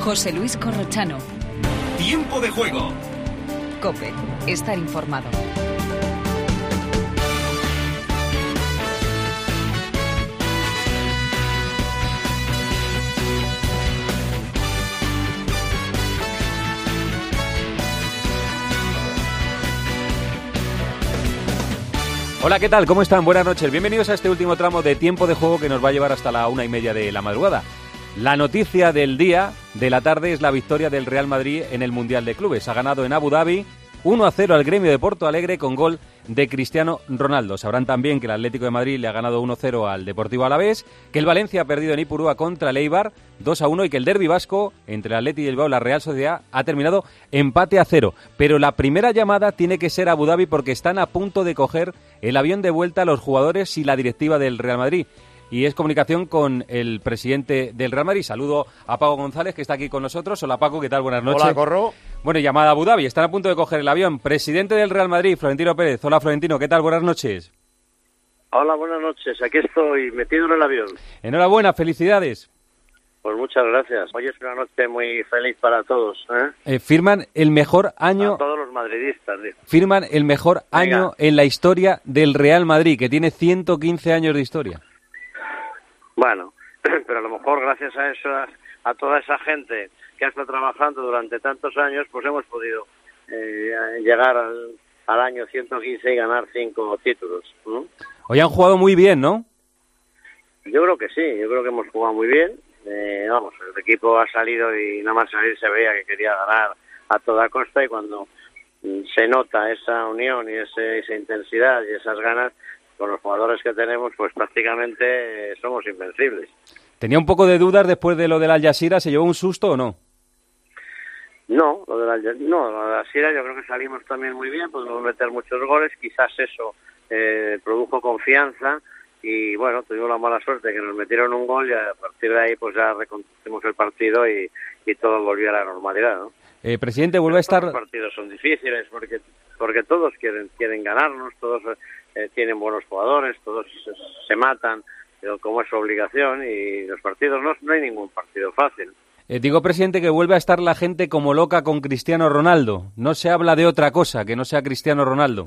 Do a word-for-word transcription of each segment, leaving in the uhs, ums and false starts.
José Luis Corrochano. Tiempo de juego. COPE. Estar informado. Hola, ¿qué tal? ¿Cómo están? Buenas noches. Bienvenidos a este último tramo de Tiempo de Juego que nos va a llevar hasta la una y media de la madrugada. La noticia del día, de la tarde, es la victoria del Real Madrid en el Mundial de Clubes. Ha ganado en Abu Dhabi uno a cero al Gremio de Porto Alegre con gol de Cristiano Ronaldo. Sabrán también que el Atlético de Madrid le ha ganado uno cero al Deportivo Alavés, que el Valencia ha perdido en Ipurúa contra el Eibar dos a uno y que el derbi vasco entre el Atleti y el Bilbao, la Real Sociedad, ha terminado empate a cero. Pero la primera llamada tiene que ser Abu Dhabi porque están a punto de coger el avión de vuelta a los jugadores y la directiva del Real Madrid. Y es comunicación con el presidente del Real Madrid. Saludo a Paco González, que está aquí con nosotros. Hola, Paco, ¿qué tal? Buenas noches. Hola, Corro. Bueno, llamada a Abu Dhabi. Están a punto de coger el avión. Presidente del Real Madrid, Florentino Pérez. Hola, Florentino, ¿qué tal? Buenas noches. Hola, buenas noches. Aquí estoy, metido en el avión. Enhorabuena, felicidades. Pues muchas gracias. Hoy es una noche muy feliz para todos, ¿eh? Eh, firman el mejor año... A todos los madridistas, digo. Firman el mejor Venga. año en la historia del Real Madrid, que tiene ciento quince años de historia. Bueno, pero a lo mejor gracias a eso, a, a toda esa gente que ha estado trabajando durante tantos años, pues hemos podido eh, llegar al, al año ciento quince y ganar cinco títulos. ¿Mm? Hoy han jugado muy bien, ¿no? Yo creo que sí, yo creo que hemos jugado muy bien. Eh, vamos, el equipo ha salido y nada más salir se veía que quería ganar a toda costa y cuando mm, se nota esa unión y ese, esa intensidad y esas ganas, con los jugadores que tenemos, pues prácticamente eh, somos invencibles. ¿Tenía un poco de dudas después de lo del Al Jazeera? ¿Se llevó un susto o no? No, lo del Al Jazeera, no, lo del Al Jazeera yo creo que salimos también muy bien, pudimos meter muchos goles, quizás eso eh, produjo confianza y bueno, tuvimos la mala suerte que nos metieron un gol y a partir de ahí pues ya reconstruimos el partido y, y todo volvió a la normalidad, ¿no? Eh, presidente, vuelve a estar... Los partidos son difíciles porque porque todos quieren quieren ganarnos, todos eh, tienen buenos jugadores, todos se, se matan, pero como es su obligación y los partidos no, no hay ningún partido fácil. Eh, digo, presidente, que vuelve a estar la gente como loca con Cristiano Ronaldo. No se habla de otra cosa que no sea Cristiano Ronaldo.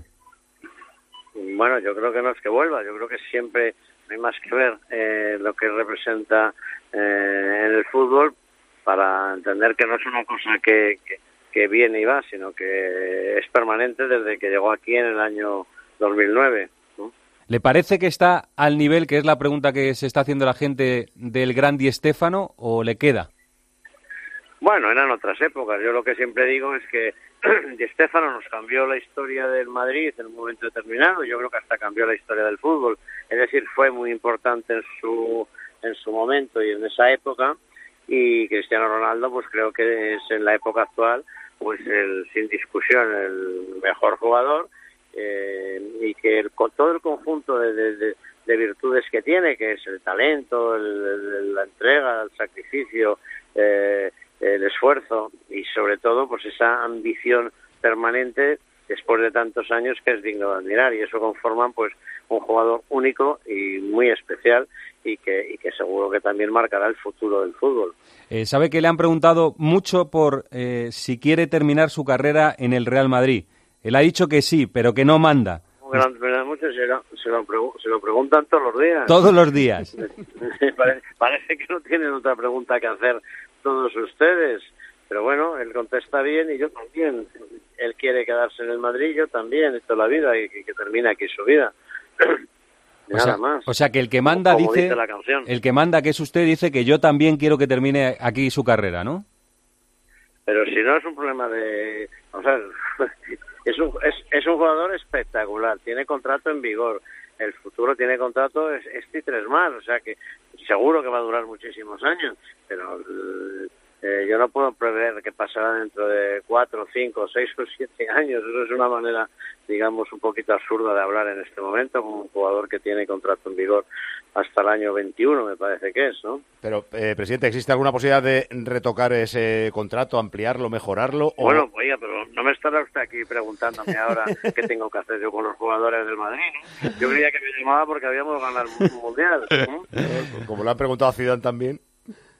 Bueno, yo creo que no es que vuelva, yo creo que siempre hay más que ver eh, lo que representa eh, en el fútbol para entender que no es una cosa que, que, que viene y va, sino que es permanente desde que llegó aquí en el año dos mil nueve. ¿No? ¿Le parece que está al nivel, que es la pregunta que se está haciendo la gente, del gran Di Stéfano, o le queda? Bueno, eran otras épocas. Yo lo que siempre digo es que Di Stéfano nos cambió la historia del Madrid en un momento determinado. Yo creo que hasta cambió la historia del fútbol. Es decir, fue muy importante en su en su momento y en esa época. Y Cristiano Ronaldo, pues creo que es en la época actual, pues el, sin discusión el mejor jugador eh, y que el, con todo el conjunto de, de, de, de virtudes que tiene, que es el talento, el, el, la entrega, el sacrificio, eh, el esfuerzo y sobre todo pues esa ambición permanente después de tantos años que es digno de admirar y eso conforman pues un jugador único y muy especial y que y que seguro que también marcará el futuro del fútbol. Eh, sabe que le han preguntado mucho por eh, si quiere terminar su carrera en el Real Madrid. Él ha dicho que sí, pero que no manda. Mucho se, lo, se, lo pregu- se lo preguntan todos los días. Todos los días. parece, parece que no tienen otra pregunta que hacer todos ustedes. Pero bueno, él contesta bien y yo también. Él quiere quedarse en el Madrid, yo también, toda la vida, y que, que termine aquí su vida. O Nada sea, más. O sea, que el que manda Como dice, dice la canción. el que manda, que es usted, dice que yo también quiero que termine aquí su carrera, ¿no? Pero si no es un problema de... O sea, es un, es, es un jugador espectacular, tiene contrato en vigor, el futuro tiene contrato este y tres más, o sea que seguro que va a durar muchísimos años, pero... Eh, yo no puedo prever qué pasará dentro de cuatro, cinco, seis o siete años. Eso es una manera, digamos, un poquito absurda de hablar en este momento, como un jugador que tiene contrato en vigor hasta el año veintiuno, me parece que es, ¿no? Pero, eh, presidente, ¿existe alguna posibilidad de retocar ese contrato, ampliarlo, mejorarlo? O... Bueno, oiga, pero no me estará usted aquí preguntándome ahora qué tengo que hacer yo con los jugadores del Madrid, ¿no? Yo creía que me llamaba porque habíamos ganado el Mundial, ¿no? Como lo han preguntado a Zidane también.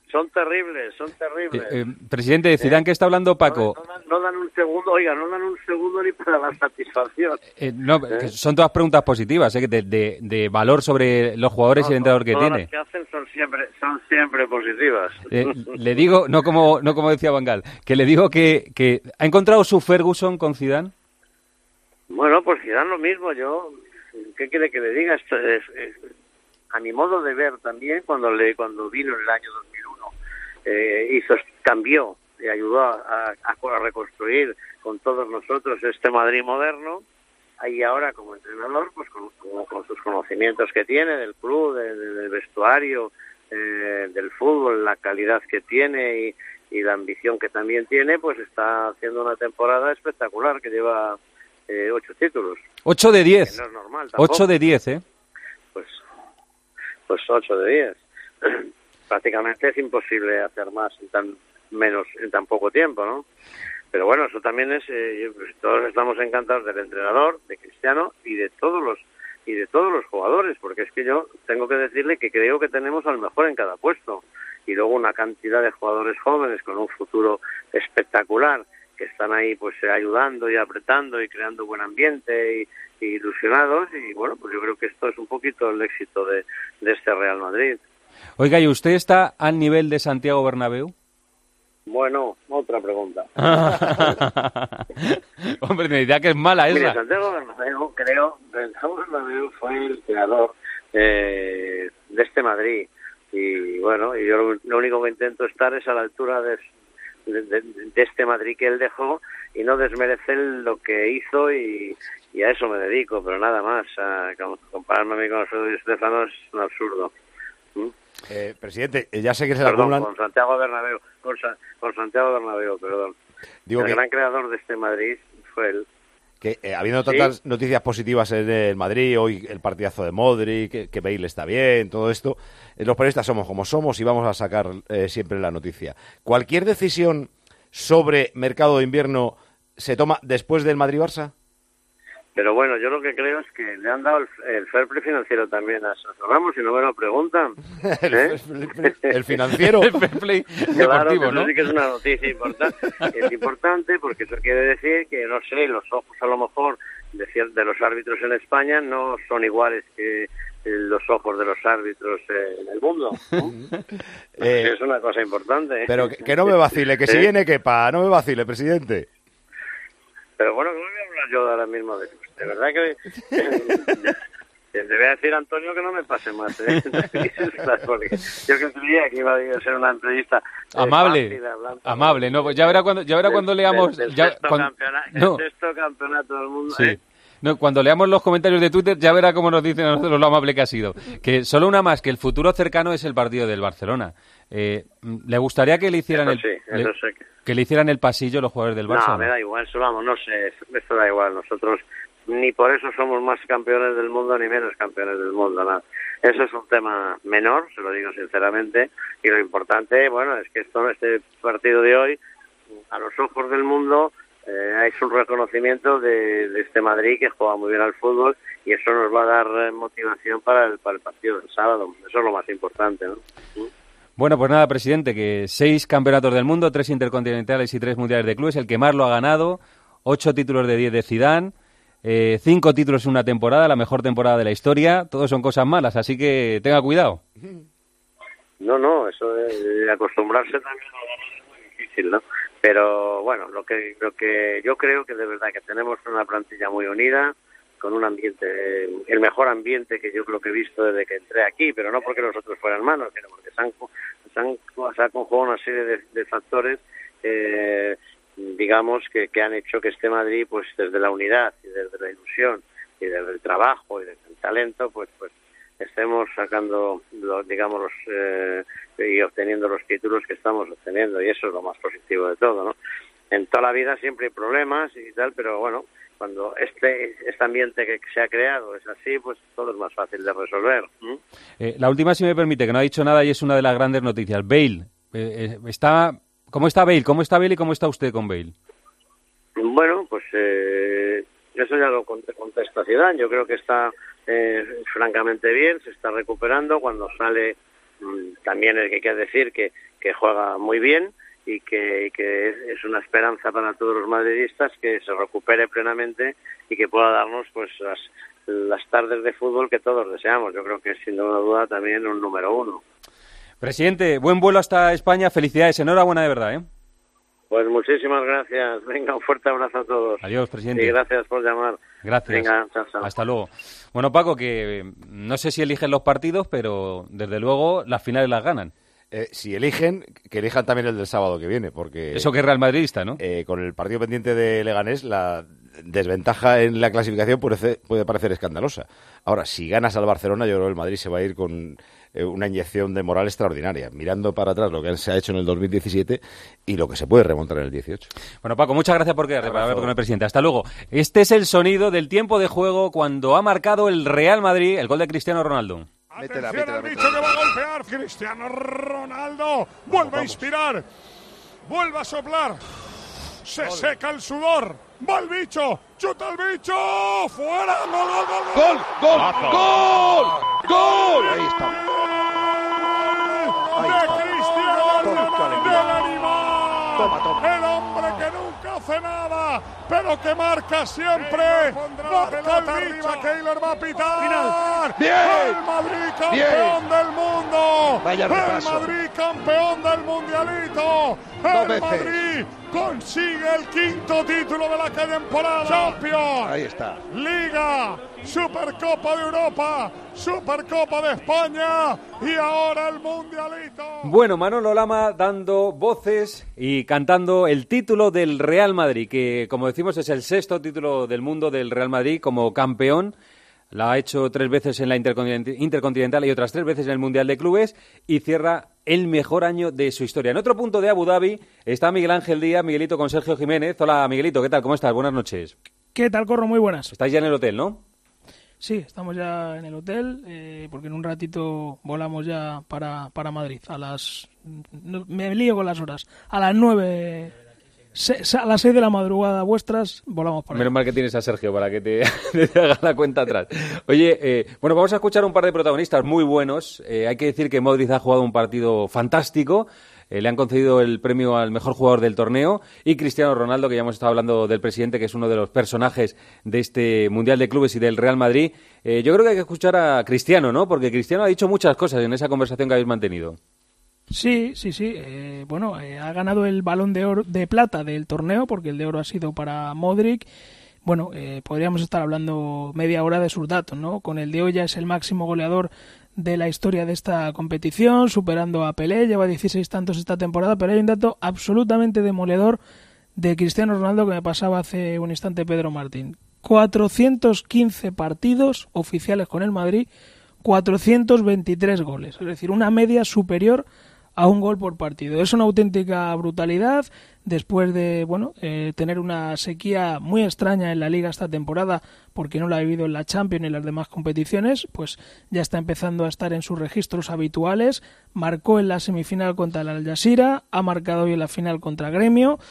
Son terribles, son terribles. Eh, eh, presidente, de Zidane, ¿qué está hablando Paco? No, no, dan, no dan un segundo, oiga, no dan un segundo ni para la satisfacción. Eh, no, ¿Eh? Son todas preguntas positivas, ¿eh? de, de, de valor sobre los jugadores no, y el entrenador que todas tiene. Las que hacen son siempre, son siempre positivas. Eh, le digo, no como no como decía Van Gaal, que le digo que, que ¿ha encontrado su Ferguson con Zidane? Bueno, pues Zidane lo mismo, yo, ¿qué quiere que le diga? Esto es, es, a mi modo de ver también, cuando le cuando vino en el año dos mil uno, eh, hizo, cambió y ayudó a, a, a reconstruir con todos nosotros este Madrid moderno, y ahora como entrenador, pues con, con, con sus conocimientos que tiene del club, de, de, del vestuario, eh, del fútbol, la calidad que tiene y, y la ambición que también tiene, pues está haciendo una temporada espectacular que lleva eh, ocho títulos. Ocho de diez. No es normal tampoco. Ocho de diez, ¿eh? Pues, pues ocho de diez. Prácticamente es imposible hacer más en tan menos en tan poco tiempo, ¿no? Pero bueno, eso también es, eh, todos estamos encantados del entrenador, de Cristiano y de todos los y de todos los jugadores, porque es que yo tengo que decirle que creo que tenemos al mejor en cada puesto y luego una cantidad de jugadores jóvenes con un futuro espectacular que están ahí pues ayudando y apretando y creando buen ambiente y, y ilusionados y bueno, pues yo creo que esto es un poquito el éxito de, de este Real Madrid. Oiga, ¿y usted está al nivel de Santiago Bernabéu? Bueno, otra pregunta. Hombre, me diría que es mala esa. Mire, Santiago Bernabéu, creo, Santiago Bernabéu fue el creador eh, de este Madrid. Y bueno, y yo lo, lo único que intento estar es a la altura de, de, de, de este Madrid que él dejó y no desmerecer lo que hizo y, y a eso me dedico, pero nada más. A compararme a mí con Alfredo Di Stéfano es un absurdo. ¿Mm? Eh, presidente, ya sé que se le acumulan... Perdón, con Santiago Bernabéu, con, Sa... con Santiago Bernabéu, perdón. Digo el que... gran creador de este Madrid fue él. Que eh, habiendo tantas ¿Sí? noticias positivas en el Madrid, hoy el partidazo de Modric, que, que Bale está bien, todo esto, eh, los periodistas somos como somos y vamos a sacar eh, siempre la noticia. ¿Cualquier decisión sobre mercado de invierno se toma después del Madrid-Barça? Pero bueno, yo lo que creo es que le han dado el, el fair play financiero también a Sergio Ramos y no me lo preguntan. el, ¿eh? el, el financiero. El fair play claro, deportivo, que ¿no? Sí que es una noticia importante. Es importante porque eso quiere decir que, no sé, los ojos a lo mejor de, de los árbitros en España no son iguales que los ojos de los árbitros en el mundo, ¿no? eh, es una cosa importante. Pero que, que no me vacile, que si ¿Eh? viene quepa, no me vacile, presidente. Pero bueno, que no voy a hablar yo ahora mismo de de verdad que le voy a decir a Antonio que no me pase más, ¿eh? Porque yo que creía que iba a ser una entrevista amable, eh, fácil, amable, no, pues ya verá cuando ya verá del, cuando leamos del, del ya, sexto cuando, campeonato, no. el sexto campeonato del mundo, sí. ¿eh? No, cuando leamos los comentarios de Twitter ya verá cómo nos dicen a nosotros lo amable que ha sido. Que solo una más, que el futuro cercano es el partido del Barcelona. Eh, ¿Le gustaría que le hicieran eso el sí, eso le, sí. que le hicieran el pasillo los jugadores del Barça? No, me da igual, eso vamos, no sé, eso da igual. Nosotros ni por eso somos más campeones del mundo ni menos campeones del mundo, nada. Eso es un tema menor, se lo digo sinceramente, y lo importante, bueno, es que esto, este partido de hoy, a los ojos del mundo, eh, es un reconocimiento de, de este Madrid que juega muy bien al fútbol y eso nos va a dar motivación para el, para el partido del sábado. Eso es lo más importante, ¿no? Bueno, pues nada, presidente, que seis campeonatos del mundo, tres intercontinentales y tres mundiales de clubes, el que más lo ha ganado, ocho títulos de diez de Zidane, eh, cinco títulos en una temporada, la mejor temporada de la historia, todo son cosas malas, así que tenga cuidado. No, no, eso de, de acostumbrarse también a ganar es muy difícil, ¿no? Pero bueno, lo que lo que yo creo que de verdad que tenemos una plantilla muy unida, con un ambiente, el mejor ambiente que yo creo que he visto desde que entré aquí, pero no porque los otros fueran malos, sino porque se han, se han, se han conjugado una serie de, de factores, eh, digamos, que, que han hecho que este Madrid, pues desde la unidad y desde la ilusión y desde el trabajo y desde el talento, pues pues estemos sacando, los, digamos, los, eh, y obteniendo los títulos que estamos obteniendo, y eso es lo más positivo de todo, ¿no? En toda la vida siempre hay problemas y tal, pero bueno, cuando este este ambiente que se ha creado es así, pues todo es más fácil de resolver. ¿Mm? Eh, la última, si me permite, que no ha dicho nada y es una de las grandes noticias. Bale, eh, está, ¿cómo está Bale? ¿Cómo está Bale y cómo está usted con Bale? Bueno, pues eh, eso ya lo contesta Zidane. Yo creo que está eh, francamente bien, se está recuperando. Cuando sale, mmm, también hay que decir que, que juega muy bien y que, y que es, es una esperanza para todos los madridistas que se recupere plenamente y que pueda darnos pues las, las tardes de fútbol que todos deseamos. Yo creo que es sin duda también un número uno. Presidente, buen vuelo hasta España, felicidades, enhorabuena de verdad, ¿eh? Pues muchísimas gracias. Venga, un fuerte abrazo a todos. Adiós, presidente. Y gracias por llamar. Gracias. Venga, chao, chao. Hasta luego. Bueno, Paco, que no sé si eligen los partidos, pero desde luego las finales las ganan. Eh, si eligen, que elijan también el del sábado que viene, porque... Eso que es Real Madridista, ¿no? Eh, con el partido pendiente de Leganés, la desventaja en la clasificación puede, puede parecer escandalosa. Ahora, si ganas al Barcelona, yo creo que el Madrid se va a ir con eh, una inyección de moral extraordinaria, mirando para atrás lo que se ha hecho en el dos mil diecisiete y lo que se puede remontar en el dieciocho. Bueno, Paco, muchas gracias por quedarte para hablar con el presidente. Hasta luego. Este es el sonido del tiempo de juego cuando ha marcado el Real Madrid el gol de Cristiano Ronaldo. Atención métela, al métela, bicho que va a golpear. Cristiano Ronaldo vuelve a inspirar, vuelve a soplar, se gol. Seca el sudor, va el bicho, chuta el bicho, fuera, gol, gol, gol, gol, gol, gol, gol, ahí está. De Cristiano Ronaldo, del animal, toma, toma. El hombre que nunca hace nada, pero que marca siempre. Marca el bicho, Keylor va a pitar. Bien. El Madrid campeón Bien. del mundo. Vaya repaso. El Madrid campeón del mundialito. El Madrid consigue el quinto título de la temporada. Champions. Ahí está. Liga, Supercopa de Europa, Supercopa de España y ahora el mundialito. Bueno, Manolo Lama dando voces y cantando el título del Real Madrid, que como decimos es el sexto título del mundo del Real Madrid como campeón. La ha hecho tres veces en la Intercontinental y otras tres veces en el Mundial de Clubes y cierra el mejor año de su historia. En otro punto de Abu Dhabi está Miguel Ángel Díaz, Miguelito con Sergio Jiménez. Hola, Miguelito, ¿qué tal? ¿Cómo estás? Buenas noches. ¿Qué tal, Corro? Muy buenas. Estáis ya en el hotel, ¿no? Sí, estamos ya en el hotel, eh, porque en un ratito volamos ya para, para Madrid. A las... No, me lío con las horas. A las nueve... Se, a las seis de la madrugada vuestras volamos para allá. Menos mal que tienes a Sergio para que te, te haga la cuenta atrás. Oye, eh, bueno, vamos a escuchar un par de protagonistas muy buenos. Eh, hay que decir que Modric ha jugado un partido fantástico. Eh, le han concedido el premio al mejor jugador del torneo. Y Cristiano Ronaldo, que ya hemos estado hablando del presidente, que es uno de los personajes de este Mundial de Clubes y del Real Madrid. Eh, yo creo que hay que escuchar a Cristiano, ¿no? Porque Cristiano ha dicho muchas cosas en esa conversación que habéis mantenido. Sí, sí, sí. Eh, bueno, eh, ha ganado el Balón de oro, de plata del torneo, porque el de oro ha sido para Modric. Bueno, eh, podríamos estar hablando media hora de sus datos, ¿no? Con el de hoy ya es el máximo goleador de la historia de esta competición, superando a Pelé, lleva dieciséis tantos esta temporada, pero hay un dato absolutamente demoledor de Cristiano Ronaldo que me pasaba hace un instante Pedro Martín. cuatrocientos quince partidos oficiales con el Madrid, cuatrocientos veintitrés goles, es decir, una media superior a un gol por partido. Es una auténtica brutalidad después de bueno eh, tener una sequía muy extraña en la Liga esta temporada porque no la ha vivido en la Champions y en las demás competiciones, pues ya está empezando a estar en sus registros habituales. Marcó en la semifinal contra el Al Jazeera, ha marcado hoy en la final contra Gremio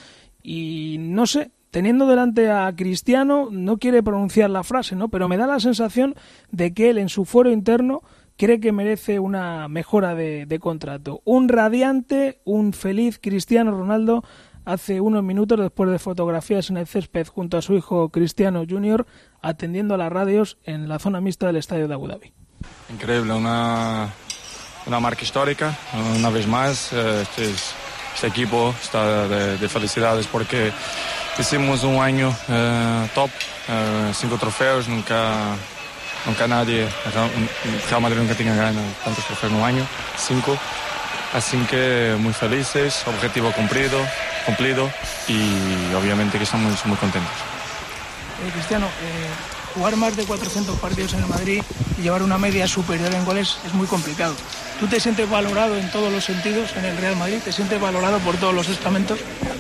y no sé, teniendo delante a Cristiano, no quiere pronunciar la frase, ¿no? Pero me da la sensación de que él en su fuero interno cree que merece una mejora de, de contrato. Un radiante, un feliz Cristiano Ronaldo hace unos minutos después de fotografías en el césped junto a su hijo Cristiano junior atendiendo a las radios en la zona mixta del estadio de Abu Dhabi. Increíble, una, una marca histórica, una vez más. Este, este equipo está de, de felicidades porque hicimos un año uh, top, uh, cinco trofeos, nunca... Nunca nadie, Real Madrid nunca tenía ganado tantos trofeos en un año, cinco. Así que muy felices, objetivo cumplido, cumplido y obviamente que estamos muy contentos. Eh, Cristiano, eh, jugar más de cuatrocientos partidos en el Madrid y llevar una media superior en goles es muy complicado. ¿Tú te sientes valorado en todos los sentidos en el Real Madrid? ¿Te sientes valorado por todos los estamentos?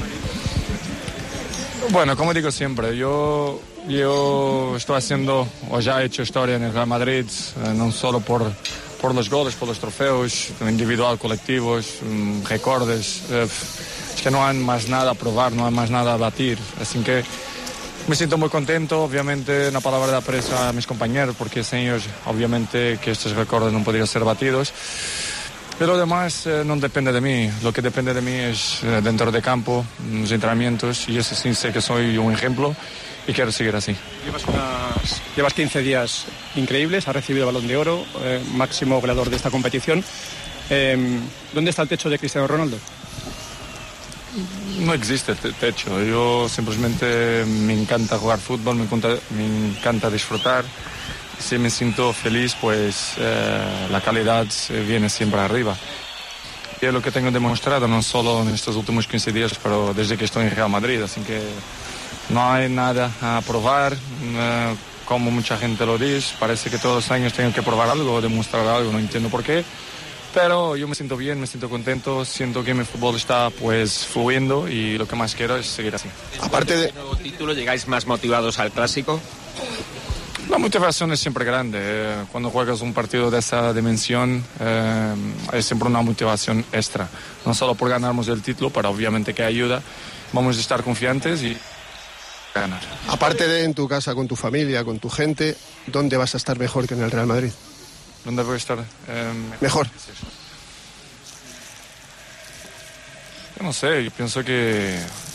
Bueno, como digo siempre, yo... Yo estoy haciendo, o ya he hecho historia en el Real Madrid, eh, no solo por, por los goles, por los trofeos, individual, colectivos, um, recordes. Eh, es que no hay más nada a probar, no hay más nada a batir. Así que me siento muy contento, obviamente una palabra de aprecio a mis compañeros, porque sin ellos, obviamente, que estos recordes no podrían ser batidos. Pero además eh, no depende de mí. Lo que depende de mí es eh, dentro de campo, los entrenamientos, y eso sí sé que soy un ejemplo y quiero seguir así. Llevas, unas, llevas quince días increíbles, has recibido el Balón de Oro, eh, máximo goleador de esta competición. Eh, ¿Dónde está el techo de Cristiano Ronaldo? No existe te techo. Yo simplemente me encanta jugar fútbol, me encanta, me encanta disfrutar. Si me siento feliz, pues eh, la calidad viene siempre arriba. Y es lo que tengo demostrado, no solo en estos últimos quince días, pero desde que estoy en Real Madrid. Así que no hay nada a probar, eh, como mucha gente lo dice. Parece que todos los años tengo que probar algo o demostrar algo, no entiendo por qué. Pero yo me siento bien, me siento contento, siento que mi fútbol está pues fluyendo y lo que más quiero es seguir así. Aparte de nuevo título, ¿llegáis más motivados al Clásico? La motivación es siempre grande. Eh, cuando juegas un partido de esa dimensión, eh, es siempre una motivación extra. No solo por ganarnos el título, pero obviamente que ayuda. Vamos a estar confiantes y ganar. Aparte de en tu casa, con tu familia, con tu gente, ¿dónde vas a estar mejor que en el Real Madrid? ¿Dónde voy a estar? Eh, mejor. Yo no sé, yo pienso que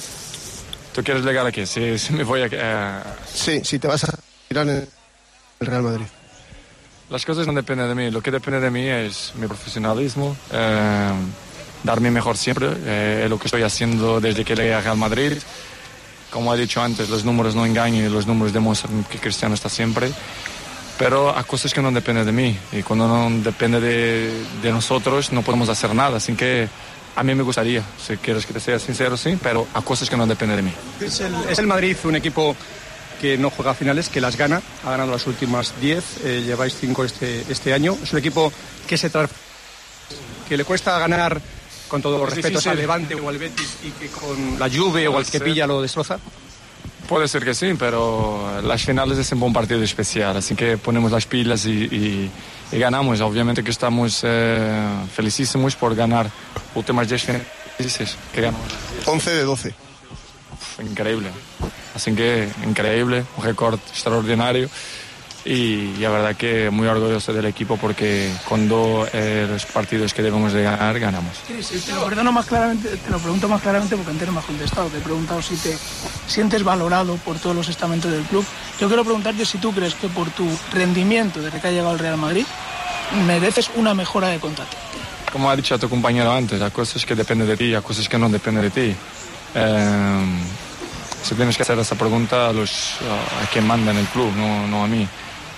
tú quieres llegar aquí. Si, si me voy a... Eh... Sí, si te vas a tirar en el Real Madrid. Las cosas no dependen de mí. Lo que depende de mí es mi profesionalismo, eh, dar mi mejor siempre, eh, lo que estoy haciendo desde que llegué a Real Madrid. Como he dicho antes, los números no engañan y los números demuestran que Cristiano está siempre. Pero hay cosas que no dependen de mí, y cuando no depende de, de nosotros no podemos hacer nada. Así que a mí me gustaría, si quieres que te sea sincero, sí, pero hay cosas que no dependen de mí. Es el, es el Madrid un equipo que no juega finales, que las gana, ha ganado las últimas diez, eh, lleváis cinco este, este año. Es un equipo que se tra que le cuesta ganar, con todos los respetos, al Levante o al Betis, y que con la Juve o al que pilla lo destroza. Puede ser que sí, pero las finales es siempre un partido especial, así que ponemos las pilas y, y, y ganamos. Obviamente que estamos eh, felicísimos por ganar últimas diez finales que ganamos. once de doce. Uf, increíble. Así que increíble, un récord extraordinario. Y la verdad que muy orgulloso del equipo porque cuando eh, los partidos que debemos de ganar, ganamos. Te lo, perdono más claramente, te lo pregunto más claramente porque antes no me has contestado. Te he preguntado si te sientes valorado por todos los estamentos del club. Yo quiero preguntarte si tú crees que por tu rendimiento desde que ha llegado al Real Madrid mereces una mejora de contrato. Como ha dicho tu compañero antes, hay cosas que dependen de ti, hay cosas que no dependen de ti. Eh, si tienes que hacer esa pregunta a, los, a quien manda en el club, no, no a mí.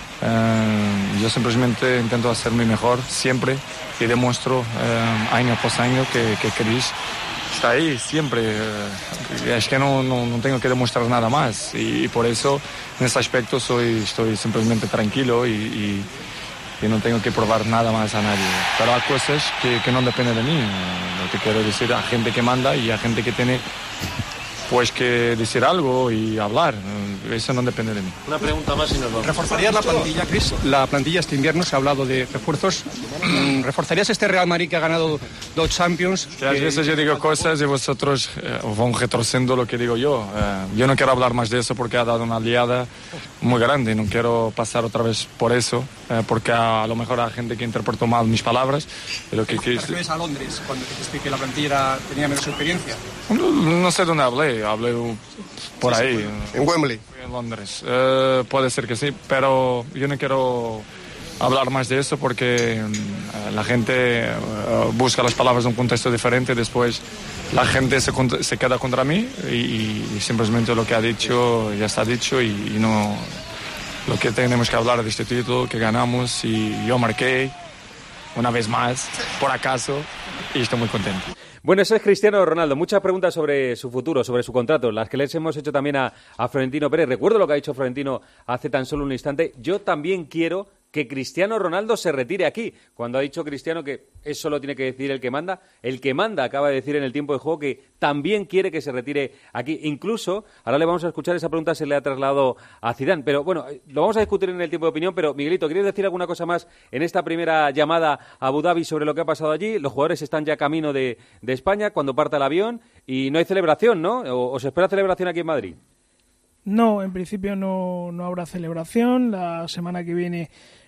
Uh, yo simplemente intento hacer mi mejor siempre y demuestro uh, año tras año que, que Chris está ahí siempre. Uh, es que no, no, no tengo que demostrar nada más y, y por eso en ese aspecto soy, estoy simplemente tranquilo y, y, y no tengo que probar nada más a nadie. Pero hay cosas que, que no dependen de mí. Uh, lo que quiero decir a gente que manda y a gente que tiene pues que decir algo y hablar, eso no depende de mí. Una pregunta más y nos vamos. ¿Reforzarías la plantilla, Chris? La plantilla este invierno se ha hablado de refuerzos. ¿Reforzarías este Real Madrid que ha ganado dos Champions? Que a veces yo digo cosas y vosotros eh, van retorciendo lo que digo yo. Eh, yo no quiero hablar más de eso porque ha dado una liada muy grande. No quiero pasar otra vez por eso, eh, porque a, a lo mejor hay gente que interpretó mal mis palabras. Lo que ¿Te refieres a Londres cuando dijiste que la plantilla tenía menos experiencia? No, no sé dónde hablé. Hablé por sí, ahí. En Wembley. En Londres. Uh, puede ser que sí, pero yo no quiero hablar más de eso porque uh, la gente uh, busca las palabras en un contexto diferente. Después la gente se, se queda contra mí y, y simplemente lo que ha dicho ya está dicho y, y no lo que tenemos que hablar de este título que ganamos y yo marqué una vez más, por acaso, y estoy muy contento. Bueno, eso es Cristiano Ronaldo. Muchas preguntas sobre su futuro, sobre su contrato, las que les hemos hecho también a, a Florentino Pérez. Recuerdo lo que ha dicho Florentino hace tan solo un instante. Yo también quiero que Cristiano Ronaldo se retire aquí. Cuando ha dicho Cristiano que eso lo tiene que decir el que manda, el que manda acaba de decir en el tiempo de juego que también quiere que se retire aquí. Incluso, ahora le vamos a escuchar, esa pregunta se le ha trasladado a Zidane. Pero bueno, lo vamos a discutir en el tiempo de opinión. Pero Miguelito, ¿quieres decir alguna cosa más en esta primera llamada a Abu Dhabi sobre lo que ha pasado allí? Los jugadores están ya camino de, de España cuando parta el avión y no hay celebración, ¿no? ¿O, o se espera celebración aquí en Madrid? No, en principio no, no habrá celebración. La semana que viene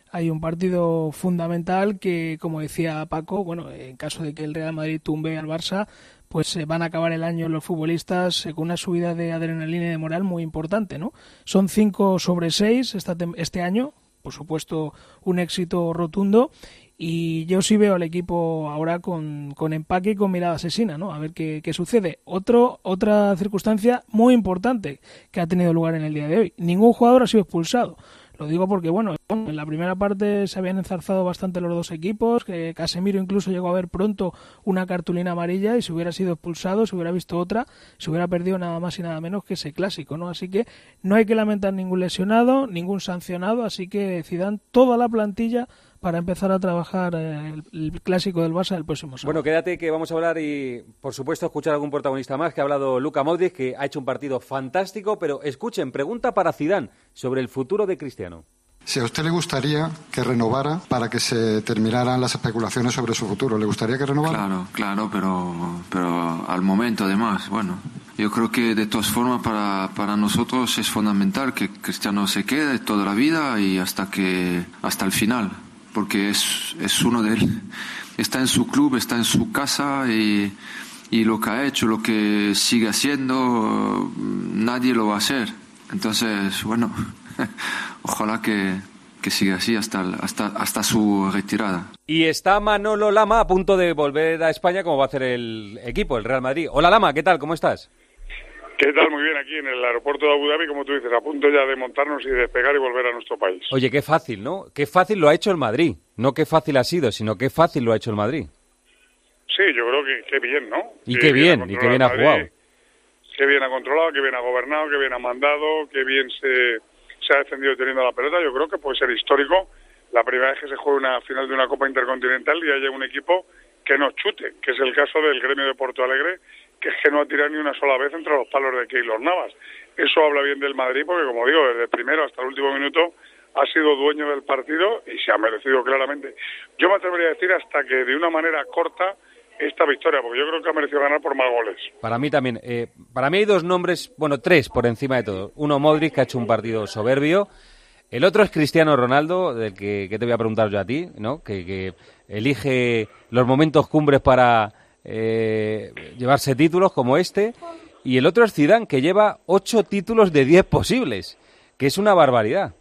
hay un partido fundamental que, como decía Paco, bueno, en caso de que el Real Madrid tumbe al Barça, pues eh, van a acabar el año los futbolistas eh, con una subida de adrenalina y de moral muy importante, ¿no? Son cinco sobre seis esta tem- este año, por supuesto un éxito rotundo, y yo sí veo al equipo ahora con, con empaque y con mirada asesina, ¿no? A ver qué, qué sucede. Otro, otra circunstancia muy importante que ha tenido lugar en el día de hoy. Ningún jugador ha sido expulsado. Lo digo porque, bueno, en la primera parte se habían enzarzado bastante los dos equipos, que Casemiro incluso llegó a ver pronto una cartulina amarilla y si hubiera sido expulsado, si hubiera visto otra, se hubiera perdido nada más y nada menos que ese clásico, ¿no? Así que no hay que lamentar ningún lesionado, ningún sancionado, así que Zidane, toda la plantilla para empezar a trabajar el, el clásico del Barça el próximo sábado. Bueno, quédate que vamos a hablar y, por supuesto, escuchar a algún protagonista más, que ha hablado Luka Modric, que ha hecho un partido fantástico, pero escuchen, pregunta para Zidane sobre el futuro de Cristiano. Si a usted le gustaría que renovara para que se terminaran las especulaciones sobre su futuro, ¿le gustaría que renovara? Claro, claro, pero, pero al momento además, bueno, yo creo que de todas formas para, para nosotros es fundamental que Cristiano se quede toda la vida y hasta que hasta el final, porque es, es uno de él, está en su club, está en su casa y, y lo que ha hecho, lo que sigue haciendo, nadie lo va a hacer. Entonces, bueno, ojalá que, que siga así hasta, hasta, hasta su retirada. Y está Manolo Lama a punto de volver a España, como va a hacer el equipo, el Real Madrid. Hola Lama, ¿qué tal? ¿Cómo estás? ¿Qué tal? Muy bien, aquí en el aeropuerto de Abu Dhabi, como tú dices, a punto ya de montarnos y despegar y volver a nuestro país. Oye, qué fácil, ¿no? Qué fácil lo ha hecho el Madrid. No qué fácil ha sido, sino qué fácil lo ha hecho el Madrid. Sí, yo creo que qué bien, ¿no? Y qué, qué bien, bien y qué bien ha jugado. Qué bien ha controlado, qué bien ha gobernado, qué bien ha mandado, qué bien se, se ha defendido teniendo la pelota. Yo creo que puede ser histórico la primera vez que se juegue una final de una Copa Intercontinental y haya un equipo que nos chute, que es el caso del Gremio de Porto Alegre, que es que no ha tirado ni una sola vez entre los palos de Keylor Navas. Eso habla bien del Madrid porque, como digo, desde el primero hasta el último minuto ha sido dueño del partido y se ha merecido claramente. Yo me atrevería a decir hasta que de una manera corta esta victoria, porque yo creo que ha merecido ganar por más goles. Para mí también. Eh, para mí hay dos nombres, bueno, tres por encima de todo. Uno, Modric, que ha hecho un partido soberbio. El otro es Cristiano Ronaldo, del que, que te voy a preguntar yo a ti, ¿no? Que, que elige los momentos cumbres para eh, llevarse títulos como este. Y el otro es Zidane, que lleva ocho títulos de diez posibles, que es una barbaridad.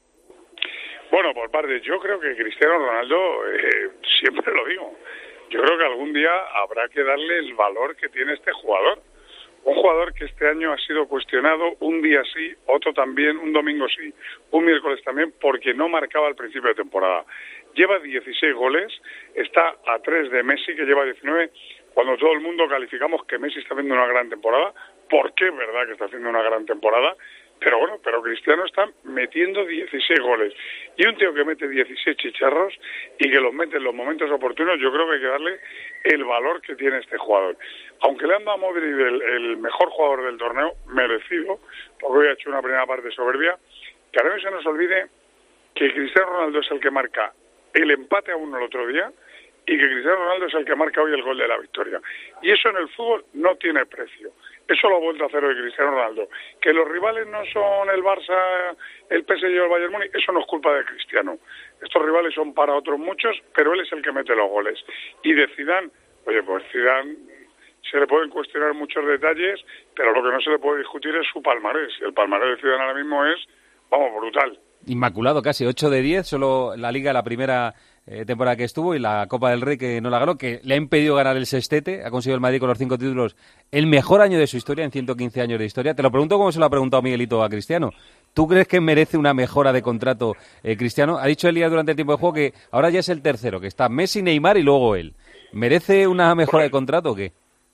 Bueno, por parte, yo creo que Cristiano Ronaldo, eh, siempre lo digo, yo creo que algún día habrá que darle el valor que tiene este jugador. Un jugador que este año ha sido cuestionado un día sí, otro también, un domingo sí, un miércoles también, porque no marcaba al principio de temporada. Lleva dieciséis goles, está a tres de Messi, que lleva diecinueve, cuando todo el mundo calificamos que Messi está haciendo una gran temporada, porque es verdad que está haciendo una gran temporada, pero bueno, pero Cristiano está metiendo dieciséis goles. Y un tío que mete dieciséis chicharros y que los mete en los momentos oportunos, yo creo que hay que darle el valor que tiene este jugador. Aunque le han dado a Modric el, el mejor jugador del torneo, merecido, porque hoy ha hecho una primera parte soberbia, que ahora no se nos olvide que Cristiano Ronaldo es el que marca el empate a uno el otro día y que Cristiano Ronaldo es el que marca hoy el gol de la victoria. Y eso en el fútbol no tiene precio. Eso lo ha vuelto a hacer hoy Cristiano Ronaldo. Que los rivales no son el Barça, el P S G o el Bayern Múnich, eso no es culpa de Cristiano. Estos rivales son para otros muchos, pero él es el que mete los goles. Y de Zidane, oye, pues Zidane se le pueden cuestionar muchos detalles, pero lo que no se le puede discutir es su palmarés. El palmarés de Zidane ahora mismo es, vamos, brutal. Inmaculado casi, ocho de diez, solo la Liga la primera eh, temporada que estuvo y la Copa del Rey que no la ganó, que le ha impedido ganar el sextete, ha conseguido el Madrid con los cinco títulos, el mejor año de su historia en ciento quince años de historia. Te lo pregunto como se lo ha preguntado Miguelito a Cristiano. ¿Tú crees que merece una mejora de contrato eh, Cristiano? Ha dicho Elías durante el tiempo de juego que ahora ya es el tercero, que está Messi, Neymar y luego él. ¿Merece una mejora de contrato o qué?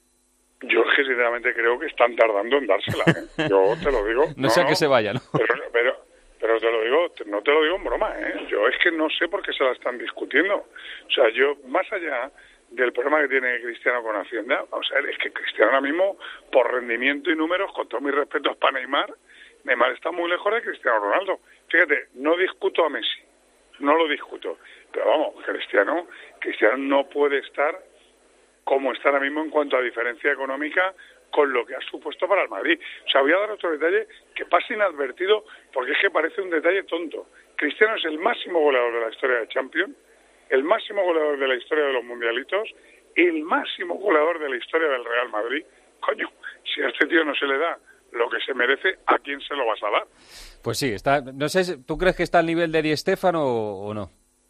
Yo es que sinceramente creo que están tardando en dársela, ¿eh? Yo te lo digo. No, no sea no, que se vaya, ¿no? Pero, pero, pero te lo digo, no te lo digo en broma, ¿eh? Yo es que no sé por qué se la están discutiendo. O sea, yo, más allá del problema que tiene Cristiano con Hacienda, vamos a ver, es que Cristiano ahora mismo, por rendimiento y números, con todos mis respetos para Neymar, Neymar está muy lejos de Cristiano Ronaldo. Fíjate, no discuto a Messi, no lo discuto. Pero vamos, Cristiano, Cristiano no puede estar como está ahora mismo en cuanto a diferencia económica con lo que ha supuesto para el Madrid. O sea, voy a dar otro detalle que pasa inadvertido porque es que parece un detalle tonto. Cristiano es el máximo goleador de la historia de Champions, el máximo goleador de la historia de los mundialitos, el máximo goleador de la historia del Real Madrid. Coño, si a este tío no se le da lo que se merece, ¿a quién se lo vas a dar? Pues sí, está. No sé, ¿tú crees que está al nivel de Di Stéfano o, o no?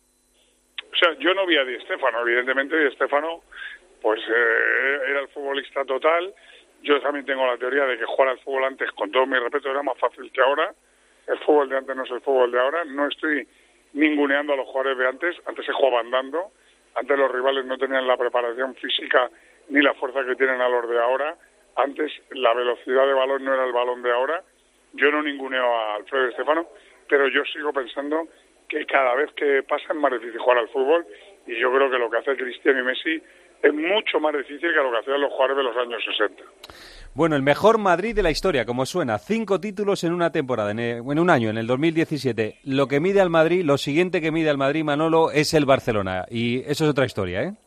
O sea, yo no vi a Di Stéfano, evidentemente Di Stéfano pues eh, era el futbolista total. Yo también tengo la teoría de que jugar al fútbol antes, con todo mi respeto, era más fácil que ahora. El fútbol de antes no es el fútbol de ahora. No estoy ninguneando a los jugadores de antes. Antes se jugaba andando. Antes los rivales no tenían la preparación física ni la fuerza que tienen a los de ahora. Antes la velocidad de balón no era el balón de ahora. Yo no ninguneo a Alfredo Di Stéfano, pero yo sigo pensando que cada vez que pasa es más difícil jugar al fútbol, y yo creo que lo que hace Cristiano y Messi es mucho más difícil que lo que hacían los jugadores de los años sesenta. Bueno, el mejor Madrid de la historia, como suena, cinco títulos en una temporada, en, el, en un año, en el dos mil diecisiete. Lo que mide al Madrid, lo siguiente que mide al Madrid, Manolo, es el Barcelona, y eso es otra historia, ¿eh?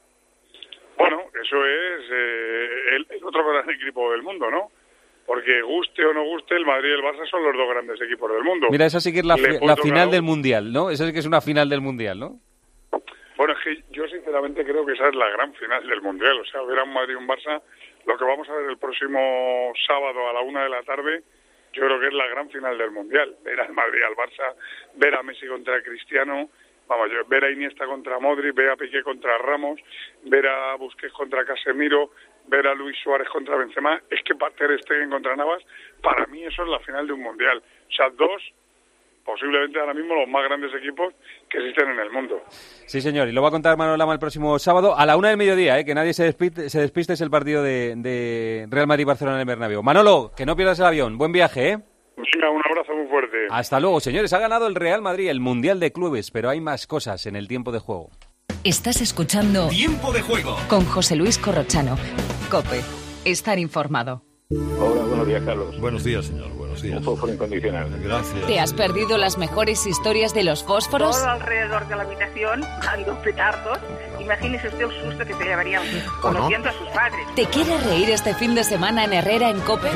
Bueno, eso es eh, el, el otro gran equipo del mundo, ¿no? Porque guste o no guste, el Madrid y el Barça son los dos grandes equipos del mundo. Mira, esa sí que es la, la final del Mundial, ¿no? Esa sí que es una final del Mundial, ¿no? Bueno, es que yo sinceramente creo que esa es la gran final del Mundial. O sea, ver a un Madrid y un Barça, lo que vamos a ver el próximo sábado a la una de la tarde, yo creo que es la gran final del Mundial. Ver al Madrid y al Barça, ver a Messi contra Cristiano, vamos, yo, ver a Iniesta contra Modric, ver a Piqué contra Ramos, ver a Busquets contra Casemiro, ver a Luis Suárez contra Benzema, es que Ter Stegen contra Navas, para mí eso es la final de un Mundial. O sea, dos, posiblemente ahora mismo los más grandes equipos que existen en el mundo. Sí, señor, y lo va a contar Manolo Lama el próximo sábado a la una del mediodía, ¿eh? Que nadie se despiste, se despiste, es el partido de, de Real Madrid-Barcelona en el Bernabéu. Manolo, que no pierdas el avión, buen viaje, ¿eh? Venga, un abrazo muy fuerte. Hasta luego, señores. Ha ganado el Real Madrid, el Mundial de Clubes, pero hay más cosas en el tiempo de juego. Estás escuchando Tiempo de Juego con José Luis Corrochano. COPE. Estar informado. Hola, buenos días, Carlos. Buenos días, señor. Buenos días. Un fósforo incondicional. Gracias. ¿Te has perdido las mejores historias de los fósforos? Todo alrededor de la habitación, dando petardos. Imagínese usted el susto que se llevarían conociendo a sus padres. ¿Te quieres reír este fin de semana en Herrera en COPE?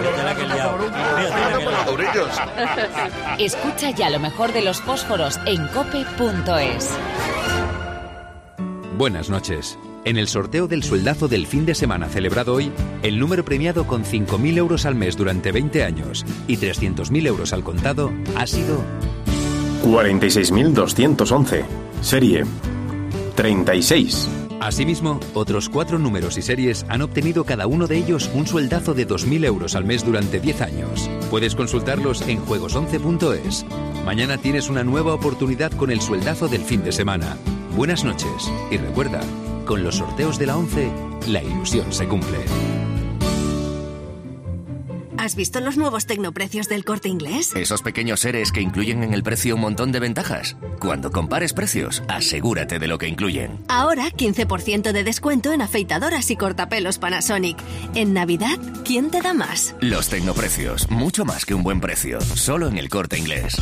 Escucha ya lo mejor de los fósforos en cope punto es. Buenas noches. En el sorteo del sueldazo del fin de semana celebrado hoy, el número premiado con cinco mil euros al mes durante veinte años y trescientos mil euros al contado ha sido cuarenta y seis mil doscientos once. Serie treinta y seis. Asimismo, otros cuatro números y series han obtenido cada uno de ellos un sueldazo de dos mil euros al mes durante diez años. Puedes consultarlos en juegos once punto es. Mañana tienes una nueva oportunidad con el sueldazo del fin de semana. Buenas noches y recuerda, con los sorteos de la ONCE, la ilusión se cumple. ¿Has visto los nuevos tecnoprecios del Corte Inglés? Esos pequeños seres que incluyen en el precio un montón de ventajas. Cuando compares precios, asegúrate de lo que incluyen. Ahora, quince por ciento de descuento en afeitadoras y cortapelos Panasonic. En Navidad, ¿quién te da más? Los tecnoprecios, mucho más que un buen precio. Solo en el Corte Inglés.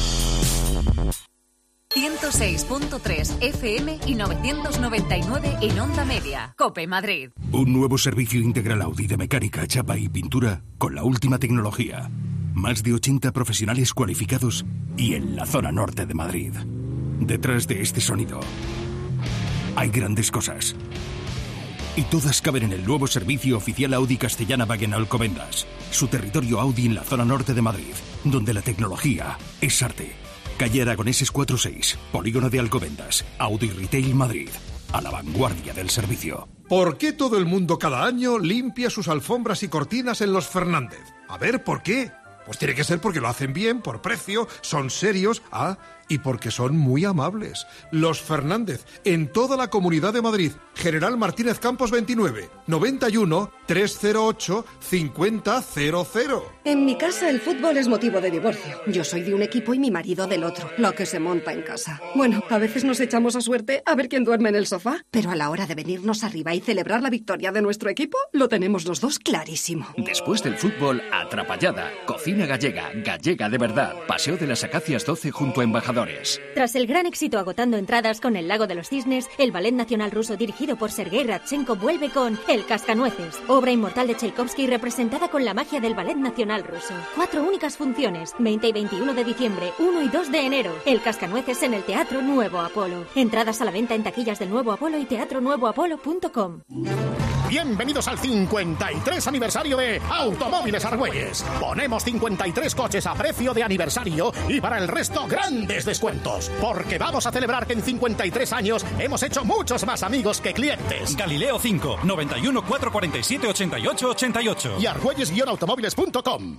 ciento seis punto tres F M y novecientos noventa y nueve en Onda Media. COPE Madrid. Un nuevo servicio integral Audi de mecánica, chapa y pintura con la última tecnología. Más de ochenta profesionales cualificados y en la zona norte de Madrid. Detrás de este sonido hay grandes cosas. Y todas caben en el nuevo servicio oficial Audi Castellana-Wagen Alcobendas. Su territorio Audi en la zona norte de Madrid, donde la tecnología es arte. Calle Aragoneses cuatro seis, Polígono de Alcobendas, Audi Retail Madrid, a la vanguardia del servicio. ¿Por qué todo el mundo cada año limpia sus alfombras y cortinas en los Fernández? A ver, ¿por qué? Pues tiene que ser porque lo hacen bien, por precio, son serios, ah, y porque son muy amables. Los Fernández, en toda la Comunidad de Madrid. General Martínez Campos veintinueve, noventa y uno, trescientos ocho, cincuenta cero cero. En mi casa el fútbol es motivo de divorcio. Yo soy de un equipo y mi marido del otro. Lo que se monta en casa. Bueno, a veces nos echamos a suerte a ver quién duerme en el sofá. Pero a la hora de venirnos arriba y celebrar la victoria de nuestro equipo, lo tenemos los dos clarísimo. Después del fútbol, atrapallada. Cocina gallega, gallega de verdad. Paseo de las Acacias doce junto a Embajador espectadores. Tras el gran éxito agotando entradas con El Lago de los Cisnes, el Ballet Nacional Ruso dirigido por Sergei Radchenko vuelve con El Cascanueces, obra inmortal de Tchaikovsky representada con la magia del Ballet Nacional Ruso. Cuatro únicas funciones, veinte y veintiuno de diciembre, uno y dos de enero. El Cascanueces en el Teatro Nuevo Apolo. Entradas a la venta en taquillas del Nuevo Apolo y teatro nuevo apolo punto com. Bienvenidos al cincuenta y tres aniversario de Automóviles Argüelles. Ponemos cincuenta y tres coches a precio de aniversario y para el resto grandes descuentos. Porque vamos a celebrar que en cincuenta y tres años hemos hecho muchos más amigos que clientes. Galileo cinco, noventa y uno, cuatrocientos cuarenta y siete, ochenta y ocho, ochenta y ocho. Y argüelles guion automóviles punto com.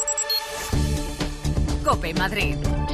COPE Madrid.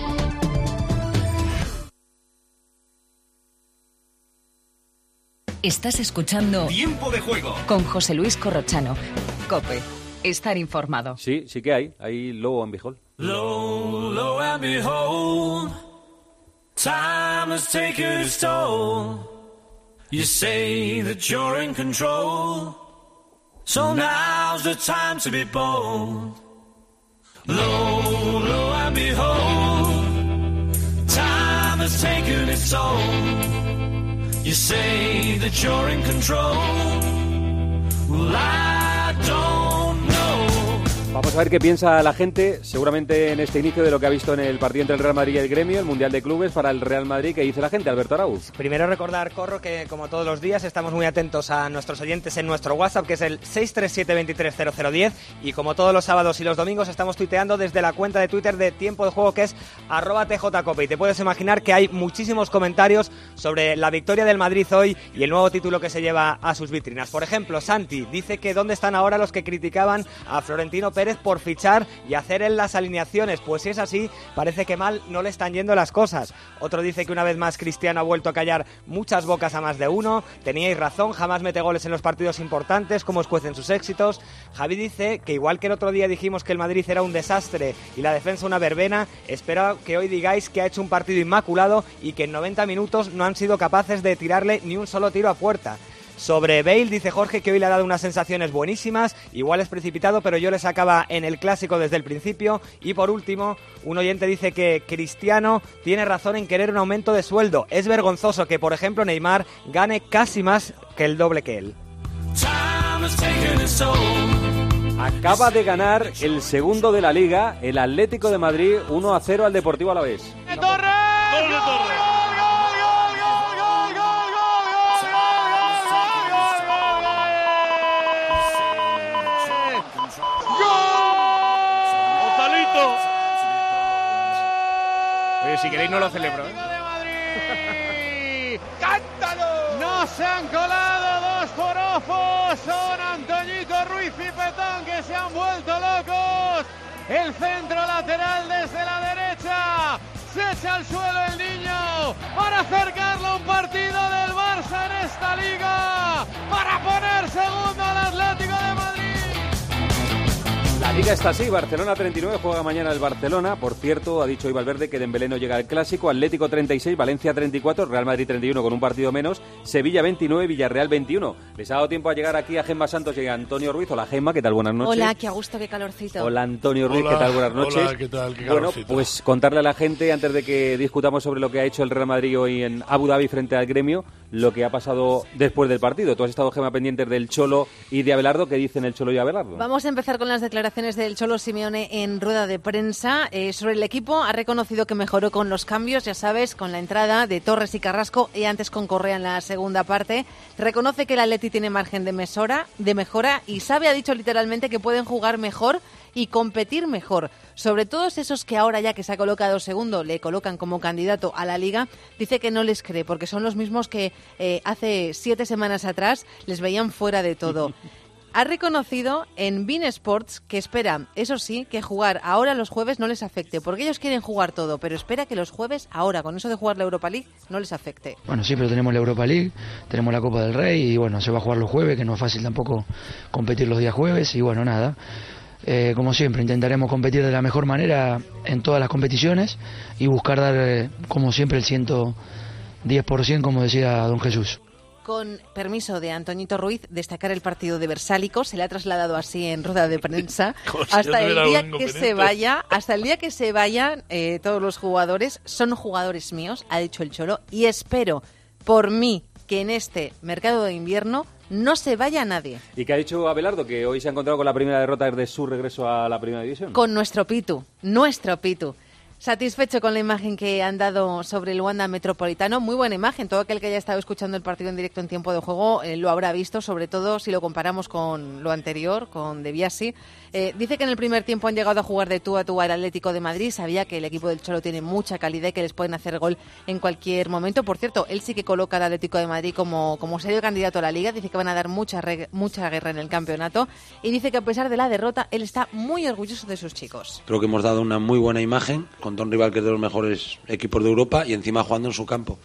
Estás escuchando Tiempo de Juego con José Luis Corrochano. COPE. Estar informado. Sí, sí que hay. Hay Lo and Behold. Lo, lo and behold, time has taken its toll. You say that you're in control, so now's the time to be bold. Lo, lo and behold, time has taken its toll. You say that you're in control. Well, I don't know. Vamos a ver qué piensa la gente, seguramente en este inicio, de lo que ha visto en el partido entre el Real Madrid y el Gremio, el Mundial de Clubes para el Real Madrid. ¿Qué dice la gente, Alberto Arauz? Primero recordar, Corro, que como todos los días estamos muy atentos a nuestros oyentes en nuestro WhatsApp, que es el seis tres siete, veintitrés cero cero diez, y como todos los sábados y los domingos estamos tuiteando desde la cuenta de Twitter de Tiempo de Juego, que es arroba tjcope, y te puedes imaginar que hay muchísimos comentarios sobre la victoria del Madrid hoy y el nuevo título que se lleva a sus vitrinas. Por ejemplo, Santi dice que dónde están ahora los que criticaban a Florentino Pérez por fichar y hacer en las alineaciones. Pues si es así, parece que mal no le están yendo las cosas. Otro dice que una vez más Cristiano ha vuelto a callar muchas bocas a más de uno. Teníais razón, jamás mete goles en los partidos importantes, como escuecen sus éxitos. Javi dice que igual que el otro día dijimos que el Madrid era un desastre y la defensa una verbena, espero que hoy digáis que ha hecho un partido inmaculado y que en noventa minutos no han sido capaces de tirarle ni un solo tiro a puerta. Sobre Bale dice Jorge que hoy le ha dado unas sensaciones buenísimas, igual es precipitado, pero yo le sacaba en el Clásico desde el principio. Y por último, un oyente dice que Cristiano tiene razón en querer un aumento de sueldo. Es vergonzoso que, por ejemplo, Neymar gane casi más que el doble que él. Acaba de ganar el segundo de la Liga, el Atlético de Madrid, uno a cero al Deportivo Alavés. ¡Torres! ¡Gol de Torres! Oye, si queréis no lo celebro, ¿eh? ¡Cántalo! No se han colado dos forofos. Son Antoñito Ruiz y Petón, que se han vuelto locos. El centro lateral desde la derecha. Se echa al suelo el niño para acercarlo a un partido del Barça en esta liga, para poner segundo al Atlético de Madrid. La Liga está así, Barcelona treinta y nueve, juega mañana el Barcelona. Por cierto, ha dicho hoy Valverde que Dembélé no llega al Clásico. Atlético treinta y seis, Valencia treinta y cuatro, Real Madrid treinta y uno con un partido menos, Sevilla veintinueve, Villarreal veintiuno. Les ha dado tiempo a llegar aquí a Gemma Santos y a Antonio Ruiz. Hola Gemma, ¿qué tal? Buenas noches. Hola, qué a gusto, qué calorcito. Hola Antonio Ruiz, Hola, ¿qué tal? Buenas noches. hola, ¿qué tal? Qué bueno, calorcito. pues contarle a la gente, antes de que discutamos sobre lo que ha hecho el Real Madrid hoy en Abu Dhabi frente al Gremio, lo que ha pasado después del partido. Tú has estado, Gemma, pendientes del Cholo y de Abelardo. ¿Qué dicen el Cholo y Abelardo? Vamos a empezar con las declaraciones del Cholo Simeone en rueda de prensa. Eh, sobre el equipo, ha reconocido que mejoró con los cambios, ya sabes, con la entrada de Torres y Carrasco y antes con Correa en la segunda parte. Reconoce que el Atleti tiene margen de mejora, de mejora y sabe, ha dicho literalmente, que pueden jugar mejor y competir mejor. Sobre todos esos que ahora, ya que se ha colocado segundo, le colocan como candidato a la Liga, dice que no les cree, porque son los mismos que eh, hace siete semanas atrás les veían fuera de todo. Ha reconocido en beIN Sports que espera, eso sí, que jugar ahora los jueves no les afecte, porque ellos quieren jugar todo, pero espera que los jueves, ahora, con eso de jugar la Europa League, no les afecte. Bueno, sí, pero tenemos la Europa League, tenemos la Copa del Rey y bueno, se va a jugar los jueves, que no es fácil tampoco competir los días jueves y bueno, nada. Eh, como siempre, intentaremos competir de la mejor manera en todas las competiciones y buscar dar, eh, como siempre, el ciento diez por ciento, como decía don Jesús. Con permiso de Antoñito Ruiz, destacar el partido de Versálico, se le ha trasladado así en rueda de prensa, hasta el día que se vaya, hasta el día que se vayan eh, todos los jugadores, son jugadores míos, ha dicho el Cholo, y espero por mí que en este mercado de invierno no se vaya nadie. ¿Y qué ha dicho Abelardo? Que hoy se ha encontrado con la primera derrota desde su regreso a la Primera División. Con nuestro Pitu, nuestro Pitu. Satisfecho con la imagen que han dado sobre el Wanda Metropolitano. Muy buena imagen. Todo aquel que haya estado escuchando el partido en directo en tiempo de juego eh, lo habrá visto, sobre todo si lo comparamos con lo anterior, con De Biasi. Eh, dice que en el primer tiempo han llegado a jugar de tú a tú al Atlético de Madrid. Sabía que el equipo del Cholo tiene mucha calidad y que les pueden hacer gol en cualquier momento. Por cierto, él sí que coloca al Atlético de Madrid como, como serio candidato a la Liga. Dice que van a dar mucha, re, mucha guerra en el campeonato. Y dice que a pesar de la derrota, él está muy orgulloso de sus chicos. Creo que hemos dado una muy buena imagen contra un rival que es de los mejores equipos de Europa y encima jugando en su campo.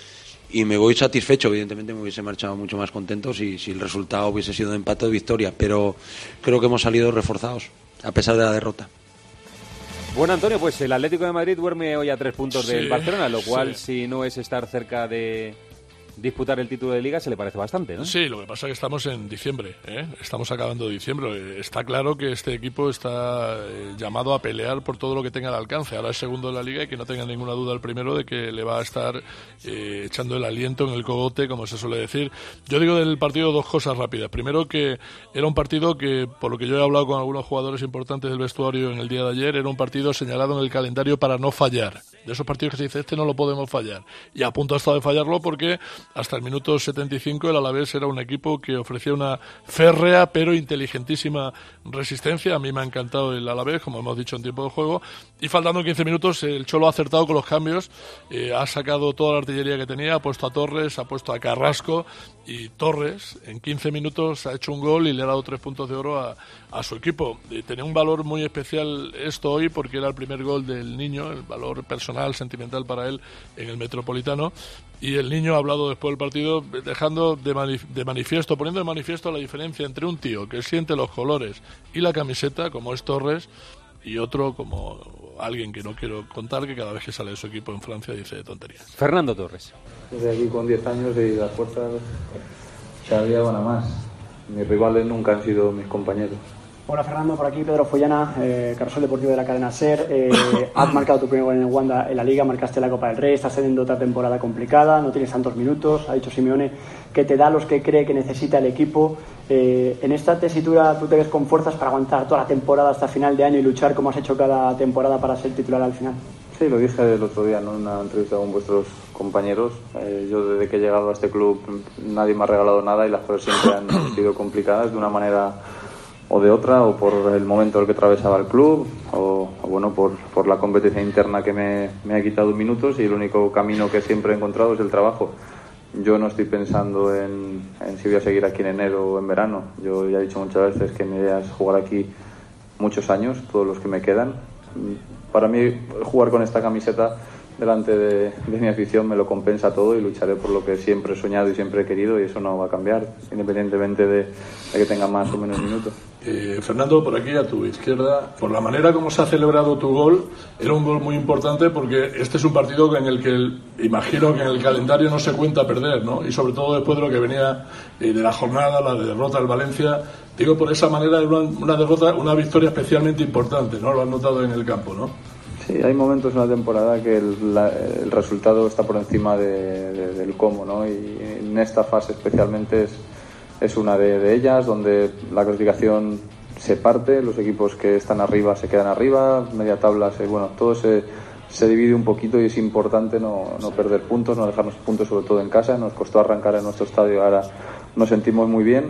Y me voy satisfecho, evidentemente me hubiese marchado mucho más contento si, si el resultado hubiese sido de empate o victoria, pero creo que hemos salido reforzados, a pesar de la derrota. Bueno, Antonio, pues el Atlético de Madrid duerme hoy a tres puntos Sí, del Barcelona, lo cual, sí. si no es estar cerca de disputar el título de Liga, se le parece bastante, ¿no? Sí, lo que pasa es que estamos en diciembre, ¿eh? Estamos acabando diciembre. Está claro que este equipo está eh, llamado a pelear por todo lo que tenga al alcance. Ahora es segundo en la Liga y que no tenga ninguna duda el primero de que le va a estar eh, echando el aliento en el cogote, como se suele decir. Yo digo del partido dos cosas rápidas. Primero, que era un partido que, por lo que yo he hablado con algunos jugadores importantes del vestuario en el día de ayer, era un partido señalado en el calendario para no fallar. De esos partidos que se dice, este no lo podemos fallar. Y a punto ha estado de fallarlo porque hasta el minuto setenta y cinco el Alavés era un equipo que ofrecía una férrea pero inteligentísima resistencia. A mí me ha encantado el Alavés, como hemos dicho en tiempo de juego, y faltando quince minutos el Cholo ha acertado con los cambios, eh, ha sacado toda la artillería que tenía, ha puesto a Torres, ha puesto a Carrasco, y Torres en quince minutos ha hecho un gol y le ha dado tres puntos de oro a, a su equipo. Eh, tenía un valor muy especial esto hoy porque era el primer gol del niño, el valor personal, sentimental para él en el Metropolitano. Y el niño ha hablado después del partido dejando de, manif- de manifiesto, poniendo de manifiesto la diferencia entre un tío que siente los colores y la camiseta, como es Torres, y otro como alguien que no quiero contar, que cada vez que sale de su equipo en Francia dice tonterías. Fernando Torres. Desde aquí con diez años y las fuerzas cada día van a más. Mis rivales nunca han sido mis compañeros. Hola Fernando, por aquí Pedro Follana, eh, Carrusel Deportivo de la cadena SER. Eh, has marcado tu primer gol en el Wanda en la Liga, marcaste la Copa del Rey, estás teniendo otra temporada complicada, no tienes tantos minutos. Ha dicho Simeone que te da los que cree que necesita el equipo. Eh, en esta tesitura, ¿tú te ves con fuerzas para aguantar toda la temporada hasta final de año y luchar como has hecho cada temporada para ser titular al final? Sí, lo dije el otro día, ¿no?, en una entrevista con vuestros compañeros. Eh, yo desde que he llegado a este club nadie me ha regalado nada y las cosas siempre han sido complicadas de una manera o de otra, o por el momento en el que atravesaba el club, o, o bueno, por, por la competencia interna que me, me ha quitado minutos, y el único camino que siempre he encontrado es el trabajo. Yo no estoy pensando en, en si voy a seguir aquí en enero o en verano. Yo ya he dicho muchas veces que mi idea es jugar aquí muchos años, todos los que me quedan. Para mí, jugar con esta camiseta delante de, de mi afición me lo compensa todo, y lucharé por lo que siempre he soñado y siempre he querido, y eso no va a cambiar, independientemente de, de que tenga más o menos minutos. Eh, Fernando, por aquí a tu izquierda, por la manera como se ha celebrado tu gol, era un gol muy importante porque este es un partido en el que el, imagino que en el calendario no se cuenta perder, ¿no? Y sobre todo después de lo que venía eh, de la jornada, la derrota al Valencia. Digo, por esa manera, una, una derrota, una victoria especialmente importante, ¿no? Lo has notado en el campo, ¿no? Sí, hay momentos en la temporada que el, la, el resultado está por encima de, de, del cómo, ¿no? Y en esta fase especialmente es, es una de, de ellas, donde la clasificación se parte, los equipos que están arriba se quedan arriba, media tabla, se, bueno, todo se, se divide un poquito, y es importante no, no perder puntos, no dejarnos puntos, sobre todo en casa. Nos costó arrancar en nuestro estadio, ahora nos sentimos muy bien,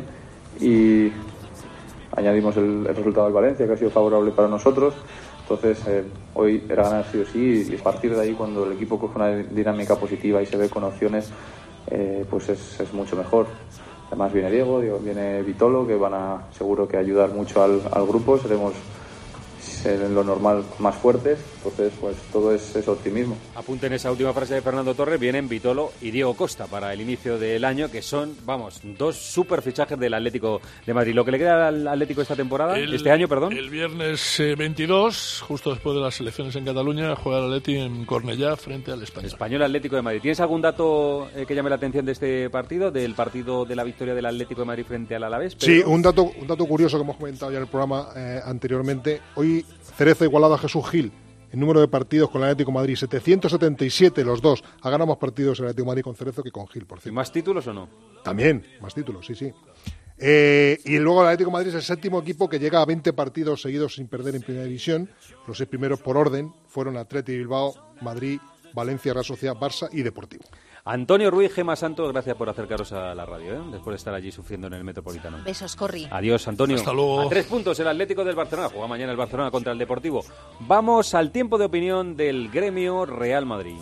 y añadimos el, el resultado del Valencia, que ha sido favorable para nosotros. Entonces, eh, hoy era ganar sí o sí, y a partir de ahí, cuando el equipo coge una dinámica positiva y se ve con opciones, eh, pues es, es mucho mejor. Además viene Diego, viene Vitolo, que van a seguro que ayudar mucho al, al grupo. Seremos en lo normal más fuertes, entonces pues todo es, es optimismo. Apunten esa última frase de Fernando Torres, vienen Vitolo y Diego Costa para el inicio del año, que son, vamos, dos super fichajes del Atlético de Madrid. Lo que le queda al Atlético esta temporada, el, este año, perdón. El viernes eh, veintidós, justo después de las elecciones en Cataluña, juega el Atleti en Cornellá frente al Español. Español Atlético de Madrid. ¿Tienes algún dato eh, que llame la atención de este partido, del partido de la victoria del Atlético de Madrid frente al Alavés? Pero... Sí, un dato, un dato curioso que hemos comentado ya en el programa eh, anteriormente. Hoy Cerezo ha igualado a Jesús Gil en número de partidos con el Atlético de Madrid, setecientos setenta y siete los dos. Ha ganado más partidos el Atlético de Madrid con Cerezo que con Gil, por cierto. ¿Y más títulos o no? También, más títulos, sí, sí. Eh, y luego el Atlético de Madrid es el séptimo equipo que llega a veinte partidos seguidos sin perder en Primera División. Los seis primeros por orden fueron Atleti Bilbao, Madrid, Valencia, Real Sociedad, Barça y Deportivo. Antonio Ruiz, Gemma Santos, gracias por acercaros a la radio, ¿eh? Después de estar allí sufriendo en el Metropolitano. Besos, Corri. Adiós, Antonio. Hasta luego. A tres puntos el Atlético del Barcelona. Juega mañana el Barcelona contra el Deportivo. Vamos al tiempo de opinión del gremio Real Madrid.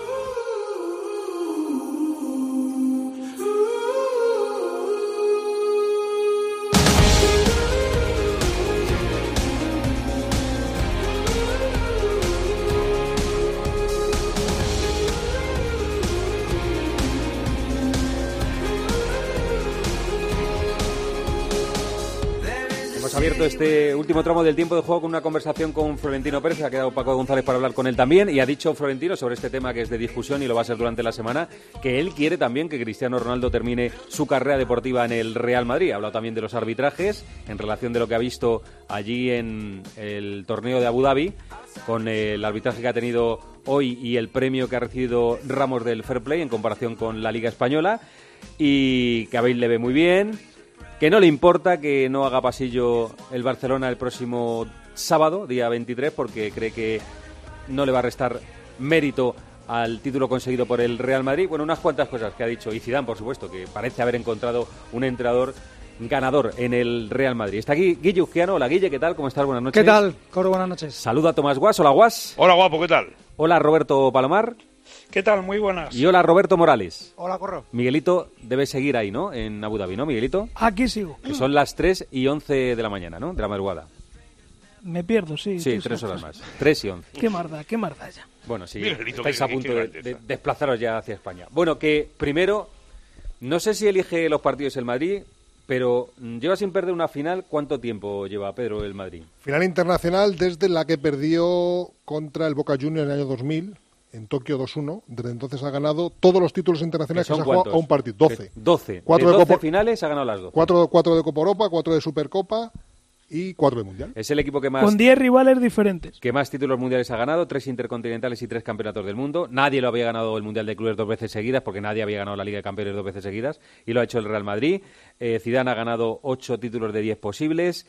Abierto este último tramo del tiempo de juego con una conversación con Florentino Pérez. Ha quedado Paco González para hablar con él también, y ha dicho Florentino sobre este tema que es de discusión y lo va a ser durante la semana, que él quiere también que Cristiano Ronaldo termine su carrera deportiva en el Real Madrid. Ha hablado también de los arbitrajes en relación de lo que ha visto allí en el torneo de Abu Dhabi, con el arbitraje que ha tenido hoy y el premio que ha recibido Ramos del Fair Play en comparación con la Liga Española, y que a Bale le ve muy bien, que no le importa que no haga pasillo el Barcelona el próximo sábado, día veintitrés, porque cree que no le va a restar mérito al título conseguido por el Real Madrid. Bueno, unas cuantas cosas que ha dicho. Y Zidane, por supuesto, que parece haber encontrado un entrenador ganador en el Real Madrid. Está aquí Guille Uzquiano. Hola, Guille, ¿qué tal? ¿Cómo estás? Buenas noches. ¿Qué tal, Coro? Buenas noches. Saluda a Tomás Guas. Hola, Guas. Hola, guapo, ¿qué tal? Hola, Roberto Palomar. ¿Qué tal? Muy buenas. Y hola, Roberto Morales. Hola, Corro. Miguelito debe seguir ahí, ¿no? En Abu Dhabi, ¿no, Miguelito? Aquí sigo. Que son las tres y once de la mañana, ¿no? De la madrugada. Me pierdo, sí. Sí, tres horas más. tres y once. Qué marda, qué marda ya. Bueno, sí, Miguelito, estáis a Miguelito, punto de, de desplazaros ya hacia España. Bueno, que primero, no sé si elige los partidos el Madrid, pero lleva sin perder una final. ¿Cuánto tiempo lleva, Pedro, el Madrid? Final internacional desde la que perdió contra el Boca Juniors en el año dos mil, en Tokio dos uno. Desde entonces ha ganado todos los títulos internacionales que, que se ha jugado a un partido. doce. doce. Cuatro de de doce Copa, finales ha ganado las doce. Cuatro, cuatro de Copa Europa, cuatro de Supercopa y cuatro de Mundial. Es el equipo que más... Con diez rivales diferentes. Que más títulos mundiales ha ganado, tres intercontinentales y tres campeonatos del mundo. Nadie lo había ganado el Mundial de Clubes dos veces seguidas, porque nadie había ganado la Liga de Campeones dos veces seguidas, y lo ha hecho el Real Madrid. Eh, Zidane ha ganado ocho títulos de diez posibles.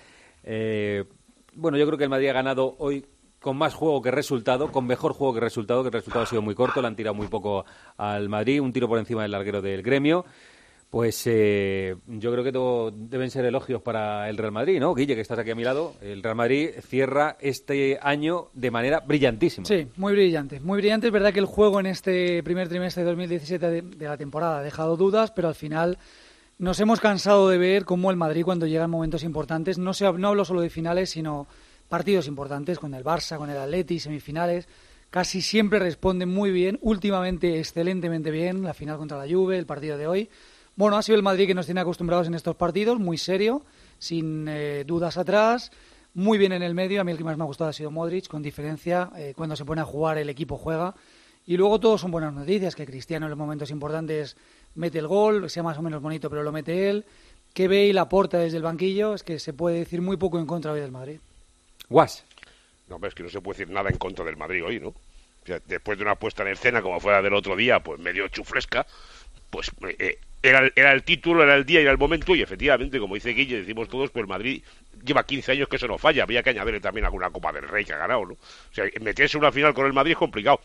Eh, bueno, yo creo que el Madrid ha ganado hoy con más juego que resultado, con mejor juego que resultado, que el resultado ha sido muy corto, le han tirado muy poco al Madrid, un tiro por encima del larguero del gremio. Pues eh, yo creo que todo deben ser elogios para el Real Madrid, ¿no? Guille, que estás aquí a mi lado, el Real Madrid cierra este año de manera brillantísima. Sí, muy brillante, muy brillante. Es verdad que el juego en este primer trimestre de dos mil diecisiete de, de la temporada ha dejado dudas, pero al final nos hemos cansado de ver cómo el Madrid, cuando llegan momentos importantes, no, se, no hablo solo de finales, sino partidos importantes con el Barça, con el Atleti, semifinales, casi siempre responden muy bien, últimamente excelentemente bien, la final contra la Juve, el partido de hoy. Bueno, ha sido el Madrid que nos tiene acostumbrados en estos partidos, muy serio, sin eh, dudas atrás, muy bien en el medio. A mí el que más me ha gustado ha sido Modric, con diferencia. Eh, cuando se pone a jugar el equipo juega. Y luego todos son buenas noticias, que Cristiano en los momentos importantes mete el gol, sea más o menos bonito, pero lo mete él. Que Bale aporta desde el banquillo, es que se puede decir muy poco en contra hoy del Madrid. Guas. No, pero es que no se puede decir nada en contra del Madrid hoy, ¿no? O sea, después de una puesta en escena como fuera del otro día, pues medio chufresca, pues... Eh, Era, era el título, era el día, era el momento, y efectivamente, como dice Guille, decimos todos, pues el Madrid lleva quince años que eso no falla. Había que añadirle también alguna Copa del Rey que ha ganado, ¿no? O sea, meterse en una final con el Madrid es complicado.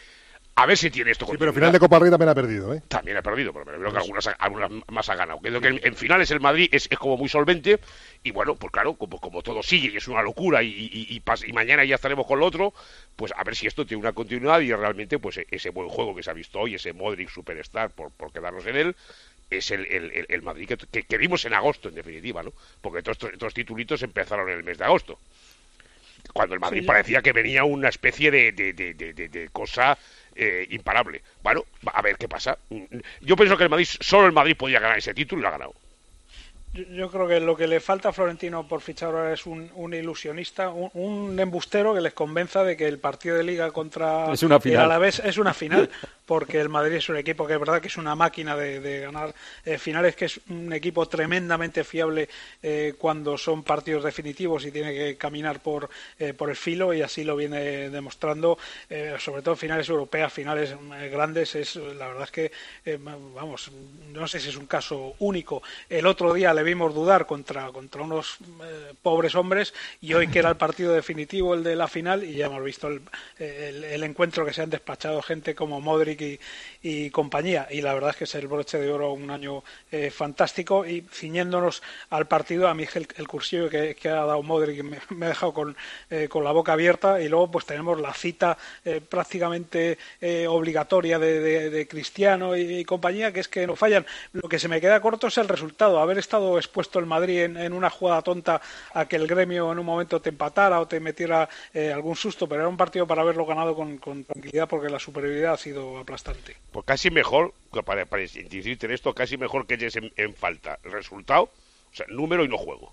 A ver si tiene esto. Sí, pero final de Copa del Rey también ha perdido, ¿eh? También ha perdido, pero creo que algunas, algunas más ha ganado. Creo que en, en finales el Madrid es, es como muy solvente, y bueno, pues claro, como, como todo sigue y es una locura, y, y, y, pas, y mañana ya estaremos con lo otro, pues a ver si esto tiene una continuidad y realmente, pues ese buen juego que se ha visto hoy, ese Modric Superstar, por, por quedarnos en él, es el, el, el Madrid que, que, que vimos en agosto, en definitiva, ¿no? Porque todos estos titulitos empezaron en el mes de agosto. cuando el Madrid Sí, parecía que venía una especie de, de, de, de, de, de cosa eh, imparable. Bueno, a ver qué pasa. Yo pienso que el Madrid, solo el Madrid podía ganar ese título y lo ha ganado. Yo, yo creo que lo que le falta a Florentino por fichar ahora es un, un ilusionista, un, un embustero que les convenza de que el partido de Liga contra Es una final. el Alavés es una final, porque el Madrid es un equipo que es verdad que es una máquina de, de ganar eh, finales, que es un equipo tremendamente fiable eh, cuando son partidos definitivos y tiene que caminar por, eh, por el filo, y así lo viene demostrando, eh, sobre todo en finales europeas, finales eh, grandes. Es la verdad es que, eh, vamos, no sé si es un caso único. El otro día le vimos dudar contra, contra unos eh, pobres hombres, y hoy que era el partido definitivo, el de la final, y ya hemos visto el, el, el encuentro que se han despachado gente como Modric y, y compañía, y la verdad es que es el broche de oro, un año eh, fantástico. Y ciñéndonos al partido, a mí el, el cursillo que, que ha dado Modric me, me ha dejado con, eh, con la boca abierta, y luego pues tenemos la cita eh, prácticamente eh, obligatoria de, de, de Cristiano y, y compañía, que es que no fallan. Lo que se me queda corto es el resultado, haber estado expuesto el Madrid en, en una jugada tonta a que el Gremio en un momento te empatara o te metiera eh, algún susto, pero era un partido para haberlo ganado con, con tranquilidad, porque la superioridad ha sido aplastante. Pues casi mejor, para, para insistir en esto, casi mejor que eches en, en falta resultado, o sea, número y no juego.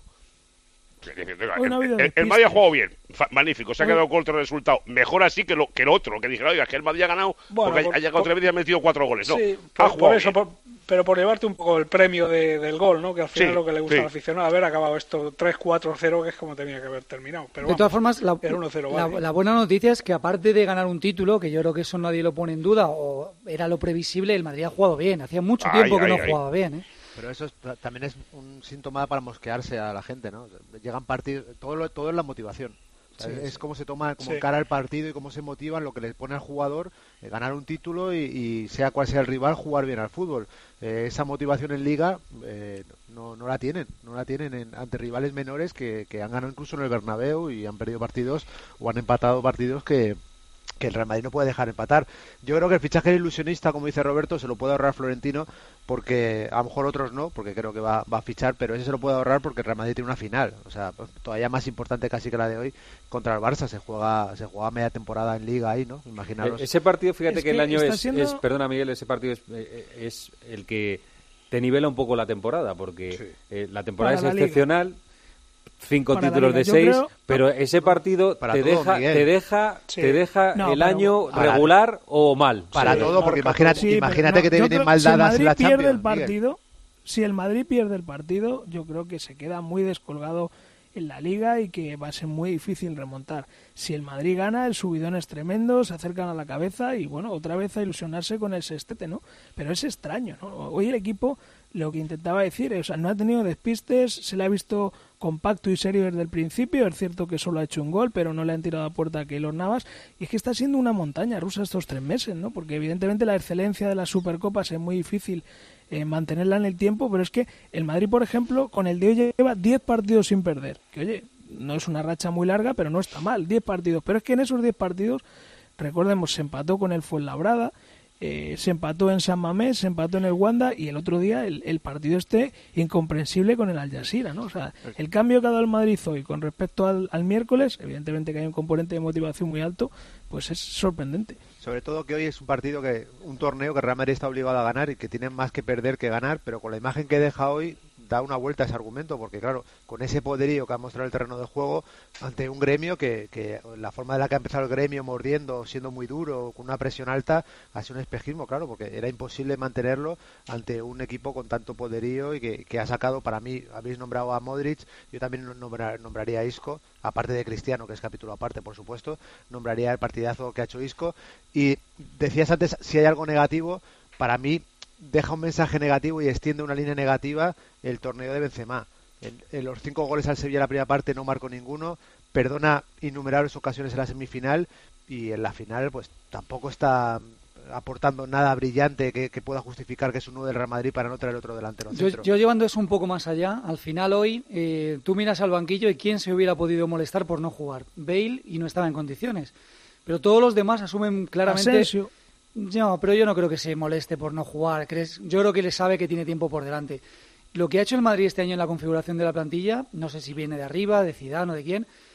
Bueno, el, el, el Madrid ha jugado bien, fa, magnífico, se ha quedado corto el resultado. Mejor así que lo que el otro, que dijeron, oiga, que el Madrid ha ganado bueno, porque por, ha llegado por, otra vez y ha metido cuatro goles. No, sí, ha por, por eso, por, pero por llevarte un poco el premio de, del gol, ¿no? Que al final sí, lo que le gusta sí. al aficionado, haber acabado esto tres cuatro cero, que es como tenía que haber terminado. Pero de vamos, todas formas, la, el uno cero, la, vale. la buena noticia es que, aparte de ganar un título, que yo creo que eso nadie lo pone en duda, o era lo previsible, el Madrid ha jugado bien. Hacía mucho Ay, tiempo que ay, no ay. jugaba bien, ¿eh? Pero eso es, también es un síntoma para mosquearse a la gente, ¿no? Llegan partidos, todo, lo, todo es la motivación. O sea, Sí, es sí. cómo se toma, cómo Sí. encara el partido y cómo se motivan, lo que le pone al jugador, eh, ganar un título y, y sea cual sea el rival, jugar bien al fútbol. Eh, esa motivación en Liga eh, no, no la tienen, no la tienen en, ante rivales menores que, que han ganado incluso en el Bernabéu y han perdido partidos o han empatado partidos que que el Real Madrid no puede dejar empatar. Yo creo que el fichaje de ilusionista, como dice Roberto, se lo puede ahorrar Florentino, porque a lo mejor otros no, porque creo que va, va a fichar, pero ese se lo puede ahorrar porque el Real Madrid tiene una final, o sea, todavía más importante casi que la de hoy, contra el Barça. Se juega se juega media temporada en Liga ahí, ¿no? Imaginaros. Eh, ese partido, fíjate Es que, que el año está es, siendo- es, perdona Miguel, ese partido es, eh, es el que te nivela un poco la temporada, porque eh, la temporada Para es la Liga. excepcional, cinco Para la títulos Liga. de Yo seis, creo- pero ese partido Para te, todo, deja, Miguel. te deja, Sí. te deja No, el pero- año Para- regular o mal. Para Sí. todo, porque imagínate, Sí, pero imagínate no, que te yo vienen creo- mal si el dadas en Madrid la pierde Champions, el Miguel. partido, si el Madrid pierde el partido, yo creo que se queda muy descolgado en la Liga y que va a ser muy difícil remontar. Si el Madrid gana, el subidón es tremendo, se acercan a la cabeza y bueno, otra vez a ilusionarse con el sextete, ¿no? Pero es extraño, ¿no? Hoy el equipo, lo que intentaba decir, o sea, no ha tenido despistes, se le ha visto compacto y serio desde el principio. Es cierto que solo ha hecho un gol, pero no le han tirado a puerta a Keylor Navas, y es que está siendo una montaña rusa estos tres meses, ¿no? Porque evidentemente la excelencia de las Supercopas es muy difícil eh, mantenerla en el tiempo, pero es que el Madrid, por ejemplo, con el de hoy lleva diez partidos sin perder, que oye, no es una racha muy larga, pero no está mal, diez partidos, pero es que en esos diez partidos, recordemos, se empató con el Fuenlabrada, eh, se empató en San Mamés, se empató en el Wanda, y el otro día el, el partido este incomprensible con el Al Jazeera, ¿no? O sea, el cambio que ha dado el Madrid hoy con respecto al, al miércoles, evidentemente que hay un componente de motivación muy alto, pues es sorprendente. Sobre todo que hoy es un partido, que un torneo que Real Madrid está obligado a ganar y que tiene más que perder que ganar, pero con la imagen que deja hoy da una vuelta a ese argumento, porque claro, con ese poderío que ha mostrado el terreno de juego ante un Gremio que, que la forma de la que ha empezado el Gremio, mordiendo, siendo muy duro, con una presión alta, ha sido un espejismo, claro, porque era imposible mantenerlo ante un equipo con tanto poderío y que, que ha sacado, para mí, habéis nombrado a Modric, yo también nombrar, nombraría a Isco, aparte de Cristiano, que es capítulo aparte, por supuesto, nombraría el partidazo que ha hecho Isco. Y decías antes, si hay algo negativo, para mí deja un mensaje negativo y extiende una línea negativa el torneo de Benzema. En, en los cinco goles al Sevilla en la primera parte no marcó ninguno, perdona innumerables ocasiones en la semifinal, y en la final pues tampoco está aportando nada brillante que, que pueda justificar que es uno del Real Madrid para no traer otro delantero Yo, centro. yo llevando eso un poco más allá, al final hoy eh, tú miras al banquillo y quién se hubiera podido molestar por no jugar. Bale, y no estaba en condiciones. Pero todos los demás asumen claramente... Asensio. No, pero yo no creo que se moleste por no jugar. ¿Crees? Yo creo que le sabe que tiene tiempo por delante. Lo que ha hecho el Madrid este año en la configuración de la plantilla, no sé si viene de arriba, de Zidane o de quién,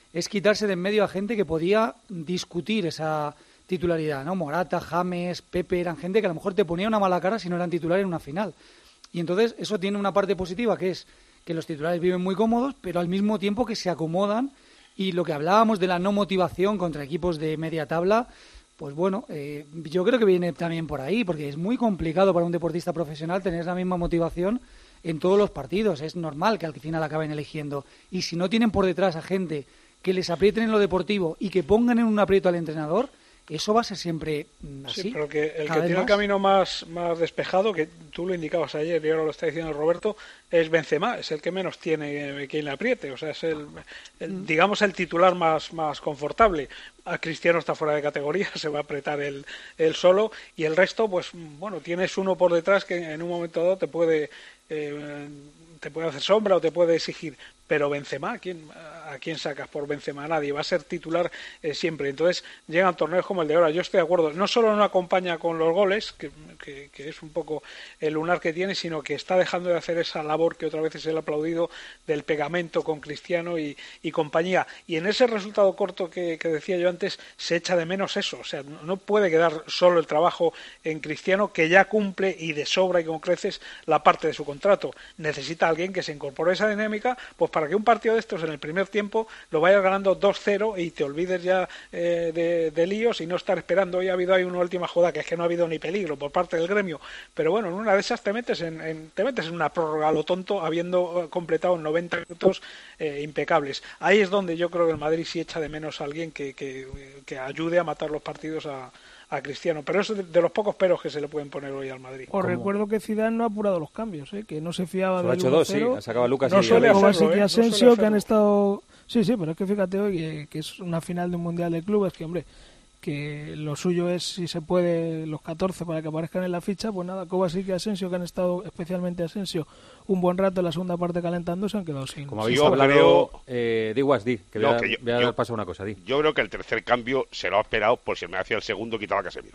es quitarse de en medio a gente que podía discutir esa titularidad, ¿no? Morata, James, Pepe, eran gente que a lo mejor te ponía una mala cara si no eran titulares en una final. Y entonces eso tiene una parte positiva, que es que los titulares viven muy cómodos, pero al mismo tiempo que se acomodan. Y lo que hablábamos de la no motivación contra equipos de media tabla, pues bueno, eh, yo creo que viene también por ahí, porque es muy complicado para un deportista profesional tener la misma motivación en todos los partidos. Es normal que al final acaben eligiendo. Y si no tienen por detrás a gente que les aprieten en lo deportivo y que pongan en un aprieto al entrenador, eso va a ser siempre así. Sí, pero que el que cada vez tiene más. el camino más, más despejado, que tú lo indicabas ayer y ahora lo está diciendo Roberto, es Benzema, es el que menos tiene quien le apriete, o sea, es el, el digamos el titular más, más confortable. A Cristiano está fuera de categoría, se va a apretar él, él solo, y el resto, pues bueno, tienes uno por detrás que en un momento dado te puede eh, te puede hacer sombra o te puede exigir. Pero Benzema, ¿a quién, ¿a quién sacas por Benzema? Nadie, va a ser titular eh, siempre. Entonces llegan torneos como el de ahora. Yo estoy de acuerdo, no solo no acompaña con los goles, que, que, que es un poco el lunar que tiene, sino que está dejando de hacer esa labor que otra vez es el aplaudido del pegamento con Cristiano y, y compañía. Y en ese resultado corto que, que decía yo antes, se echa de menos eso. O sea, no, no puede quedar solo el trabajo en Cristiano, que ya cumple y de sobra y con creces la parte de su contrato. Necesita alguien que se incorpore a esa dinámica, pues para que un partido de estos en el primer tiempo lo vayas ganando dos cero y te olvides ya eh, de, de líos y no estar esperando. Hoy ha habido ahí una última jugada que es que no ha habido ni peligro por parte del gremio, pero bueno, en una de esas te metes en, en te metes en una prórroga a lo tonto, habiendo completado noventa minutos eh, impecables. Ahí es donde yo creo que el Madrid sí echa de menos a alguien que, que, que ayude a matar los partidos a a Cristiano, pero es de, de los pocos peros que se le pueden poner hoy al Madrid. Os recuerdo que Zidane no ha apurado los cambios, ¿eh? Que no se fiaba del uno cero. Ha hecho dos, sí, ha sacado a Lucas no y suele hacerlo, hacerlo, ¿eh? que Asensio, No suele que han hacerlo. estado... Sí, sí, pero es que fíjate hoy que, que es una final de un Mundial de Clubes, que hombre, que lo suyo es, si se puede, los catorce para que aparezcan en la ficha, pues nada, Kovacic y Asensio, que han estado, especialmente Asensio, un buen rato en la segunda parte calentando, se han quedado sin... Como habéis Yo hablado, creo- eh, di, Guas, di, que No, voy a, que yo- voy a yo- dar paso a una cosa, di. Yo creo que el tercer cambio se lo ha esperado por si me hacía el segundo quitaba a Casemiro.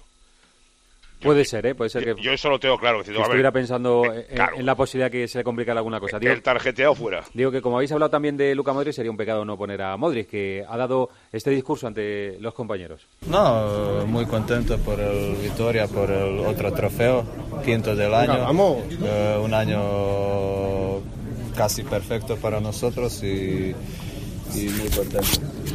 Puede ser, ¿eh? Puede ser Yo, que, yo eso lo tengo claro. Que, que a ver, estuviera pensando eh, en, claro. en la posibilidad que se le complicara alguna cosa. Digo, el tarjeteado fuera. digo que como habéis hablado también de Luka Modric, sería un pecado no poner a Modric, que ha dado este discurso ante los compañeros. No, muy contento por el Victoria, por el otro trofeo, quinto del año. Venga, vamos. Eh, un año casi perfecto para nosotros y, y muy contento.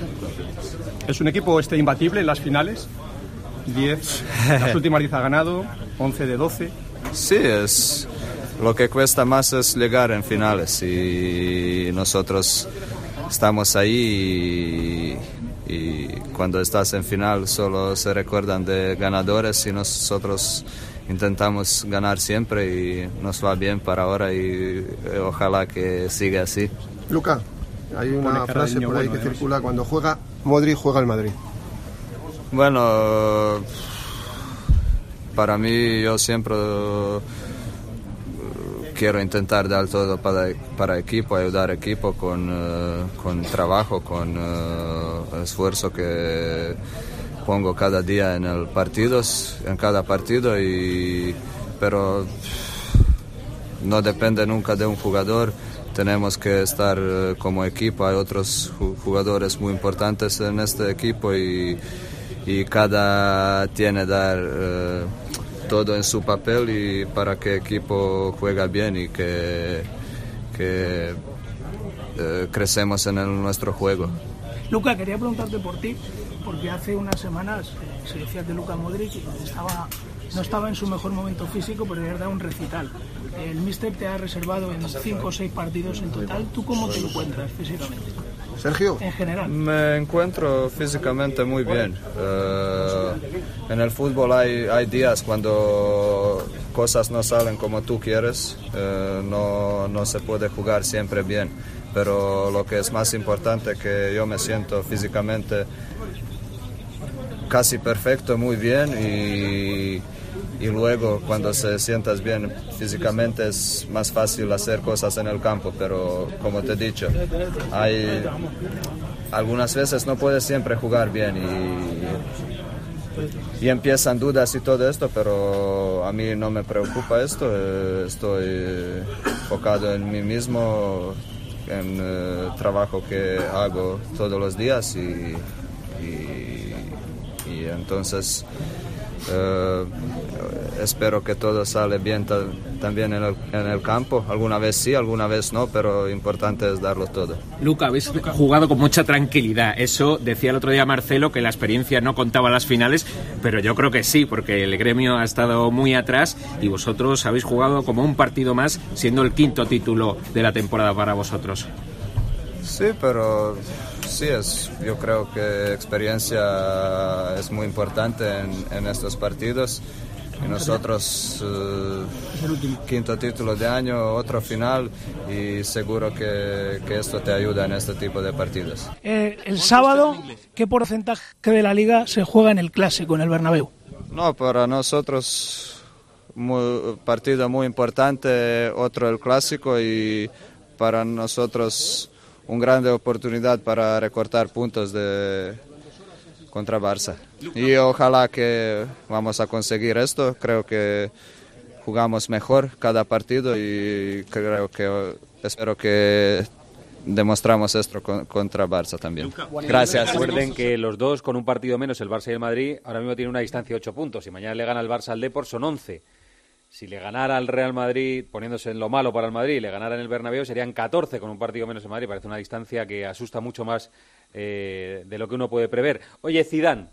Es un equipo este imbatible en las finales. diez, las últimas diez ha ganado, once de doce. Sí, es lo que cuesta más es llegar en finales y nosotros estamos ahí y, y cuando estás en final solo se recuerdan de ganadores y nosotros intentamos ganar siempre y nos va bien para ahora y eh, ojalá que siga así. Luca, hay Pone una cara de frase niño por ahí bueno, que además. circula: cuando juega Modric, juega el Madrid. Bueno, para mí yo siempre eh, quiero intentar dar todo para para equipo, ayudar equipo con, eh, con trabajo, con eh, esfuerzo que pongo cada día en el partidos, en cada partido, y pero no depende nunca de un jugador. Tenemos que estar eh, como equipo. Hay otros ju- jugadores muy importantes en este equipo y, y cada tiene dar eh, todo en su papel y para que el equipo juega bien y que, que eh, crecemos en el- nuestro juego. Luca, quería preguntarte por ti, porque hace unas semanas eh, se decía que Luka Modric estaba, no estaba en su mejor momento físico, pero había dado un recital. El míster te ha reservado en cinco o seis partidos en total. ¿Tú cómo te encuentras físicamente? Sergio. En general. Me encuentro físicamente muy bien. Eh, en el fútbol hay, hay días cuando cosas no salen como tú quieres, eh, no, no se puede jugar siempre bien, pero lo que es más importante es que yo me siento físicamente casi perfecto, muy bien, y, y luego cuando se sientas bien físicamente es más fácil hacer cosas en el campo, pero como te he dicho, hay algunas veces no puedes siempre jugar bien y, y empiezan dudas y todo esto, pero a mí no me preocupa esto, eh, estoy enfocado en mí mismo en el trabajo que hago todos los días y, y, y entonces eh, espero que todo sale bien ta- también en el, en el campo. Alguna vez sí, alguna vez no, pero importante es darlo todo. Luca, habéis jugado con mucha tranquilidad. Eso decía el otro día Marcelo, que la experiencia no contaba las finales, pero yo creo que sí, porque el Gremio ha estado muy atrás y vosotros habéis jugado como un partido más, siendo el quinto título de la temporada para vosotros. Sí, pero sí, es, yo creo que experiencia es muy importante en, en estos partidos. Y nosotros, eh, quinto título de año, otro final, y seguro que, que esto te ayuda en este tipo de partidos. Eh, el sábado, ¿qué porcentaje de la Liga se juega en el Clásico, en el Bernabéu? No, para nosotros, muy, partido muy importante, otro el Clásico, y para nosotros una gran oportunidad para recortar puntos de contra Barça. Y ojalá que vamos a conseguir esto. Creo que jugamos mejor cada partido y creo que espero que demostramos esto con, contra Barça también. Gracias. Recuerden que los dos, con un partido menos, el Barça y el Madrid, ahora mismo tienen una distancia de ocho puntos. Si mañana le gana el Barça al Depor, son once. Si le ganara al Real Madrid, poniéndose en lo malo para el Madrid, y le ganara en el Bernabéu, serían catorce con un partido menos en Madrid. Parece una distancia que asusta mucho más eh, de lo que uno puede prever. Oye, Zidane.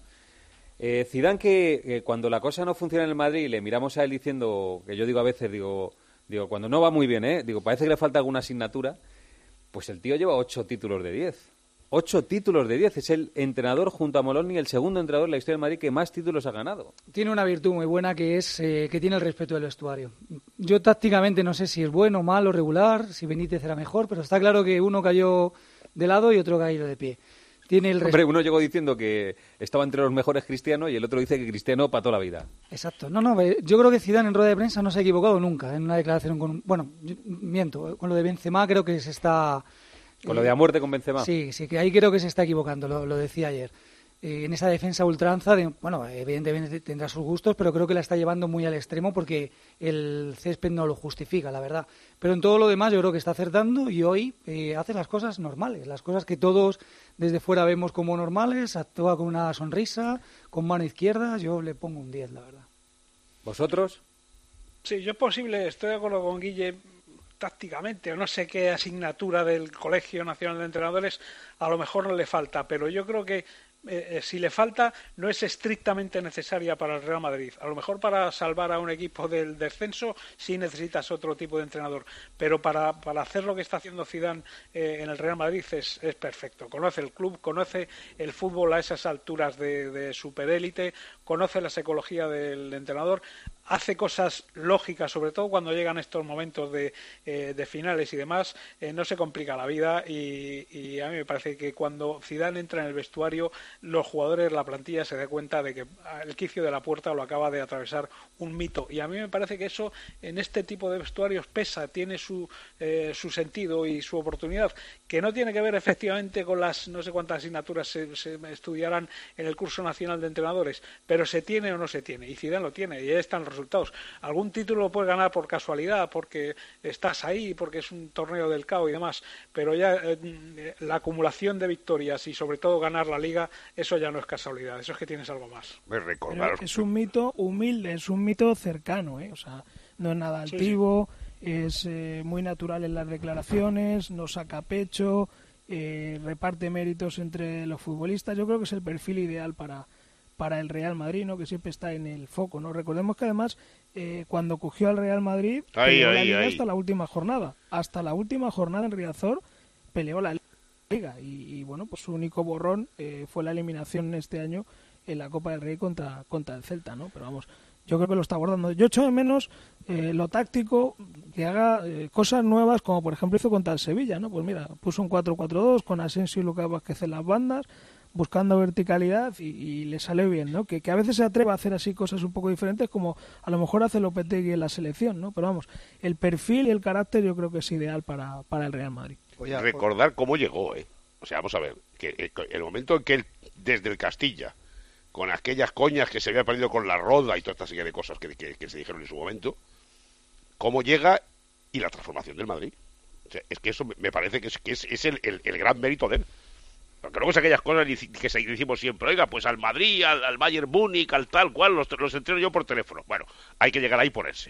Eh, Zidane, que eh, cuando la cosa no funciona en el Madrid, le miramos a él diciendo, que yo digo a veces, digo, digo cuando no va muy bien, ¿eh? Digo, parece que le falta alguna asignatura. Pues el tío lleva ocho títulos de diez. Ocho títulos de diez. Es el entrenador, junto a Moloni, el segundo entrenador en la historia del Madrid que más títulos ha ganado. Tiene una virtud muy buena, que es eh, que tiene el respeto del vestuario. Yo tácticamente no sé si es bueno, malo, regular, si Benítez era mejor, pero está claro que uno cayó de lado y otro cayó de pie. Tiene el Hombre, uno llegó diciendo que estaba entre los mejores Cristiano y el otro dice que Cristiano para toda la vida. Exacto. No, no, yo creo que Zidane en rueda de prensa no se ha equivocado nunca en una declaración con... Bueno, yo, miento, con lo de Benzema creo que se está... Con eh, lo de a muerte con Benzema. Sí, sí, que ahí creo que se está equivocando, lo, lo decía ayer. Eh, en esa defensa ultranza, de, bueno, evidentemente tendrá sus gustos, pero creo que la está llevando muy al extremo porque el césped no lo justifica, la verdad. Pero en todo lo demás yo creo que está acertando y hoy eh, hace las cosas normales, las cosas que todos desde fuera vemos como normales, actúa con una sonrisa, con mano izquierda, yo le pongo un diez, la verdad. ¿Vosotros? Sí, yo es posible, estoy de acuerdo con Guille tácticamente, o no sé qué asignatura del Colegio Nacional de Entrenadores a lo mejor no le falta, pero yo creo que Eh, si le falta, no es estrictamente necesaria para el Real Madrid. A lo mejor para salvar a un equipo del descenso sí necesitas otro tipo de entrenador, pero para, para hacer lo que está haciendo Zidane eh, en el Real Madrid es, es perfecto. Conoce el club, conoce el fútbol a esas alturas de, de superélite, conoce la psicología del entrenador, hace cosas lógicas, sobre todo cuando llegan estos momentos de, eh, de finales y demás, eh, no se complica la vida y, y a mí me parece que cuando Zidane entra en el vestuario, los jugadores, la plantilla se da cuenta de que el quicio de la puerta lo acaba de atravesar un mito, y a mí me parece que eso en este tipo de vestuarios pesa, tiene su, eh, su sentido y su oportunidad, que no tiene que ver efectivamente con las no sé cuántas asignaturas se, se estudiarán en el curso nacional de entrenadores, pero se tiene o no se tiene, y Zidane lo tiene, y ahí están los resultados. Algún título lo puedes ganar por casualidad, porque estás ahí, porque es un torneo del C A O y demás, pero ya eh, la acumulación de victorias y sobre todo ganar la Liga, eso ya no es casualidad, eso es que tienes algo más. Pero es un mito humilde, es un mito cercano, ¿eh? O sea, no es nada altivo, sí, sí. es eh, muy natural en las declaraciones, no saca pecho, eh, reparte méritos entre los futbolistas. Yo creo que es el perfil ideal para para el Real Madrid, ¿no? Que siempre está en el foco, ¿no? Recordemos que además eh, cuando cogió al Real Madrid ahí, peleó ahí, la Liga ahí. hasta la última jornada, hasta la última jornada en Riazor peleó la Liga y, y bueno, pues su único borrón eh, fue la eliminación este año en la Copa del Rey contra contra el Celta, ¿no? Pero vamos, yo creo que lo está abordando. Yo echo de menos eh, lo táctico, que haga eh, cosas nuevas, como por ejemplo hizo contra el Sevilla, ¿no? Pues mira, puso un cuatro cuatro dos con Asensio y Lucas Vázquez en las bandas, buscando verticalidad y, y le sale bien, ¿no? Que, que a veces se atreva a hacer así cosas un poco diferentes, como a lo mejor hace Lopetegui en la selección, ¿no? Pero vamos, el perfil y el carácter yo creo que es ideal para, para el Real Madrid. Oye, recordar cómo llegó, ¿eh? O sea, vamos a ver, que el, el momento en que él, desde el Castilla, con aquellas coñas que se había perdido con la Roda y toda esta serie de cosas que, que, que se dijeron en su momento, cómo llega y la transformación del Madrid. O sea, es que eso me parece que es, que es, es el, el, el gran mérito de él. Porque luego es aquellas cosas que decimos siempre, oiga, pues al Madrid, al, al Bayern Múnich, al tal cual, los, los entreno yo por teléfono. Bueno, hay que llegar ahí por ese.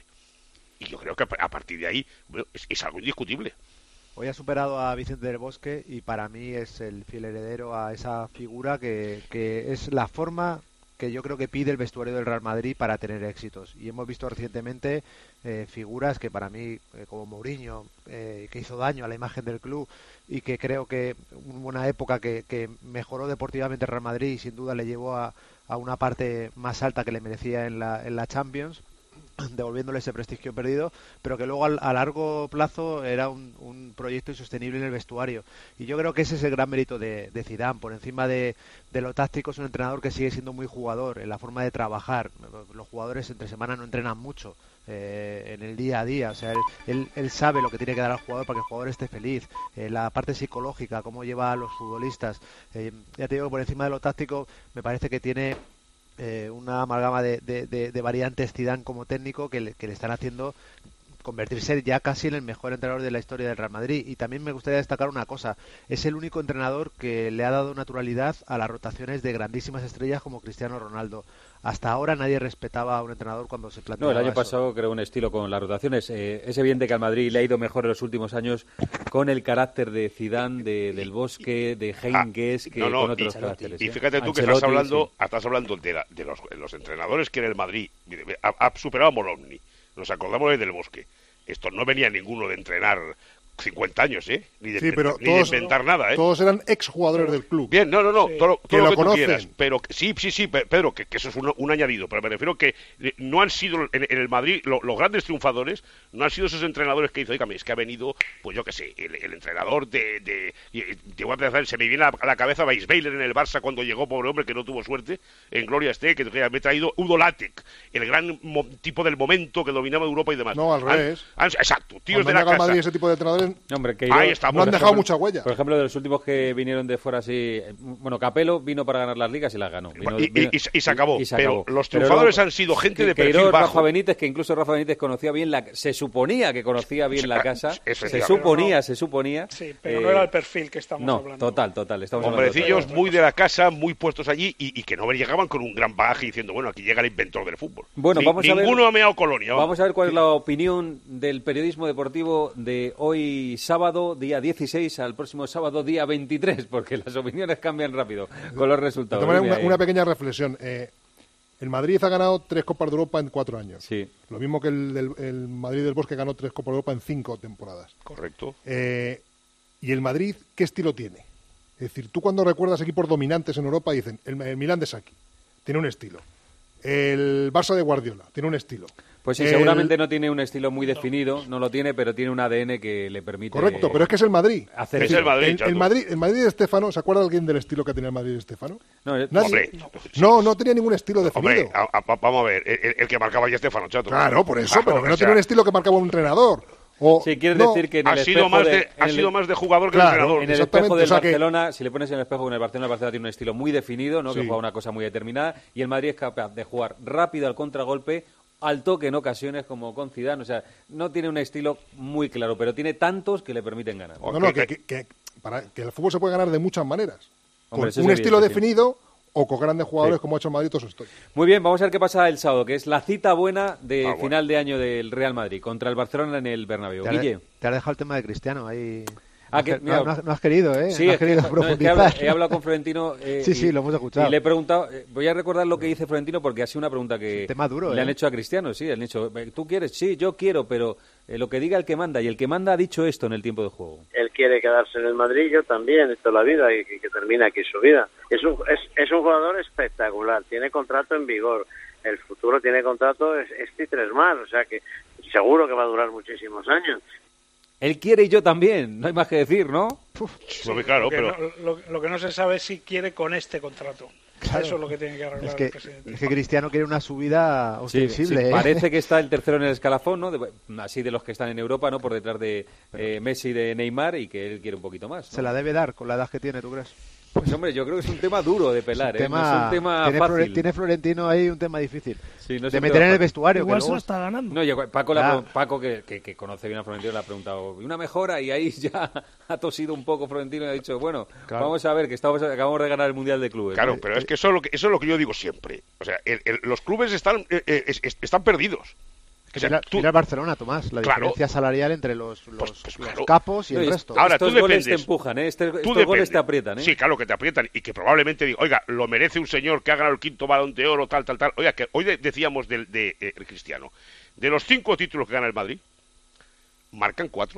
Y yo creo que a partir de ahí, bueno, es, es algo indiscutible. Hoy ha superado a Vicente del Bosque y para mí es el fiel heredero a esa figura que, que es la forma que yo creo que pide el vestuario del Real Madrid para tener éxitos. Y hemos visto recientemente eh, figuras que para mí, eh, como Mourinho, eh, que hizo daño a la imagen del club y que creo que hubo una época que, que mejoró deportivamente el Real Madrid y sin duda le llevó a, a una parte más alta que le merecía en la, en la Champions, devolviéndole ese prestigio perdido, pero que luego a, a largo plazo era un, un proyecto insostenible en el vestuario. Y yo creo que ese es el gran mérito de, de Zidane. Por encima de, de lo táctico, es un entrenador que sigue siendo muy jugador en la forma de trabajar. Los jugadores entre semana no entrenan mucho eh, en el día a día. O sea, él, él, él sabe lo que tiene que dar al jugador para que el jugador esté feliz. Eh, la parte psicológica, cómo lleva a los futbolistas. Eh, ya te digo, por encima de lo táctico, me parece que tiene Eh, una amalgama de, de, de, de variantes Zidane como técnico que le, que le están haciendo convertirse ya casi en el mejor entrenador de la historia del Real Madrid. Y también me gustaría destacar una cosa: es el único entrenador que le ha dado naturalidad a las rotaciones de grandísimas estrellas como Cristiano Ronaldo. Hasta ahora nadie respetaba a un entrenador cuando se planteaba No, el año eso. pasado creó un estilo con las rotaciones. Eh, es evidente que al Madrid le ha ido mejor en los últimos años con el carácter de Zidane, de Del Bosque, de Heinges, que no, no, con otros y, caracteres. Y fíjate tú que Ancelotti, estás hablando, sí. estás hablando de, la, de los, los entrenadores que en el Madrid ha, ha superado a Moroni. Nos acordamos de Del Bosque. Esto no venía ninguno de entrenar cincuenta años, ¿eh? Ni de, Sí, pero ni todos, de inventar nada, ¿eh? todos eran exjugadores del club. Bien, no, no, no, Sí. todo, todo Que lo lo que conocen. tú quieras. Pero que- sí, sí, sí, Pe- Pedro, que, que eso es un, un añadido. Pero me refiero que eh, no han sido en, en el Madrid lo- los grandes triunfadores, no han sido esos entrenadores que hizo, oígame, es que ha venido, pues yo qué sé, el, el entrenador de, de, de, llegó a pensar, se me viene a la, a la cabeza Weisweiler en el Barça cuando llegó, pobre hombre, que no tuvo suerte, en Gloria esté, que, que me ha traído Udo Lattek, el gran mo- tipo del momento que dominaba Europa y demás. No, al Han- revés. han- exacto, tíos Cuando de la llega al casa. Madrid ese tipo de entrenadores, Hombre, que Ahí está, no han por dejado ejemplo. mucha huella. Por ejemplo, de los últimos que vinieron de fuera así, eh, bueno, Capello vino para ganar las ligas y las ganó. Vino- Y- y- vino- y- y se acabó. y se Pero acabó. los Pero triunfadores luego, han sido gente que- de perfil Queiroz, bajo. Rafa Benítez, que incluso Rafa Benítez conocía bien la, se suponía que conocía bien la casa, se efectivamente. suponía, se suponía. Sí, pero eh, no era el perfil que estamos no, hablando. total, total. Estamos hablando de Hombrecillos otra muy de la casa, muy puestos allí y, y que no llegaban con un gran bagaje diciendo, bueno, aquí llega el inventor del fútbol. Bueno, Ni- vamos a ver- ninguno ha meado colonia. vamos. Vamos a ver cuál es la opinión del periodismo deportivo de hoy sábado, día dieciséis, al próximo sábado, día veintitrés, porque las opiniones cambian rápido con los de resultados. todas maneras, Dime una, ahí. una pequeña reflexión. Eh, el Madrid ha ganado tres Copas de Europa en cuatro años. Sí. Lo mismo que el, del- el Madrid del Bosque ganó tres Copas de Europa en cinco temporadas. Correcto. Eh, ¿Y el Madrid qué estilo tiene? Es decir, tú cuando recuerdas equipos dominantes en Europa dicen, el, el Milán de Sacchi tiene un estilo. El Barça de Guardiola tiene un estilo. Pues sí, El- seguramente no tiene un estilo muy definido, no lo tiene, pero tiene un A D N que le permite... Correcto, pero es que es el Madrid. hacer Es eso. decir, el, el Madrid, el Madrid de Estefano, ¿se acuerda alguien del estilo que tenía el Madrid de Estefano? No, eh, Nadie. Hombre, no, no tenía ningún estilo definido. Hombre, a- a- vamos a ver, el, el que marcaba ya Estefano, chato. Claro, por eso, Claro, pero que o no sea, tiene un estilo que marcaba un entrenador. O, Sí, quiere no, decir que en ha el sido espejo más de, en ha el- sido más de jugador que Claro, de entrenador. En el Exactamente, espejo del o sea que- Barcelona, si le pones en el espejo con el Barcelona, el Barcelona tiene un estilo muy definido, ¿no? Sí. Que juega una cosa muy determinada, y el Madrid es capaz de jugar rápido al contragolpe, al toque en ocasiones como con Zidane, o sea, no tiene un estilo muy claro, pero tiene tantos que le permiten ganar. No, no, que, que- que- para, que el fútbol se puede ganar de muchas maneras. Hombre, eso con un es estilo evidente, sí. definido o con grandes jugadores Sí. como ha hecho el Madrid todo su historia. Muy bien, vamos a ver qué pasa el sábado, que es la cita buena de Ah, bueno. final de año del Real Madrid contra el Barcelona en el Bernabéu. Te has, Guille. te has dejado el tema de Cristiano ahí. Ah, no, que- has, mira, no has- no has querido, ¿eh? Sí, no has es que- querido no, es que profundizar. hablo- he hablado con Florentino. eh, Sí, y- sí, lo hemos escuchado. Y le he preguntado, eh, voy a recordar lo que dice Florentino porque ha sido una pregunta que tema duro, le ¿eh? han hecho a Cristiano. Sí, le han dicho, eh, ¿tú quieres? Sí, yo quiero, pero eh, lo que diga el que manda. Y el que manda ha dicho esto en el tiempo de juego. Él quiere quedarse en el Madrid, yo también, de toda la vida, y que, que termine aquí su vida. Es un, es, es un jugador espectacular, tiene contrato en vigor, el futuro tiene contrato es- este y tres más, o sea que seguro que va a durar muchísimos años. Él quiere y yo también, no hay más que decir, ¿no? Sí, claro, lo, que pero... no, lo, lo que no se sabe es si quiere con este contrato. Claro. Eso es lo que tiene que arreglar Es que, el presidente. es que Cristiano quiere una subida Sí, ostensible. sí, ¿eh? parece que está el tercero en el escalafón, ¿no? De- así de los que están en Europa, ¿no? Por detrás de eh, Messi y de Neymar y que él quiere un poquito más. ¿no? Se la debe dar con la edad que tiene, ¿tú crees? Pues hombre, yo creo que es un tema duro de pelar, ¿eh? Tema, No es un tema tiene, fácil. Flore, tiene Florentino ahí un tema difícil. Sí, no es de un meter tema en el fácil. vestuario. Igual que se luego... lo está ganando. No, llegó- Paco, le Ah. ha- Paco que, que, que conoce bien a Florentino, le ha preguntado, ¿y una mejora? Y ahí ya ha tosido un poco Florentino y ha dicho, bueno, Claro. vamos a ver, que estamos, acabamos de ganar el Mundial de Clubes. Claro, ¿no? pero es que eso es lo que, eso es lo que yo digo siempre. O sea, el- el- los clubes están, eh, eh, es- es- están perdidos. O sea, mira, tú- mira el Barcelona, Tomás, la Claro. diferencia salarial entre los, los, Pues- pues los claro. capos y No, el y resto. Ahora, estos tú goles dependes. te empujan, ¿eh? Este- Tú estos goles dependes. te aprietan, ¿eh? Sí, claro que te aprietan y que probablemente digo, oiga, lo merece un señor que ha ganado el quinto Balón de Oro, tal, tal, tal. Oiga, que hoy de- decíamos del de, eh, el Cristiano, de los cinco títulos que gana el Madrid, marcan cuatro.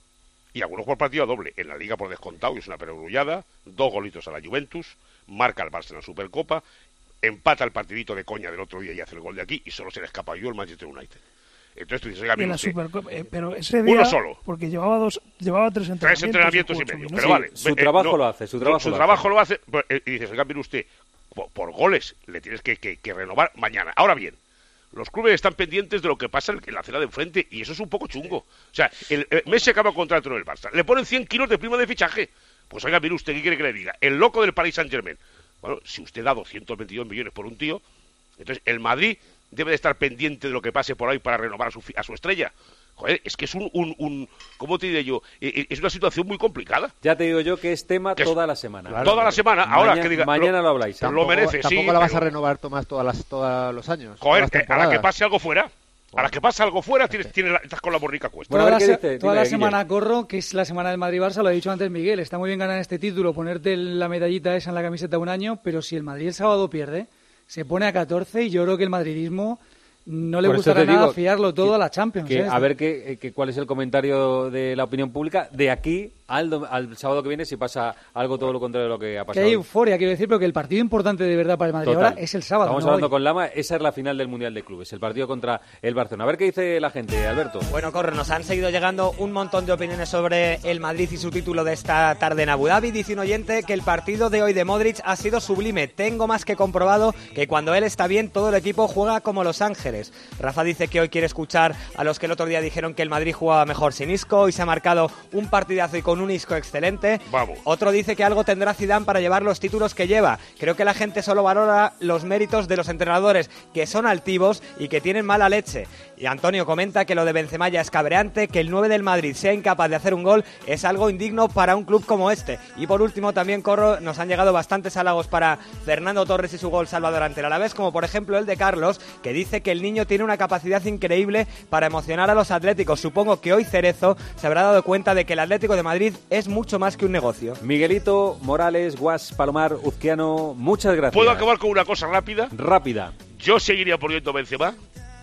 Y algunos por partido doble. En la Liga por descontado, y es una perogrullada, dos golitos a la Juventus, marca el Barça en la Supercopa, empata el partidito de coña del otro día y hace el gol de aquí, y solo se le escapa yo el Manchester United. Entonces tú dices, oiga, Y en mire la usted, Supercopa, eh, pero ese día, uno solo. porque llevaba dos, llevaba tres entrenamientos, Tres entrenamientos y ocho medio. minutos. Pero vale. su eh, trabajo no, lo hace, su trabajo su lo trabajo lo hace. pues, eh, y dices, oiga, mire usted, por, por goles le tienes que, que- que renovar mañana. Ahora bien, los clubes están pendientes de lo que pasa en la acera de enfrente y eso es un poco chungo. O sea, el, el Messi acaba contrato en el Barça. Le ponen cien kilos de prima de fichaje. Pues oiga, mire usted, ¿qué quiere que le diga? El loco del Paris Saint-Germain. Bueno, si usted da doscientos veintidós millones por un tío, entonces el Madrid debe de estar pendiente de lo que pase por ahí para renovar a su, fi- a su estrella. Joder, es que es un, un, un ¿cómo te diré yo? Eh, eh, Es una situación muy complicada. Ya te digo yo que es tema Que es- toda la semana. Claro. Toda la semana, ahora Maña- que diga- Mañana lo- lo habláis. ¿eh? lo merece, Tampoco sí, la vas pero- a renovar, Tomás, todas las, todos los años. Joder, todas las eh, a la que temporadas. pase algo fuera. A la que pase algo fuera, tienes, tienes la- estás con la borrica cuesta. Toda la, se- toda la semana corro, que es la semana del Madrid-Barça, lo ha dicho antes Miguel, está muy bien ganar este título, ponerte la medallita esa en la camiseta un año, pero si el Madrid el sábado pierde, se pone a catorce y yo creo que el madridismo no le Por eso gustará te nada digo fiarlo todo que- a la Champions. que ¿eh? a ver qué, que cuál es el comentario de la opinión pública de aquí al, dom- al sábado que viene si pasa algo todo lo contrario de lo que ha Que pasado. hay hoy. euforia, quiero decir, pero que el partido importante de verdad para el Madrid Total. ahora es el sábado. Estamos no hablando hoy. con Lama, esa es la final del Mundial de Clubes, el partido contra el Barcelona. A ver qué dice la gente, Alberto. Bueno, Corro, nos han seguido llegando un montón de opiniones sobre el Madrid y su título de esta tarde en Abu Dhabi. Dice un oyente que el partido de hoy de Modric ha sido sublime. Tengo más que comprobado que cuando él está bien, todo el equipo juega como Los Ángeles. Rafa dice que hoy quiere escuchar a los que el otro día dijeron que el Madrid jugaba mejor sin Isco y se ha marcado un partidazo y con un Isco excelente. Vamos. Otro dice que algo tendrá Zidane para llevar los títulos que lleva. Creo que la gente solo valora los méritos de los entrenadores, que son altivos y que tienen mala leche. Y Antonio comenta que lo de Benzema ya es cabreante, que el nueve del Madrid sea incapaz de hacer un gol es algo indigno para un club como este. Y por último también, Corro, nos han llegado bastantes halagos para Fernando Torres y su gol salvador ante el Alavés, como por ejemplo el de Carlos, que dice que el niño tiene una capacidad increíble para emocionar a los atléticos. Supongo que hoy Cerezo se habrá dado cuenta de que el Atlético de Madrid es mucho más que un negocio. Miguelito, Morales, Guas, Palomar, Uzquiano, muchas gracias. ¿Puedo acabar con una cosa rápida? Rápida. Yo seguiría poniendo Benzema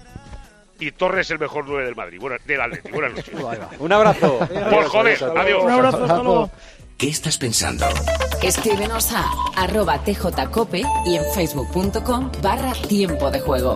y Torres el mejor nueve del Madrid. Bueno, del Atlético. Buenas noches. Un abrazo. Por joder, adiós. Un abrazo, hasta luego. ¿Qué estás pensando? Escríbenos a arroba tjcope y en facebook.com barra tiempo de juego.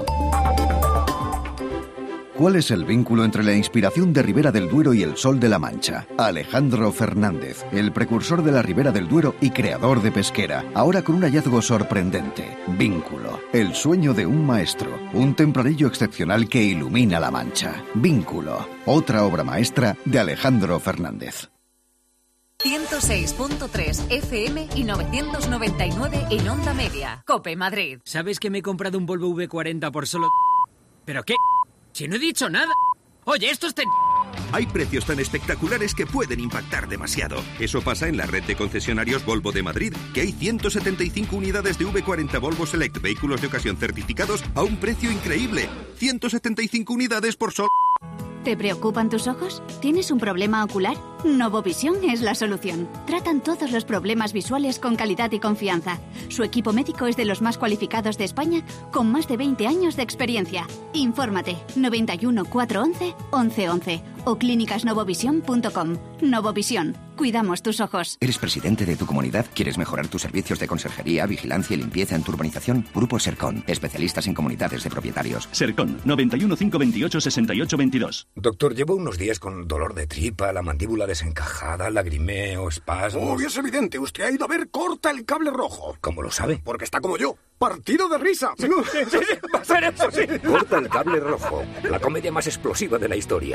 ¿Cuál es el vínculo entre la inspiración de Ribera del Duero y el Sol de la Mancha? Alejandro Fernández, el precursor de la Ribera del Duero y creador de Pesquera, ahora con un hallazgo sorprendente. Vínculo, el sueño de un maestro, un tempranillo excepcional que ilumina la Mancha. Vínculo, otra obra maestra de Alejandro Fernández. ciento seis punto tres F M y novecientos noventa y nueve en Onda Media. Cope Madrid. ¿Sabes que me he comprado un Volvo V cuarenta por solo... ¿Pero qué? Si no he dicho nada. Oye, esto es... Ten... Hay precios tan espectaculares que pueden impactar demasiado. Eso pasa en la red de concesionarios Volvo de Madrid, que hay ciento setenta y cinco unidades de V cuarenta Volvo Select, vehículos de ocasión certificados a un precio increíble. ciento setenta y cinco unidades por solo... ¿Te preocupan tus ojos? ¿Tienes un problema ocular? Novovisión es la solución. Tratan todos los problemas visuales con calidad y confianza. Su equipo médico es de los más cualificados de España, con más de veinte años de experiencia. Infórmate noventa y uno, cuatrocientos once, once once o clínicas novovisión punto com. Novovisión. Cuidamos tus ojos. ¿Eres presidente de tu comunidad? ¿Quieres mejorar tus servicios de conserjería, vigilancia y limpieza en tu urbanización? Grupo Sercon, especialistas en comunidades de propietarios. Sercon, noventa y uno, cinco veintiocho, sesenta y ocho veintidós. Doctor, llevo unos días con dolor de tripa, la mandíbula desencajada, lagrimeo, espasmos... Oh, es evidente, usted ha ido a ver Corta el Cable Rojo. ¿Cómo lo sabe? Porque está como yo, partido de risa. Sí, sí, sí, va a ser eso, sí. Corta el Cable Rojo, la comedia más explosiva de la historia.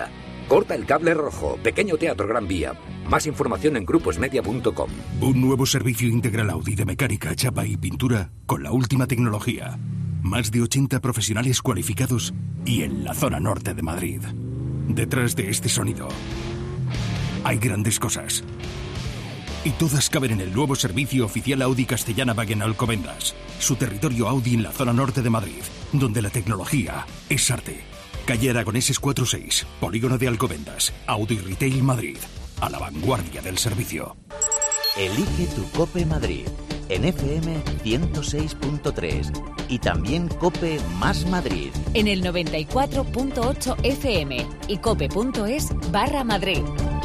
Corta el cable rojo. Pequeño Teatro Gran Vía. Más información en gruposmedia punto com. Un nuevo servicio integral Audi de mecánica, chapa y pintura con la última tecnología. Más de ochenta profesionales cualificados y en la zona norte de Madrid. Detrás de este sonido hay grandes cosas. Y todas caben en el nuevo servicio oficial Audi Castellana-Wagen Alcobendas. Su territorio Audi en la zona norte de Madrid, donde la tecnología es arte. Calle Aragoneses cuatro seis, Polígono de Alcobendas, Audi Retail Madrid. A la vanguardia del servicio. Elige tu Cope Madrid en F M ciento seis punto tres y también Cope Más Madrid. En el noventa y cuatro punto ocho F M y cope punto es barra Madrid.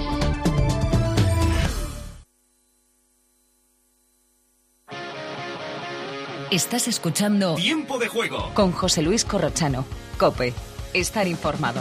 Estás escuchando Tiempo de Juego con José Luis Corrochano. Cope, estar informado.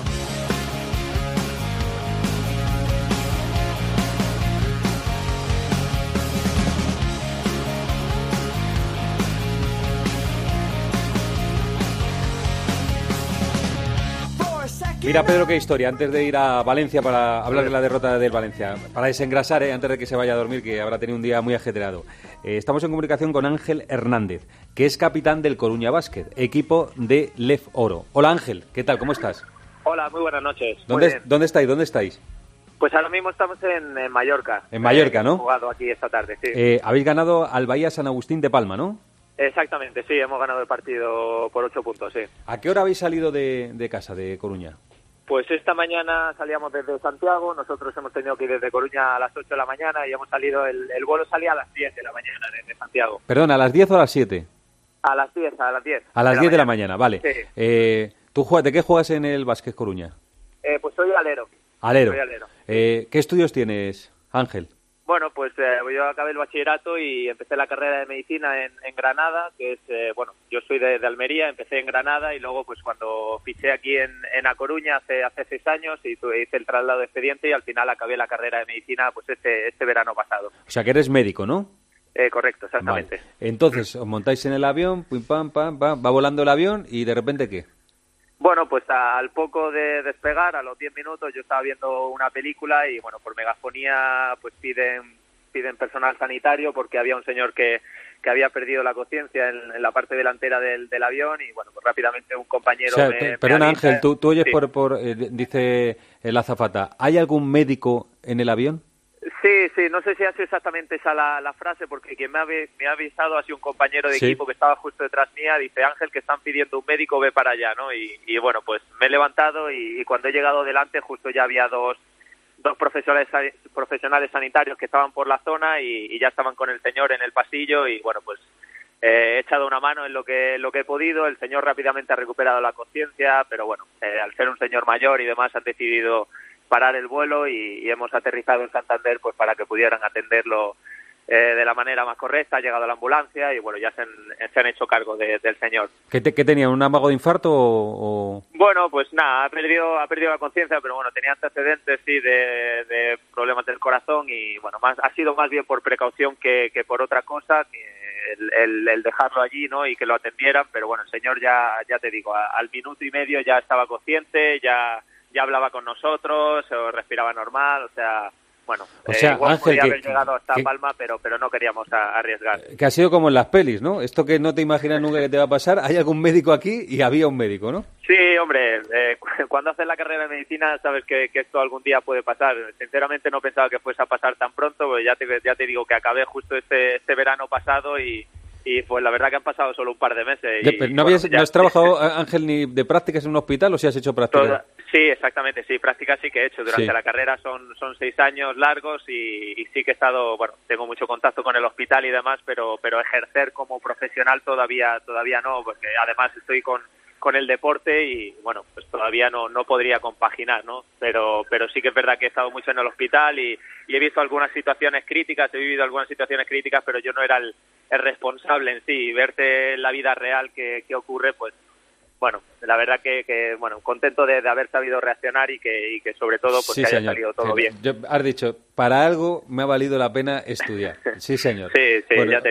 Mira, Pedro, qué historia. Antes de ir a Valencia para hablar de la derrota del Valencia, para desengrasar, ¿eh? Antes de que se vaya a dormir, que habrá tenido un día muy ajetreado. Eh, estamos en comunicación con Ángel Hernández, que es capitán del Coruña Basket, equipo de Lef Oro. Hola, Ángel, ¿qué tal? ¿Cómo estás? Hola, muy buenas noches. ¿Dónde, ¿dónde estáis? ¿Dónde estáis? Pues ahora mismo estamos en, en Mallorca. En Mallorca, eh, ¿no? Hemos jugado aquí esta tarde, sí. Eh, habéis ganado al Bahía San Agustín de Palma, ¿no? Exactamente, sí, hemos ganado el partido por ocho puntos, sí. ¿A qué hora habéis salido de, de casa, de Coruña? Pues esta mañana salíamos desde Santiago, nosotros hemos tenido que ir desde Coruña a las ocho de la mañana y hemos salido, el, el vuelo salía a las diez de la mañana desde Santiago. Perdón, ¿a las diez o a las siete? A las diez, a las diez. A las diez de la mañana, vale. Sí. Eh, ¿tú juegas, ¿De qué juegas en el Básquet Coruña? Eh, pues soy alero. Alero. Soy alero. Eh, ¿Qué estudios tienes, Ángel? Bueno, pues eh, yo acabé el bachillerato y empecé la carrera de medicina en, en Granada, que es, eh, bueno, yo soy de, de Almería, empecé en Granada y luego pues cuando fiché aquí en, en A Coruña hace hace seis años y hice el traslado de expediente y al final acabé la carrera de medicina pues este, este verano pasado. O sea, que eres médico, ¿no? Eh, correcto, exactamente. Vale. Entonces, os montáis en el avión, pim, pam, pam, pam, va volando el avión y de repente, ¿qué? Bueno, pues al poco de despegar, a los diez minutos, yo estaba viendo una película y, bueno, por megafonía, pues piden piden personal sanitario porque había un señor que, que había perdido la conciencia en, en la parte delantera del, del avión y, bueno, pues rápidamente un compañero... O sea, me, te, perdona, me avisa, Ángel, tú, tú oyes sí. por, por eh, dice la azafata, ¿hay algún médico en el avión? Sí, sí, no sé si ha sido exactamente esa la, la frase, porque quien me ha, me ha avisado ha sido un compañero de Sí. equipo que estaba justo detrás mía, dice, Ángel, que están pidiendo un médico, ve para allá, ¿no? Y, y bueno, pues me he levantado y, y cuando he llegado delante justo ya había dos, dos profesionales, profesionales sanitarios que estaban por la zona y, y ya estaban con el señor en el pasillo y bueno, pues eh, he echado una mano en lo que, lo que he podido, el señor rápidamente ha recuperado la conciencia, pero bueno, eh, al ser un señor mayor y demás han decidido parar el vuelo y, y hemos aterrizado en Santander pues para que pudieran atenderlo eh, de la manera más correcta. Ha llegado la ambulancia y bueno, ya se han, se han hecho cargo de, del señor. ¿Qué, te, qué tenía, un amago de infarto o...? o... Bueno, pues nada, ha perdido, ha perdido la conciencia, pero bueno, tenía antecedentes sí de, de problemas del corazón y bueno, más ha sido más bien por precaución que, que por otra cosa, que el, el, el dejarlo allí, ¿no? Y que lo atendieran, pero bueno, el señor ya, ya te digo, a, al minuto y medio ya estaba consciente, ya ya hablaba con nosotros, o respiraba normal, o sea, bueno, O sea, eh, igual Ángel, podría que- haber llegado hasta que- Palma, pero pero no queríamos a- arriesgar. Que ha sido como en las pelis, ¿no? Esto que no te imaginas nunca que te va a pasar, hay algún médico aquí y había un médico, ¿no? Sí, hombre, eh, cu- cuando haces la carrera de medicina sabes que, que esto algún día puede pasar. Sinceramente no pensaba que fuese a pasar tan pronto, porque ya te, ya te digo que acabé justo este, este verano pasado y, y pues la verdad que han pasado solo un par de meses. Ya, Y, pero ¿No, bueno, habías, ya- ¿No has trabajado, Ángel, ni de prácticas en un hospital o si has hecho prácticas? Toda- sí, exactamente, sí, prácticas sí que he hecho durante Sí. la carrera, son son seis años largos y, y sí que he estado, bueno, tengo mucho contacto con el hospital y demás, pero pero ejercer como profesional todavía todavía no, porque además estoy con con el deporte y bueno, pues todavía no no podría compaginar, ¿no? Pero pero sí que es verdad que he estado mucho en el hospital y, y he visto algunas situaciones críticas, he vivido algunas situaciones críticas, pero yo no era el, el responsable en sí, y verte en la vida real que, que ocurre, pues bueno, la verdad que, que bueno, contento de, de haber sabido reaccionar y que, y que sobre todo pues Sí, que haya señor. salido todo Sí, bien. yo- has dicho, para algo me ha valido la pena estudiar. Sí, señor. Sí, sí, Bueno, ya te digo.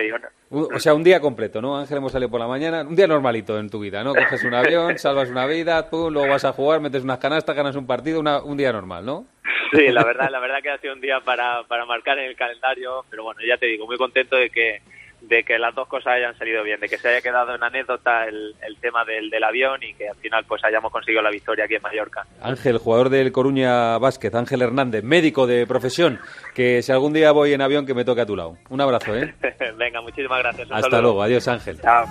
O sea, un día completo, ¿no, Ángel? Hemos salido por la mañana, un día normalito en tu vida, ¿no? Coges un avión, salvas una vida, pum, luego vas a jugar, metes unas canastas, ganas un partido, una, un día normal, ¿no? Sí, la verdad, la verdad que ha sido un día para, para marcar en el calendario, pero bueno, ya te digo, muy contento de que de que las dos cosas hayan salido bien, de que se haya quedado en anécdota el, el tema del, del avión y que al final pues hayamos conseguido la victoria aquí en Mallorca. Ángel, jugador del Coruña Basket, Ángel Hernández, médico de profesión, que si algún día voy en avión que me toque a tu lado. Un abrazo, ¿eh? Venga, muchísimas gracias. Un Hasta saludo. luego, adiós, Ángel. Chao.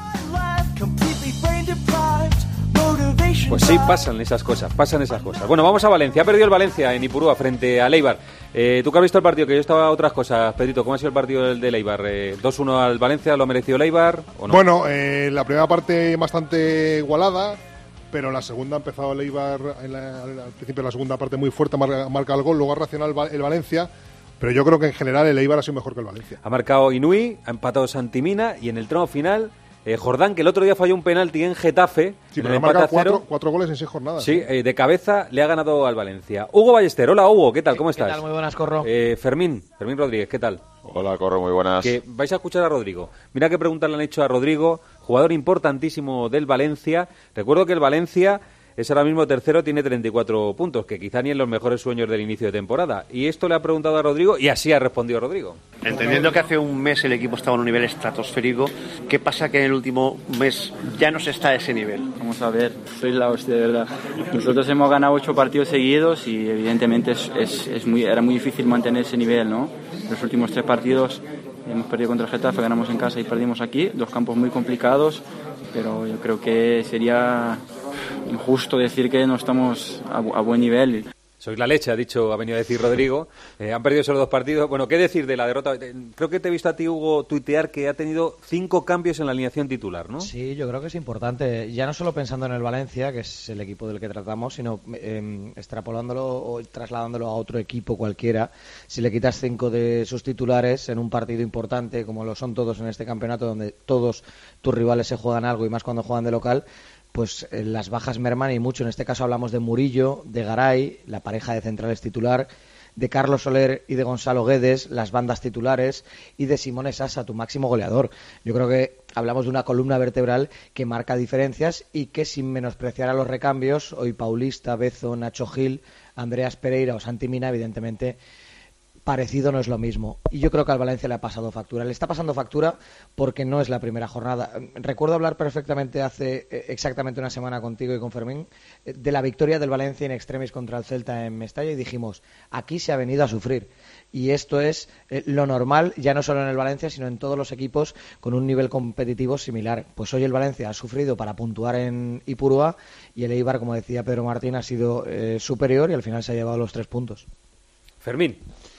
Pues sí, pasan esas cosas, pasan esas cosas. Bueno, vamos a Valencia. Ha perdido el Valencia en Ipurúa frente a Eibar. Eh, ¿Tú que has visto el partido? Que yo estaba a otras cosas. Pedrito, ¿cómo ha sido el partido del, del Eibar? Eh, dos uno al Valencia, ¿lo ha merecido el Eibar o no? Bueno, eh, la primera parte bastante igualada, pero la segunda ha empezado el Eibar, en la, al principio de la segunda parte muy fuerte, marca, marca el gol, luego ha reaccionado el, el Valencia. Pero yo creo que en general el Eibar ha sido mejor que el Valencia. Ha marcado Inui, ha empatado Santimina y en el tramo final... Eh, Jordán, que el otro día falló un penalti en Getafe. Sí, en pero el ha marcado empate a cero. cuatro, cuatro goles en seis jornadas. Sí, eh, de cabeza le ha ganado al Valencia. Hugo Ballester, hola Hugo, ¿qué tal? ¿Cómo estás? ¿Qué tal? Muy buenas, Corro. Eh, Fermín, Fermín Rodríguez, ¿qué tal? Hola, Corro, muy buenas. Que vais a escuchar a Rodrigo. Mira qué preguntas le han hecho a Rodrigo, jugador importantísimo del Valencia. Recuerdo que el Valencia es ahora mismo tercero, tiene treinta y cuatro puntos, que quizá ni en los mejores sueños del inicio de temporada. Y esto le ha preguntado a Rodrigo y así ha respondido Rodrigo. Entendiendo que hace un mes el equipo estaba en un nivel estratosférico, ¿qué pasa que en el último mes ya no se está a ese nivel? Vamos a ver, soy la hostia, de verdad. Nosotros hemos ganado ocho partidos seguidos y evidentemente es, es, es muy, era muy difícil mantener ese nivel, ¿no? Los últimos tres partidos hemos perdido contra el Getafe, ganamos en casa y perdimos aquí, dos campos muy complicados, pero yo creo que sería injusto decir que no estamos a, a buen nivel. Sois la leche, ha dicho, ha venido a decir Rodrigo. Eh, han perdido solo dos partidos. Bueno, ¿qué decir de la derrota? Creo que te he visto a ti, Hugo, tuitear que ha tenido cinco cambios en la alineación titular, ¿no? Sí, yo creo que es importante. Ya no solo pensando en el Valencia, que es el equipo del que tratamos, sino eh, extrapolándolo o trasladándolo a otro equipo cualquiera. Si le quitas cinco de sus titulares en un partido importante, como lo son todos en este campeonato, donde todos tus rivales se juegan algo y más cuando juegan de local, pues eh, las bajas merman y mucho. En este caso hablamos de Murillo, de Garay, la pareja de centrales titular, de Carlos Soler y de Gonzalo Guedes, las bandas titulares, y de Simone Sasa, tu máximo goleador. Yo creo que hablamos de una columna vertebral que marca diferencias y que, sin menospreciar a los recambios, hoy Paulista, Bezo, Nacho Gil, Andreas Pereira o Santi Mina, evidentemente parecido no es lo mismo. Y yo creo que al Valencia le ha pasado factura. Le está pasando factura porque no es la primera jornada. Recuerdo hablar perfectamente hace exactamente una semana contigo y con Fermín de la victoria del Valencia in extremis contra el Celta en Mestalla y dijimos, aquí se ha venido a sufrir. Y esto es lo normal, ya no solo en el Valencia, sino en todos los equipos con un nivel competitivo similar. Pues hoy el Valencia ha sufrido para puntuar en Ipurúa y el Eibar, como decía Pedro Martín, ha sido eh, superior y al final se ha llevado los tres puntos. Fermín.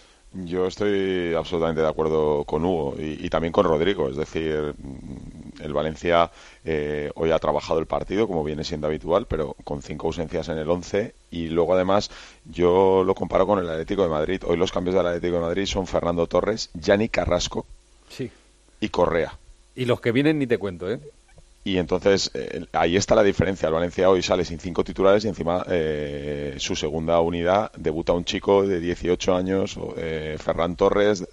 Yo estoy absolutamente de acuerdo con Hugo y, y también con Rodrigo. Es decir, el Valencia eh, hoy ha trabajado el partido, como viene siendo habitual, pero con cinco ausencias en el once. Y luego, además, yo lo comparo con el Atlético de Madrid. Hoy los cambios del Atlético de Madrid son Fernando Torres, Yannick Carrasco sí. y Correa. Y los que vienen ni te cuento, ¿eh? Y entonces eh, ahí está la diferencia. El Valencia hoy sale sin cinco titulares y encima eh, su segunda unidad debuta un chico de dieciocho años, eh, Ferran Torres,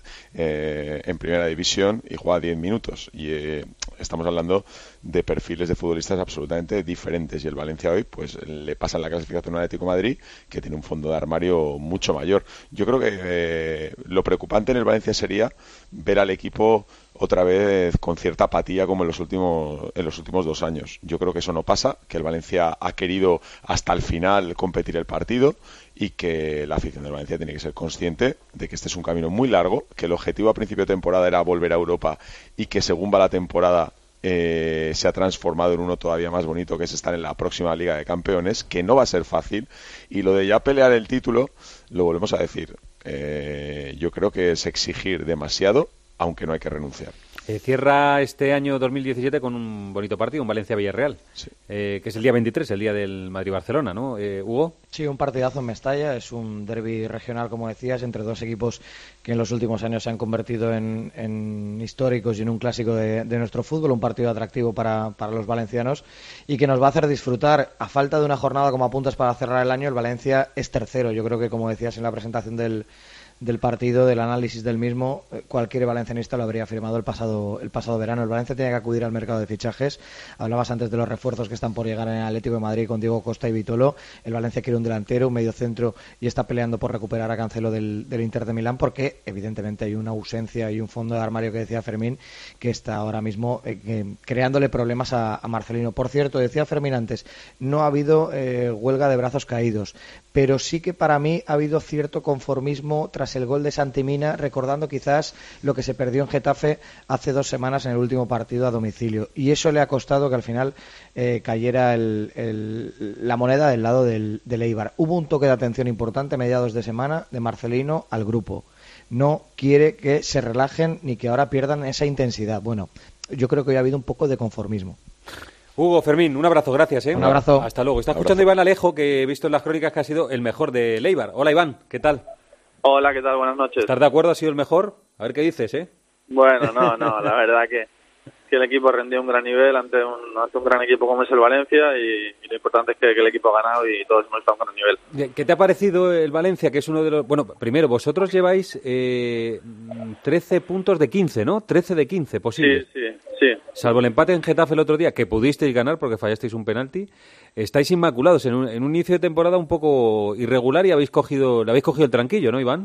eh, en primera división y juega diez minutos. Y eh, estamos hablando de perfiles de futbolistas absolutamente diferentes. Y el Valencia hoy pues le pasa en la clasificación al Atlético de Madrid, que tiene un fondo de armario mucho mayor. Yo creo que eh, lo preocupante en el Valencia sería ver al equipo otra vez con cierta apatía como en los últimos en los últimos dos años. Yo creo que eso no pasa, que el Valencia ha querido hasta el final competir el partido y que la afición del Valencia tiene que ser consciente de que este es un camino muy largo, que el objetivo a principio de temporada era volver a Europa y que según va la temporada eh, se ha transformado en uno todavía más bonito, que es estar en la próxima Liga de Campeones, que no va a ser fácil. Y lo de ya pelear el título, lo volvemos a decir, eh, yo creo que es exigir demasiado, aunque no hay que renunciar. Eh, cierra este año dos mil diecisiete con un bonito partido, un Valencia-Villarreal, sí. eh, que es el día veintitrés, el día del Madrid-Barcelona, ¿no, eh, Hugo? Sí, un partidazo en Mestalla, es un derbi regional, como decías, entre dos equipos que en los últimos años se han convertido en, en históricos y en un clásico de, de nuestro fútbol, un partido atractivo para, para los valencianos y que nos va a hacer disfrutar. A falta de una jornada como apuntas para cerrar el año, el Valencia es tercero. Yo creo que, como decías en la presentación del del partido, del análisis del mismo, cualquier valencianista lo habría firmado el pasado el pasado verano. El Valencia tiene que acudir al mercado de fichajes. Hablabas antes de los refuerzos que están por llegar en el Atlético de Madrid con Diego Costa y Vitolo. El Valencia quiere un delantero, un mediocentro y está peleando por recuperar a Cancelo del, del Inter de Milán, porque evidentemente hay una ausencia y un fondo de armario que decía Fermín que está ahora mismo eh, eh, creándole problemas a, a Marcelino. Por cierto, decía Fermín antes, no ha habido eh, huelga de brazos caídos, pero sí que para mí ha habido cierto conformismo tras el gol de Santimina, recordando quizás lo que se perdió en Getafe hace dos semanas en el último partido a domicilio, y eso le ha costado que al final eh, cayera el, el, la moneda del lado del, del Eibar. Hubo un toque de atención importante a mediados de semana de Marcelino al grupo. No quiere que se relajen ni que ahora pierdan esa intensidad. Bueno, yo creo que hoy ha habido un poco de conformismo. Hugo, Fermín, un abrazo, gracias. ¿eh? Un abrazo. Hasta luego. Está escuchando Iván Alejo, que he visto en las crónicas que ha sido el mejor de Eibar. Hola, Iván, ¿qué tal? Hola, ¿qué tal? Buenas noches. ¿Estás de acuerdo? ¿Ha sido el mejor? A ver qué dices, ¿eh? Bueno, no, no, la verdad que, que el equipo rendió un gran nivel ante un, ante un gran equipo como es el Valencia, y, y lo importante es que, que el equipo ha ganado y todos hemos estado a un gran nivel. ¿Qué te ha parecido el Valencia, que es uno de los... Bueno, primero, vosotros lleváis eh, trece puntos de quince, ¿no? trece de quince posibles. Sí, sí, sí. Salvo el empate en Getafe el otro día, que pudisteis ganar porque fallasteis un penalti, estáis inmaculados en un, en un inicio de temporada un poco irregular, y habéis cogido, le habéis cogido el tranquillo, ¿no, Iván?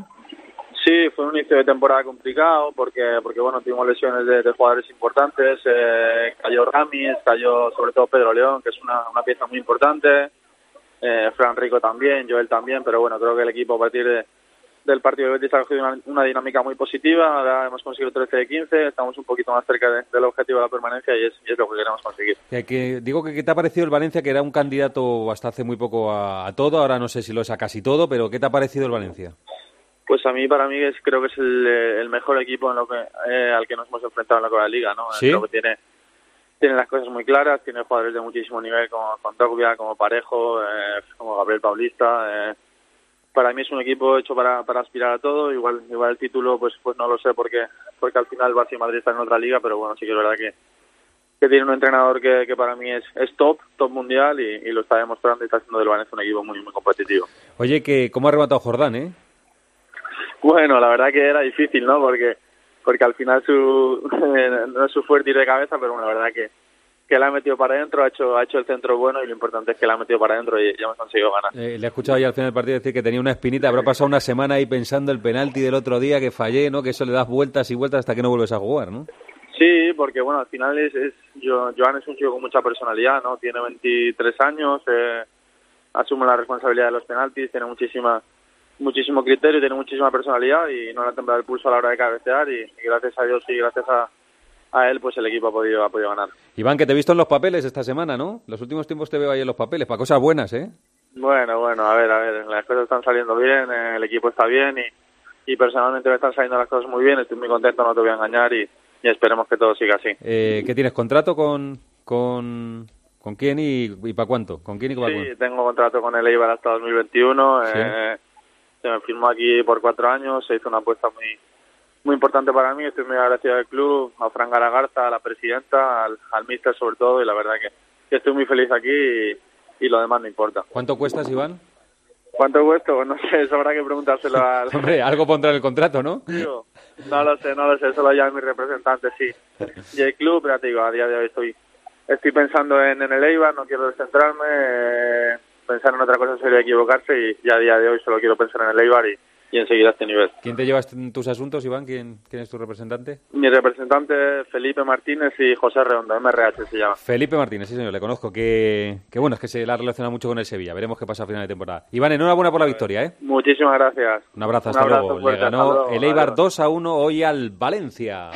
Sí, fue un inicio de temporada complicado porque, porque bueno, tuvimos lesiones de, de jugadores importantes, eh, cayó Ramis, cayó sobre todo Pedro León, que es una, una pieza muy importante, eh, Fran Rico también, Joel también, pero bueno, creo que el equipo a partir de, del partido de Betis ha cogido una, una dinámica muy positiva. Ahora hemos conseguido trece de quince, estamos un poquito más cerca de, del objetivo de la permanencia, y es, y es lo que queremos conseguir. Que, que, digo que ¿qué te ha parecido el Valencia, que era un candidato hasta hace muy poco a, a todo? Ahora no sé si lo es a casi todo, pero ¿qué te ha parecido el Valencia? Pues a mí, para mí, es, creo que es el, el mejor equipo en lo que eh, al que nos hemos enfrentado en la Copa de la Liga, ¿no? ¿Sí? Creo que tiene, tiene las cosas muy claras, tiene jugadores de muchísimo nivel como Kondogbia, como Parejo, eh, como Gabriel Paulista. Eh. Para mí es un equipo hecho para, para aspirar a todo. Igual igual el título, pues pues no lo sé, porque porque al final Barça y Madrid están en otra liga, pero bueno, sí que es verdad que, que tiene un entrenador que, que para mí es, es top, top mundial, y, y lo está demostrando, y está haciendo del Valencia un equipo muy, muy competitivo. Oye, que ¿cómo ha rematado Jordán, eh? Bueno, la verdad que era difícil, ¿no? Porque porque al final su no es su fuerte ir de cabeza, pero bueno, la verdad que, que la ha metido para adentro, ha hecho ha hecho el centro bueno, y lo importante es que la ha metido para adentro y ya hemos conseguido ganar. Eh, le he escuchado ya al final del partido decir que tenía una espinita, habrá pasado una semana ahí pensando el penalti del otro día que fallé, ¿no? Que eso le das vueltas y vueltas hasta que no vuelves a jugar, ¿no? Sí, porque bueno, al final es, es yo, Joan es un chico con mucha personalidad, ¿no? Tiene veintitrés años, eh, asume la responsabilidad de los penaltis, tiene muchísima muchísimo criterio, tiene muchísima personalidad, y no le ha temblado el pulso a la hora de cabecear, y, y gracias a Dios y gracias a, a él, pues el equipo ha podido ha podido ganar. Iván, que te he visto en los papeles esta semana, ¿no? Los últimos tiempos te veo ahí en los papeles, para cosas buenas, ¿eh? Bueno, bueno, a ver, a ver, las cosas están saliendo bien, eh, el equipo está bien, y, y personalmente me están saliendo las cosas muy bien, estoy muy contento, no te voy a engañar, y, y esperemos que todo siga así. Eh, ¿Qué tienes, contrato con con, con quién y, y para cuánto? ¿Con quién y para Sí, cuánto? tengo contrato con el Eibar hasta dos mil veintiuno, Sí. eh, se me firmó aquí por cuatro años, se hizo una apuesta muy muy importante para mí, estoy muy agradecido del club, a Fran Garagarza, a la presidenta, al, al míster sobre todo, y la verdad que, que estoy muy feliz aquí, y, y lo demás no importa. ¿Cuánto cuestas, Iván? ¿Cuánto cuesta? Pues no sé, eso habrá que preguntárselo al... Hombre, algo pondrá en el contrato, ¿no? Digo, no lo sé, no lo sé, eso lo llama mi representante, sí. Y el club, ya te digo, a día de hoy estoy estoy pensando en, en el Eibar, no quiero descentrarme, eh, pensar en otra cosa sería equivocarse, y ya a día de hoy solo quiero pensar en el Eibar y, y en seguir a este nivel. ¿Quién te lleva tus asuntos, Iván? ¿Quién, quién es tu representante? Mi representante, Felipe Martínez y José Redondo, M R H se llama. Felipe Martínez, sí señor, le conozco, que, que bueno, es que se la relaciona mucho con el Sevilla, veremos qué pasa a final de temporada. Iván, enhorabuena por la victoria, ¿eh? Muchísimas gracias. Un abrazo, Un hasta abrazo luego. fuerte, Le ganó hasta luego. el Eibar Adiós. dos a uno hoy al Valencia.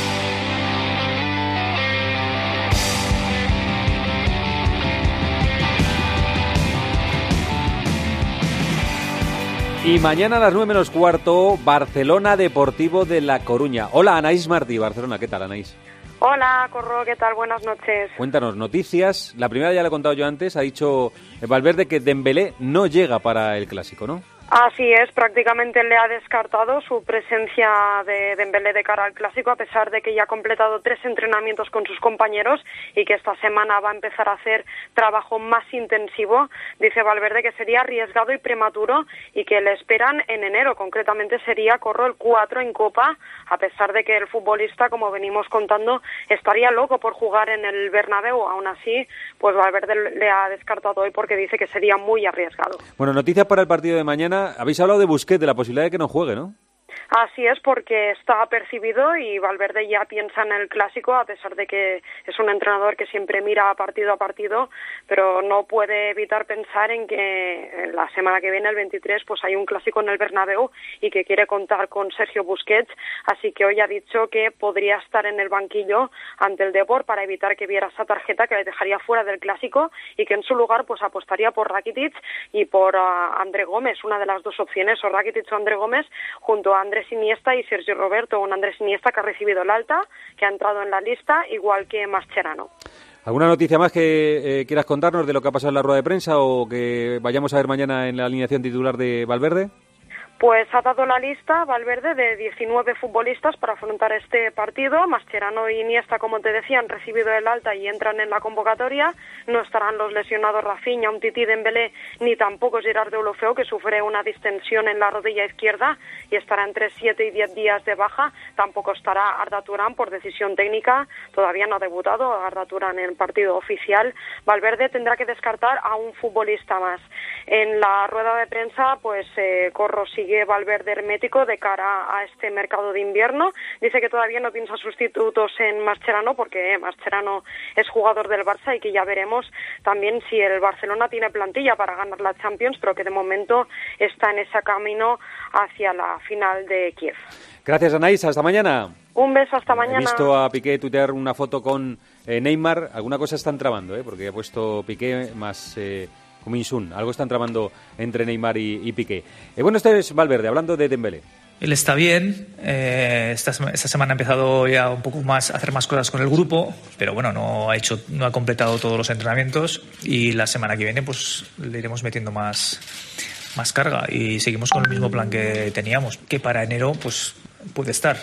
Y mañana a las nueve menos cuarto, Barcelona Deportivo de La Coruña. Hola, Anaís Martí, Barcelona. ¿Qué tal, Anaís? Hola, Corro, ¿qué tal? Buenas noches. Cuéntanos, noticias. La primera ya la he contado yo antes. Ha dicho Valverde que Dembélé no llega para el Clásico, ¿no? Así es, prácticamente le ha descartado su presencia de Dembélé de cara al Clásico, a pesar de que ya ha completado tres entrenamientos con sus compañeros y que esta semana va a empezar a hacer trabajo más intensivo. Dice Valverde que sería arriesgado y prematuro y que le esperan en enero, concretamente sería Corro el cuatro en Copa, a pesar de que el futbolista, como venimos contando, estaría loco por jugar en el Bernabéu. Aún así, pues Valverde le ha descartado hoy porque dice que sería muy arriesgado. Bueno, noticias para el partido de mañana. Habéis hablado de Busquets, de la posibilidad de que no juegue, ¿no? Así es, porque está percibido y Valverde ya piensa en el Clásico, a pesar de que es un entrenador que siempre mira partido a partido, pero no puede evitar pensar en que la semana que viene, el veintitrés, pues hay un Clásico en el Bernabéu y que quiere contar con Sergio Busquets, así que hoy ha dicho que podría estar en el banquillo ante el Depor para evitar que viera esa tarjeta que le dejaría fuera del Clásico y que en su lugar pues apostaría por Rakitic y por uh, André Gómez, una de las dos opciones, o Rakitic o André Gómez, junto a Andrés Iniesta y Sergio Roberto, un Andrés Iniesta que ha recibido el alta, que ha entrado en la lista, igual que Mascherano. ¿Alguna noticia más que eh, quieras contarnos de lo que ha pasado en la rueda de prensa o que vayamos a ver mañana en la alineación titular de Valverde? Pues ha dado la lista Valverde de diecinueve futbolistas para afrontar este partido. Mascherano y Iniesta, como te decía, han recibido el alta y entran en la convocatoria. No estarán los lesionados Rafinha, Umtiti, Dembélé, ni tampoco Gerard Deulofeu, que sufre una distensión en la rodilla izquierda y estará entre siete y diez días de baja. Tampoco estará Arda Turán por decisión técnica. Todavía no ha debutado Arda Turán en el partido oficial. Valverde tendrá que descartar a un futbolista más. En la rueda de prensa, pues eh, Corro sigue Valverde hermético de cara a este mercado de invierno. Dice que todavía no piensa sustitutos en Mascherano porque Mascherano es jugador del Barça y que ya veremos también si el Barcelona tiene plantilla para ganar la Champions, pero que de momento está en ese camino hacia la final de Kiev. Gracias, Anaís. Hasta mañana. Un beso, hasta mañana. He visto a Piqué tuitear una foto con eh, Neymar. Alguna cosa están tramando, ¿eh? Porque ha puesto Piqué más... Eh, Kuminsun, algo están tramando entre Neymar y, y Piqué. Eh, bueno, este es Valverde, hablando de Dembélé. Él está bien, eh, esta, esta semana ha empezado ya un poco más a hacer más cosas con el grupo, pero bueno, no ha hecho, no ha completado todos los entrenamientos y la semana que viene pues le iremos metiendo más, más carga y seguimos con el mismo plan que teníamos, que para enero pues puede estar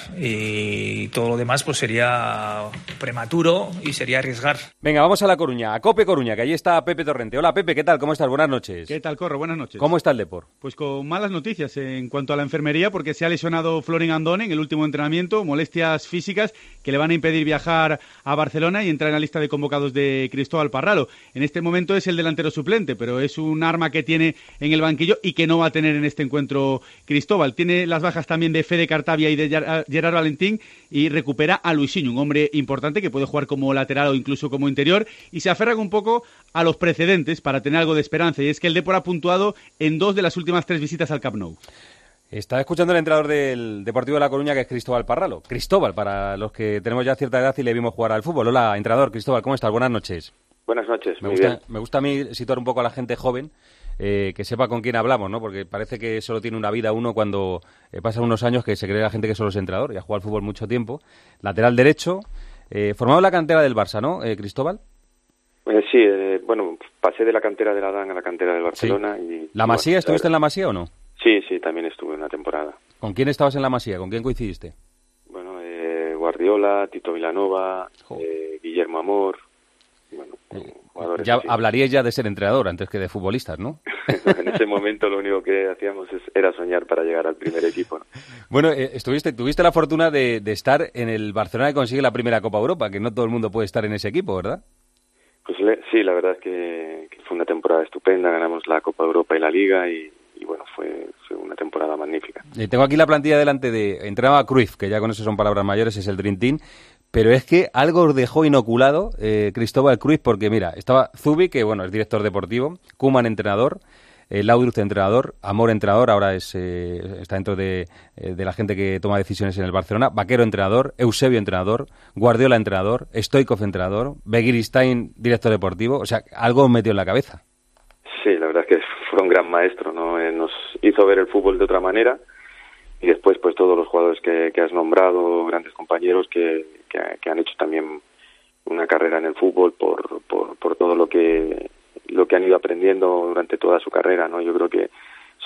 y todo lo demás pues sería prematuro y sería arriesgar. Venga, vamos a La Coruña, a Cope Coruña, que allí está Pepe Torrente. Hola Pepe, ¿qué tal? ¿Cómo estás? Buenas noches. ¿Qué tal, Corro? Buenas noches. ¿Cómo está el Depor? Pues con malas noticias en cuanto a la enfermería, porque se ha lesionado Florin Andone en el último entrenamiento, molestias físicas que le van a impedir viajar a Barcelona y entrar en la lista de convocados de Cristóbal Parralo. En este momento es el delantero suplente, pero es un arma que tiene en el banquillo y que no va a tener en este encuentro Cristóbal. Tiene las bajas también de Fede Cartavia y de Gerard Valentín y recupera a Luisinho, un hombre importante que puede jugar como lateral o incluso como interior, y se aferran un poco a los precedentes para tener algo de esperanza, y es que el Depor ha puntuado en dos de las últimas tres visitas al Camp Nou. Está escuchando el entrenador del Deportivo de La Coruña, que es Cristóbal Parralo. Cristóbal, para los que tenemos ya cierta edad y le vimos jugar al fútbol. Hola, entrenador. Cristóbal, ¿cómo estás? Buenas noches. Buenas noches, me muy gusta, bien. Me gusta a mí situar un poco a la gente joven, eh, que sepa con quién hablamos, ¿no? Porque parece que solo tiene una vida uno cuando eh, pasan unos años que se cree la gente que solo es entrenador y ha jugado al fútbol mucho tiempo. Lateral derecho, eh, formado en la cantera del Barça, ¿no, eh, Cristóbal? Eh, sí, eh, bueno, pasé de la cantera del Adán a la cantera del Barcelona. Sí. y ¿La Masía? bueno, ¿Estuviste en la Masía o no? Sí, sí, también estuve una temporada. ¿Con quién estabas en la Masía? ¿Con quién coincidiste? Bueno, eh, Guardiola, Tito Vilanova, eh, Guillermo Amor, bueno, jugadores Ya así. hablaríais ya de ser entrenador antes que de futbolistas, ¿no? En ese momento lo único que hacíamos es, era soñar para llegar al primer equipo, ¿no? Bueno, eh, estuviste, tuviste la fortuna de, de estar en el Barcelona que consigue la primera Copa Europa, que no todo el mundo puede estar en ese equipo, ¿verdad? Pues le, sí, la verdad es que, que fue una temporada estupenda, ganamos la Copa Europa y la Liga y, y bueno, fue, fue una temporada magnífica. Eh, tengo aquí la plantilla delante de... Entrenaba Cruyff, que ya con eso son palabras mayores, es el Dream Team, pero es que algo os dejó inoculado eh, Cristóbal Cruyff, porque mira, estaba Zubi, que bueno, es director deportivo, Koeman entrenador, eh, Laudrup entrenador, Amor entrenador, ahora es eh, está dentro de, eh, de la gente que toma decisiones en el Barcelona, Vaquero entrenador, Eusebio entrenador, Guardiola entrenador, Stoichkov entrenador, Begiristain director deportivo, o sea, algo os metió en la cabeza. Sí, la verdad es que fue un gran maestro, ¿no? Eh, nos hizo ver el fútbol de otra manera y después pues todos los jugadores que, que has nombrado, grandes compañeros que, que, que han hecho también una carrera en el fútbol por, por, por todo lo que lo que han ido aprendiendo durante toda su carrera, ¿no? Yo creo que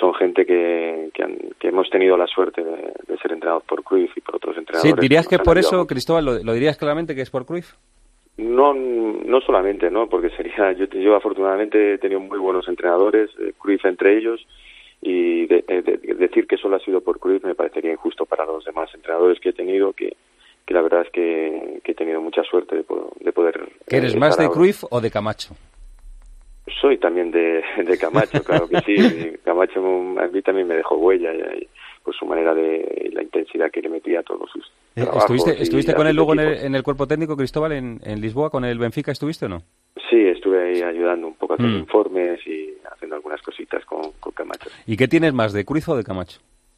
son gente que, que, han, que hemos tenido la suerte de, de ser entrenados por Cruyff y por otros entrenadores. Sí, ¿dirías que, que por eso, ayudado. Cristóbal, lo, lo dirías claramente que es por Cruyff? No, no solamente, ¿no? Porque sería, yo, yo afortunadamente he tenido muy buenos entrenadores, eh, Cruyff entre ellos, y de, de, de decir que solo ha sido por Cruyff me parecería injusto para los demás entrenadores que he tenido, que, que la verdad es que, que he tenido mucha suerte de, de poder... ¿Que eres eh, más de ahora. Cruyff o de Camacho? Soy también de, de Camacho, claro que sí. Camacho a mí también me dejó huella, y, pues su manera de, la intensidad que le metía a todos sus eh, trabajos. ¿Estuviste, ¿estuviste con él luego en el, equipos. en el cuerpo técnico, Cristóbal, en, en Lisboa, con el Benfica, estuviste o no? Sí, estuve ahí ayudando un poco a hacer mm. informes y haciendo algunas cositas con, con Camacho. ¿Y qué tienes más, de Cruyff o de Camacho?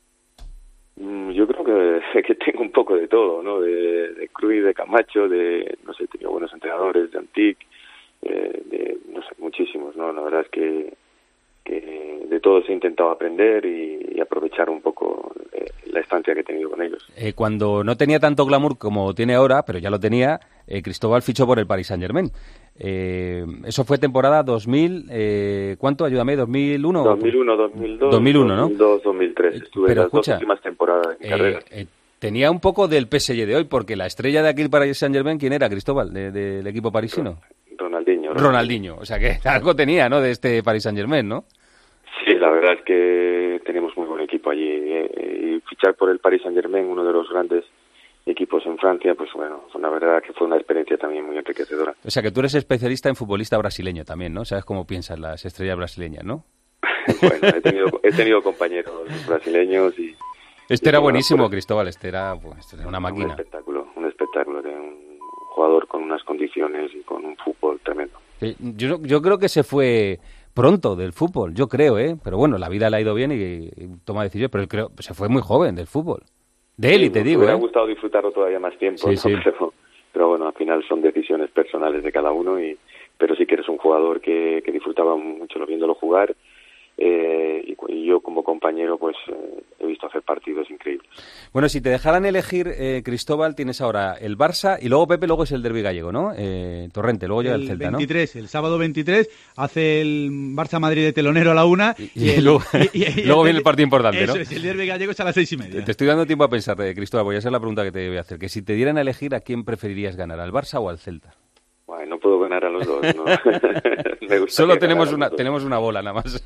Mm, yo creo que, que tengo un poco de todo, ¿no? De, de Cruyff, de Camacho, de, no sé, he tenido buenos entrenadores, de Antic, eh, de, no sé, muchísimos, ¿no? La verdad es que, que de todos he intentado aprender y, y aprovechar un poco eh, la estancia que he tenido con ellos. Eh, cuando no tenía tanto glamour como tiene ahora, pero ya lo tenía, eh, Cristóbal fichó por el Paris Saint-Germain. Eh, eso fue temporada dos mil, eh, ¿cuánto? Ayúdame, ¿dos mil uno? dos mil uno, dos mil dos, dos mil uno, ¿no? dos mil dos, dos mil tres, estuve pero las escucha, dos últimas temporadas de mi eh, carrera. Eh, tenía un poco del P S G de hoy, porque la estrella de aquí el Paris Saint-Germain, ¿quién era, Cristóbal, de, de, del equipo parisino? Ronaldinho, Ronaldinho. Ronaldinho, o sea que algo tenía, ¿no?, de este Paris Saint-Germain, ¿no? Sí, la verdad es que tenemos muy buen equipo allí. Eh, y fichar por el Paris Saint-Germain, uno de los grandes equipos en Francia, pues bueno, la verdad que fue una experiencia también muy enriquecedora. O sea que tú eres especialista en futbolista brasileño también, ¿no? ¿Sabes cómo piensan las estrellas brasileñas, no? Bueno, he tenido, he tenido compañeros brasileños y... Este era buenísimo, pues, Cristóbal, este era, pues, este era una máquina. Un espectáculo, un espectáculo de un jugador con unas condiciones y con un fútbol tremendo. Sí, yo, yo creo que se fue pronto del fútbol, yo creo, ¿eh? Pero bueno, la vida le ha ido bien y, y toma decisiones, pero él creo se fue muy joven del fútbol. De élite, sí, digo, me hubiera ¿eh? gustado disfrutarlo todavía más tiempo, sí, ¿no? sí. Pero, pero bueno, al final son decisiones personales de cada uno, y pero sí que eres un jugador que, que disfrutaba mucho viéndolo jugar, eh, y, y yo como compañero pues eh, he visto hacer partidos increíbles. Bueno, si te dejaran elegir, eh, Cristóbal, tienes ahora el Barça y luego, Pepe, luego es el derbi gallego, ¿no? Eh, Torrente, luego llega el, el Celta, veintitrés, ¿no? El sábado veintitrés hace el Barça-Madrid de telonero a la una. Y, y, y, el, luego, y, y, y luego viene el partido importante, eso ¿no? Es, el derbi gallego es a las seis y media. Te estoy dando tiempo a pensar, eh, Cristóbal, voy a hacer la pregunta que te voy a hacer. Que si te dieran a elegir, ¿a quién preferirías ganar, al Barça o al Celta? Bueno, no puedo ganar a los dos, ¿no? Me Solo tenemos una, tenemos una bola, nada más.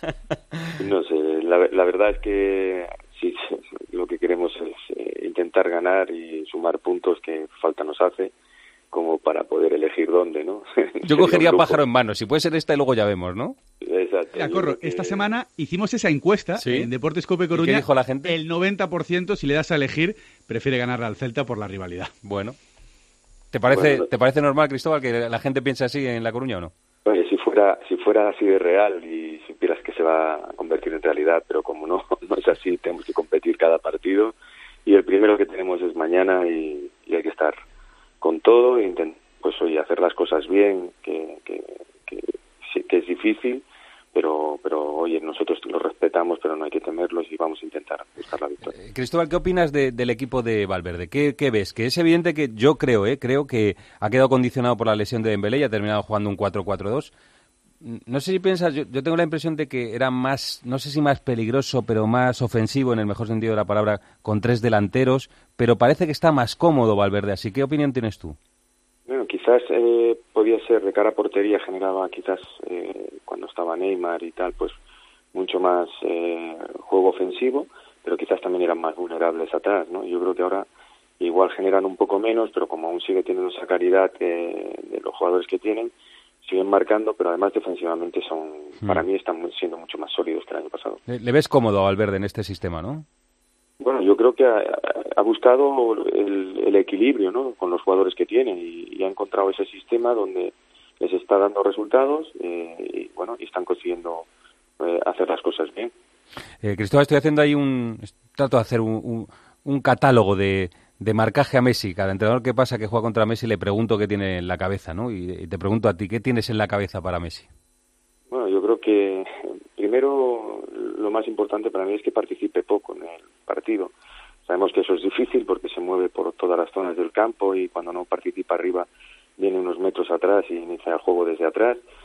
No sé, la, la verdad es que sí, lo que queremos es eh, intentar ganar y sumar puntos, que falta nos hace, como para poder elegir dónde, ¿no? Yo cogería pájaro en mano, si puede ser esta y luego ya vemos, ¿no? Exacto. Mira, Corro, que... esta semana hicimos esa encuesta, ¿sí?, en Deportes Cope Coruña. ¿Y qué dijo la gente? El noventa por ciento, si le das a elegir, prefiere ganarle al Celta por la rivalidad. Bueno. ¿Te parece, bueno, ¿te parece normal, Cristóbal, que la gente piense así en La Coruña o no? Oye, si fuera, si fuera así de real y supieras que se va a convertir en realidad, pero como no, no es así, tenemos que competir cada partido, y el primero que tenemos es mañana, y, y hay que estar con todo e intentar, pues oye, hacer las cosas bien, que, que, que, sí, que es difícil, pero, pero oye, nosotros los respetamos, pero no hay que temerlos y vamos a intentar buscar la victoria. Eh, Cristóbal, ¿qué opinas de, del equipo de Valverde? ¿Qué, ¿Qué ves? Que es evidente que yo creo, eh, creo que ha quedado condicionado por la lesión de Dembélé y ha terminado jugando un cuatro cuatro dos. No sé si piensas, yo, yo tengo la impresión de que era más, no sé si más peligroso, pero más ofensivo en el mejor sentido de la palabra, con tres delanteros, pero parece que está más cómodo Valverde, así. ¿Qué opinión tienes tú? Bueno, quizás eh, podía ser de cara a portería, generaba quizás eh, cuando estaba Neymar y tal, pues mucho más eh, juego ofensivo, pero quizás también eran más vulnerables atrás, ¿no? Yo creo que ahora igual generan un poco menos, pero como aún sigue teniendo esa calidad eh, de los jugadores que tienen, siguen marcando, pero además defensivamente son, hmm. para mí están siendo mucho más sólidos que el año pasado. ¿Le, le ves cómodo a Valverde en este sistema, no? Bueno, yo creo que ha, ha buscado el, el equilibrio, ¿no?, con los jugadores que tiene, y, y ha encontrado ese sistema donde les está dando resultados eh, y bueno, y están consiguiendo eh, hacer las cosas bien. Eh, Cristóbal, estoy haciendo ahí un trato de hacer un, un, un catálogo de, de marcaje a Messi. Cada entrenador que pasa que juega contra Messi le pregunto qué tiene en la cabeza, ¿no? Y, y te pregunto a ti, ¿qué tienes en la cabeza para Messi? Bueno, yo creo que primero lo más importante para mí es que participe poco en el partido. Sabemos que eso es difícil porque se mueve por todas las zonas del campo y cuando no participa arriba viene unos metros atrás y inicia el juego desde atrás.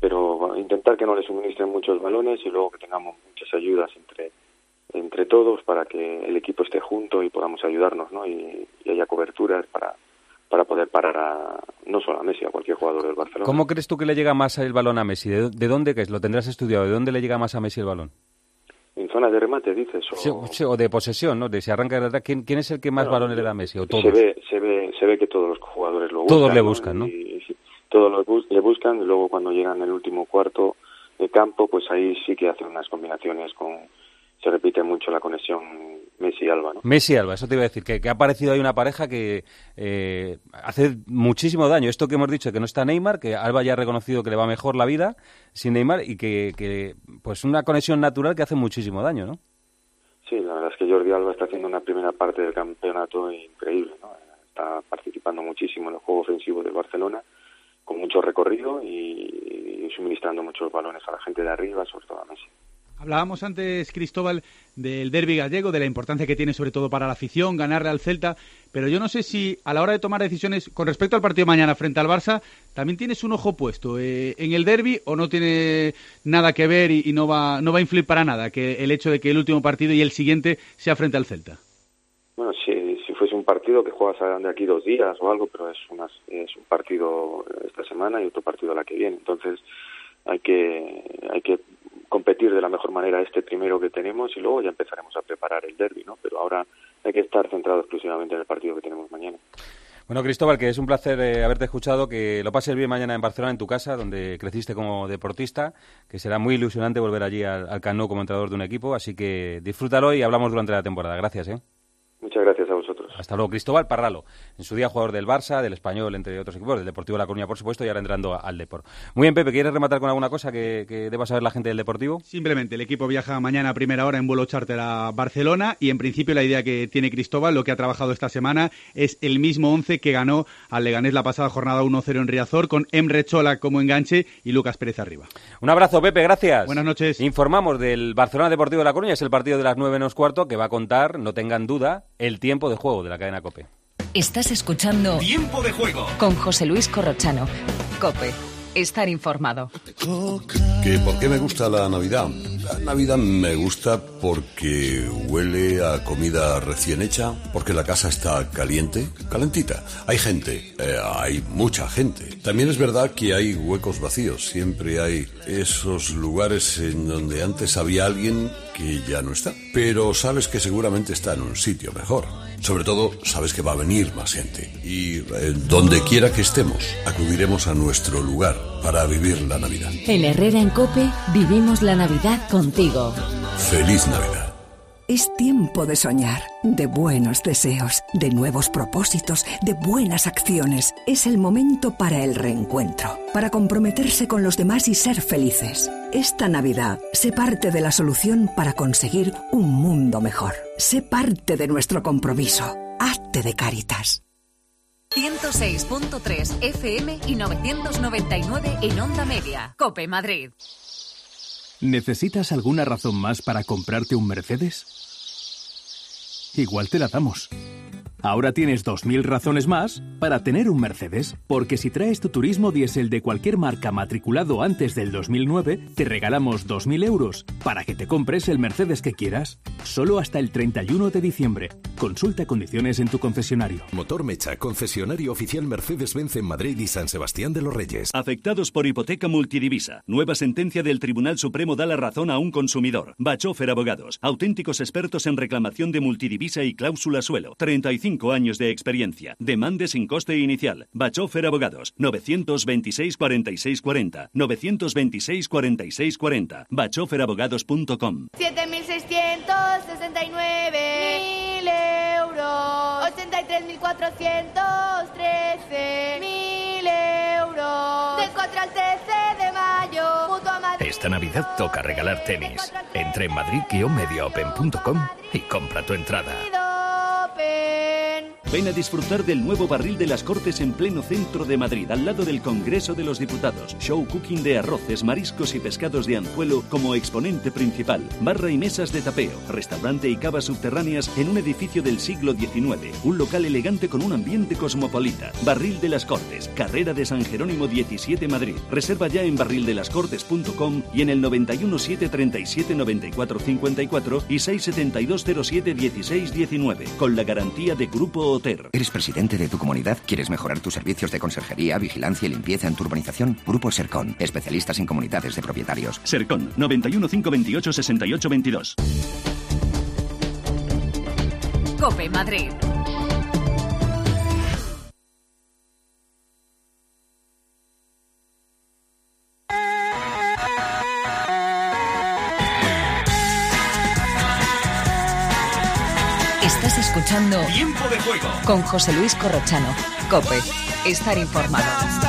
pero intentar que no le suministren muchos balones y luego que tengamos muchas ayudas entre entre todos para que el equipo esté junto y podamos ayudarnos, ¿no? Y, y haya coberturas para para poder parar a, no solo a Messi, a cualquier jugador del Barcelona. ¿Cómo crees tú que le llega más el balón a Messi? ¿De, de dónde, que es? Lo tendrás estudiado, ¿de dónde le llega más a Messi el balón? ¿En zona de remate, dices? O, sí, sí, o de posesión, ¿no? De si arranca de atrás, ¿quién, ¿quién es el que más bueno, balones le da a Messi? ¿O todos? Se ve, se ve, se ve que todos los jugadores lo buscan. Todos le buscan, ¿no? ¿no? Y, y, todos lo bus- le buscan, y luego cuando llegan al último cuarto de campo, pues ahí sí que hacen unas combinaciones con... Se repite mucho la conexión Messi-Alba, ¿no? Messi-Alba, eso te iba a decir, que, que ha aparecido ahí una pareja que eh, hace muchísimo daño. Esto que hemos dicho, que no está Neymar, que Alba ya ha reconocido que le va mejor la vida sin Neymar y que, que pues una conexión natural que hace muchísimo daño, ¿no? Sí, la verdad es que Jordi Alba está haciendo una primera parte del campeonato increíble, ¿no? Está participando muchísimo en el juego ofensivo del Barcelona, con mucho recorrido y, y suministrando muchos balones a la gente de arriba, sobre todo a Messi. Hablábamos antes, Cristóbal, del derbi gallego, de la importancia que tiene sobre todo para la afición, ganarle al Celta, pero yo no sé si a la hora de tomar decisiones con respecto al partido de mañana frente al Barça, también tienes un ojo puesto eh, en el derbi o no tiene nada que ver y, y no va no va a influir para nada que el hecho de que el último partido y el siguiente sea frente al Celta. Bueno, si, si fuese un partido que juegas de aquí dos días o algo, pero es, una, es un partido esta semana y otro partido la que viene, entonces hay que hay que competir de la mejor manera este primero que tenemos y luego ya empezaremos a preparar el derbi, ¿no? Pero ahora hay que estar centrado exclusivamente en el partido que tenemos mañana. Bueno, Cristóbal, que es un placer eh, haberte escuchado, que lo pases bien mañana en Barcelona, en tu casa, donde creciste como deportista, que será muy ilusionante volver allí al, al Camp Nou como entrenador de un equipo, así que disfrútalo y hablamos durante la temporada. Gracias, ¿eh? Muchas gracias a vosotros. Hasta luego. Cristóbal Parralo, en su día jugador del Barça, del Español, entre otros equipos, del Deportivo de La Coruña, por supuesto, y ahora entrando al Depor. Muy bien, Pepe, ¿quieres rematar con alguna cosa que, que deba saber la gente del Deportivo? Simplemente, el equipo viaja mañana a primera hora en vuelo charter a Barcelona y en principio la idea que tiene Cristóbal, lo que ha trabajado esta semana, es el mismo once que ganó al Leganés la pasada jornada uno cero en Riazor, con Emre Chola como enganche y Lucas Pérez arriba. Un abrazo, Pepe, gracias. Buenas noches. Informamos del Barcelona Deportivo de La Coruña, es el partido de las nueve menos cuarto, que va a contar, no tengan duda, el tiempo de juego de la cadena COPE. Estás escuchando Tiempo de Juego con José Luis Corrochano. COPE. Estar informado. ¿Que por qué me gusta la Navidad? La Navidad me gusta porque huele a comida recién hecha, porque la casa está caliente, calentita. Hay gente, eh, hay mucha gente. También es verdad que hay huecos vacíos. Siempre hay esos lugares en donde antes había alguien que ya no está. Pero sabes que seguramente está en un sitio mejor. Sobre todo, sabes que va a venir más gente. Y eh, donde quiera que estemos, acudiremos a nuestro lugar para vivir la Navidad. En Herrera en COPE vivimos la Navidad contigo. ¡Feliz Navidad! Es tiempo de soñar, de buenos deseos, de nuevos propósitos, de buenas acciones. Es el momento para el reencuentro, para comprometerse con los demás y ser felices. Esta Navidad, sé parte de la solución para conseguir un mundo mejor. Sé parte de nuestro compromiso. Hazte de Cáritas. ciento seis punto tres F M y novecientos noventa y nueve en Onda Media. COPE Madrid. ¿Necesitas alguna razón más para comprarte un Mercedes? Igual te la damos. Ahora tienes dos mil razones más para tener un Mercedes, porque si traes tu turismo diésel de cualquier marca matriculado antes del dos mil nueve, te regalamos dos mil euros para que te compres el Mercedes que quieras. Solo hasta el treinta y uno de diciembre. Consulta condiciones en tu concesionario. Motor Mecha, concesionario oficial Mercedes-Benz en Madrid y San Sebastián de los Reyes. Afectados por hipoteca multidivisa. Nueva sentencia del Tribunal Supremo da la razón a un consumidor. Bachofer Abogados, auténticos expertos en reclamación de multidivisa y cláusula suelo. treinta y cinco años de experiencia. Demande sin coste inicial. Bachofer Abogados. novecientos veintiséis cuarenta y seis cuarenta. novecientos veintiséis cuarenta y seis cuarenta. bachofer abogados punto com. siete mil seiscientos sesenta y nueve mil euros. ochenta y tres mil cuatrocientos trece mil euros. Del cuatro al trece de mayo. Mutua Madrid. Esta Navidad toca regalar tenis. Entra en madrid guion media open punto com y compra tu entrada. Open. Ven a disfrutar del nuevo Barril de las Cortes en pleno centro de Madrid, al lado del Congreso de los Diputados. Show cooking de arroces, mariscos y pescados de anzuelo como exponente principal. Barra y mesas de tapeo, restaurante y cavas subterráneas en un edificio del siglo diecinueve. Un local elegante con un ambiente cosmopolita. Barril de las Cortes, carrera de San Jerónimo diecisiete, Madrid. Reserva ya en barril de las cortes punto com y en el noventa y uno siete treinta y siete noventa y cuatro cincuenta y cuatro y seis setenta y dos cero siete dieciséis diecinueve, con la garantía de Grupo Oter. ¿Eres presidente de tu comunidad? ¿Quieres mejorar tus servicios de conserjería, vigilancia y limpieza en tu urbanización? Grupo Sercon, especialistas en comunidades de propietarios. Sercon, noventa y uno cinco veintiocho sesenta y ocho veintidós. COPE Madrid. Estás escuchando Tiempo de Juego con José Luis Corrochano. COPE. Estar informado.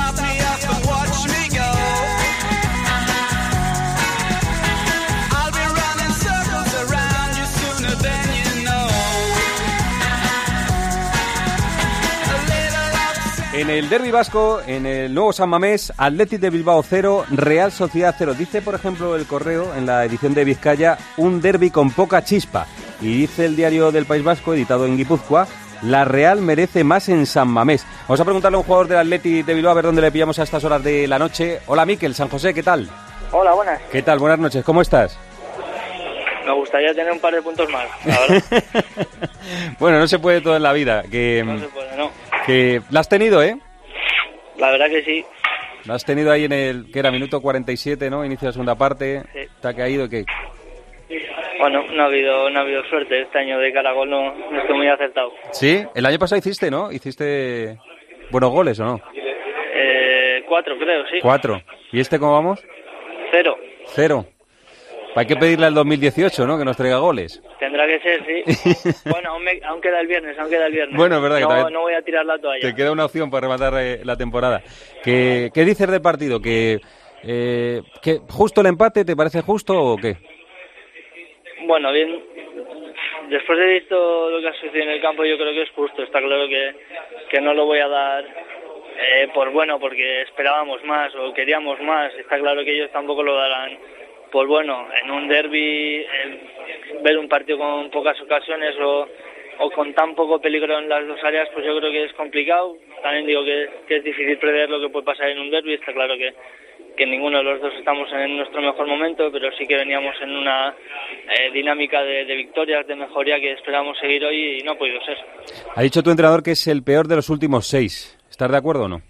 En el derbi vasco, en el nuevo San Mamés, Athletic de Bilbao cero, Real Sociedad cero. Dice, por ejemplo, el Correo, en la edición de Vizcaya, un derbi con poca chispa. Y dice el diario del País Vasco, editado en Guipúzcoa, la Real merece más en San Mamés. Vamos a preguntarle a un jugador del Athletic de Bilbao a ver dónde le pillamos a estas horas de la noche. Hola, Miquel, San José, ¿qué tal? Hola, buenas. ¿Qué tal? Buenas noches, ¿cómo estás? Me gustaría tener un par de puntos más, la verdad. Bueno, no se puede todo en la vida. Que, No se puede, no. que la has tenido, ¿eh? La verdad que sí. La has tenido ahí en el, que era minuto cuarenta y siete, ¿no? Inicio de la segunda parte. Sí. Te ha caído, ¿qué? Bueno, no ha habido no ha habido suerte. Este año de cara a gol no, no estoy muy acertado. Sí, el año pasado hiciste, ¿no? Hiciste buenos goles, ¿o no? Eh, cuatro, creo, sí. Cuatro. ¿Y este cómo vamos? Cero. Cero. Hay que pedirle al dos mil dieciocho, ¿no? Que nos traiga goles. Tendrá que ser, sí. Bueno, aún, me, aún queda el viernes, aún queda el viernes. Bueno, es verdad que no, también no voy a tirar la toalla. te queda una opción para rematar eh, la temporada. ¿Qué, qué dices del partido? ¿Que, eh, ¿Que justo el empate te parece justo o qué? Bueno, bien, después de visto lo que ha sucedido en el campo, yo creo que es justo. Está claro que, que no lo voy a dar eh, por bueno porque esperábamos más o queríamos más. Está claro que ellos tampoco lo darán por bueno. En un derbi, eh, ver un partido con pocas ocasiones o, o con tan poco peligro en las dos áreas, pues yo creo que es complicado. También digo que, que es difícil prever lo que puede pasar en un derbi. Está claro que que ninguno de los dos estamos en nuestro mejor momento, pero sí que veníamos en una eh, dinámica de, de victorias, de mejoría que esperamos seguir hoy y no ha podido ser. Ha dicho tu entrenador que es el peor de los últimos seis. ¿Estás de acuerdo o no?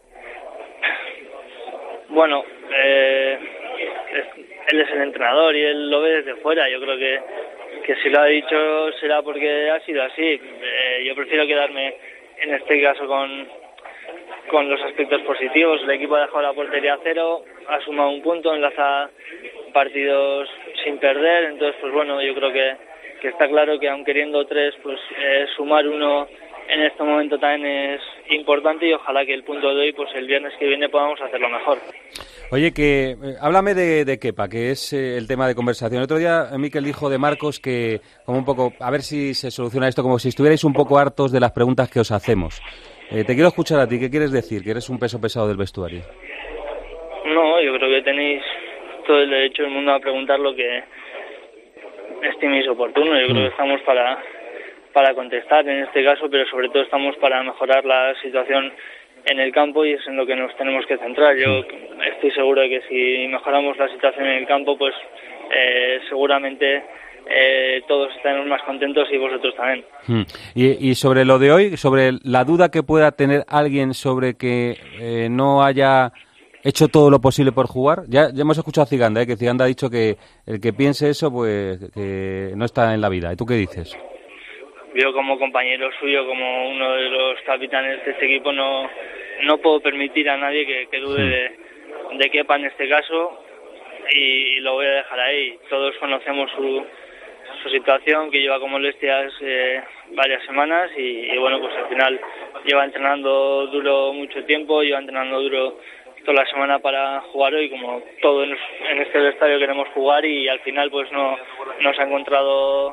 Bueno, eh, es, él es el entrenador y él lo ve desde fuera. Yo creo que, que si lo ha dicho será porque ha sido así. Eh, yo prefiero quedarme en este caso con... con los aspectos positivos. El equipo ha dejado la portería a cero, ha sumado un punto, enlaza partidos sin perder, entonces pues bueno, yo creo que, que está claro que aun queriendo tres, pues eh, sumar uno en este momento también es importante y ojalá que el punto de hoy, pues el viernes que viene podamos hacerlo mejor. Oye, que eh, háblame de, de Kepa, que es eh, el tema de conversación. El otro día Mikel dijo de Marcos que como un poco, a ver si se soluciona esto, como si estuvierais un poco hartos de las preguntas que os hacemos. Eh, te quiero escuchar a ti, ¿qué quieres decir? Que eres un peso pesado del vestuario. No, yo creo que tenéis todo el derecho del mundo a preguntar lo que estiméis oportuno. Yo mm. creo que estamos para, para contestar en este caso, pero sobre todo estamos para mejorar la situación en el campo y es en lo que nos tenemos que centrar. Yo mm. estoy seguro de que si mejoramos la situación en el campo, pues eh, seguramente... Eh, todos estaremos más contentos y vosotros también. Hmm. Y, y sobre lo de hoy, sobre la duda que pueda tener alguien sobre que eh, no haya hecho todo lo posible por jugar, ya, ya hemos escuchado a Ziganda, ¿eh? que Ziganda ha dicho que el que piense eso pues que no está en la vida. ¿Y tú qué dices? Yo como compañero suyo, como uno de los capitanes de este equipo, no no puedo permitir a nadie que, que dude hmm. de, de Kepa en este caso y, y lo voy a dejar ahí. Todos conocemos su su situación, que lleva con molestias eh, varias semanas y, y bueno, pues al final lleva entrenando duro mucho tiempo, lleva entrenando duro toda la semana para jugar hoy, como todo en, en este estadio queremos jugar y al final pues no, no se ha encontrado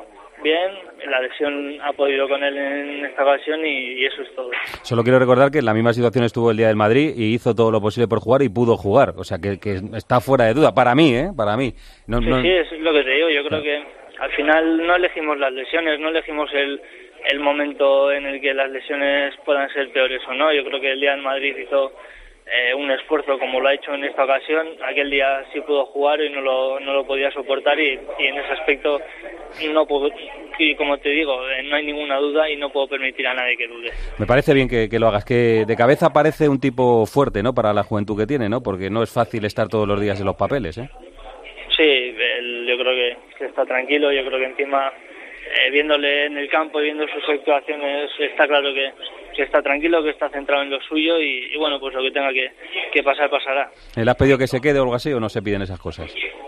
bien, la lesión ha podido con él en esta ocasión y, y eso es todo. Solo quiero recordar que en la misma situación estuvo el día del Madrid y hizo todo lo posible por jugar y pudo jugar, o sea que, que está fuera de duda, para mí, ¿eh? Para mí. No, sí, no... sí, es lo que te digo, yo creo que al final no elegimos las lesiones, no elegimos el, el momento en el que las lesiones puedan ser peores o no. Yo creo que el día del Madrid hizo eh, un esfuerzo como lo ha hecho en esta ocasión. Aquel día sí pudo jugar y no lo, no lo podía soportar y, y en ese aspecto no puedo, y como te digo, eh, no hay ninguna duda y no puedo permitir a nadie que dude. Me parece bien que, que lo hagas, que de cabeza parece un tipo fuerte, ¿no? Para la juventud que tiene, ¿no? Porque no es fácil estar todos los días en los papeles, ¿eh? Sí, él, yo creo que, que está tranquilo, yo creo que encima eh, viéndole en el campo y viendo sus actuaciones está claro que, que está tranquilo, que está centrado en lo suyo y, y bueno, pues lo que tenga que, que pasar, pasará. ¿Le has pedido que se quede o algo así o no se piden esas cosas?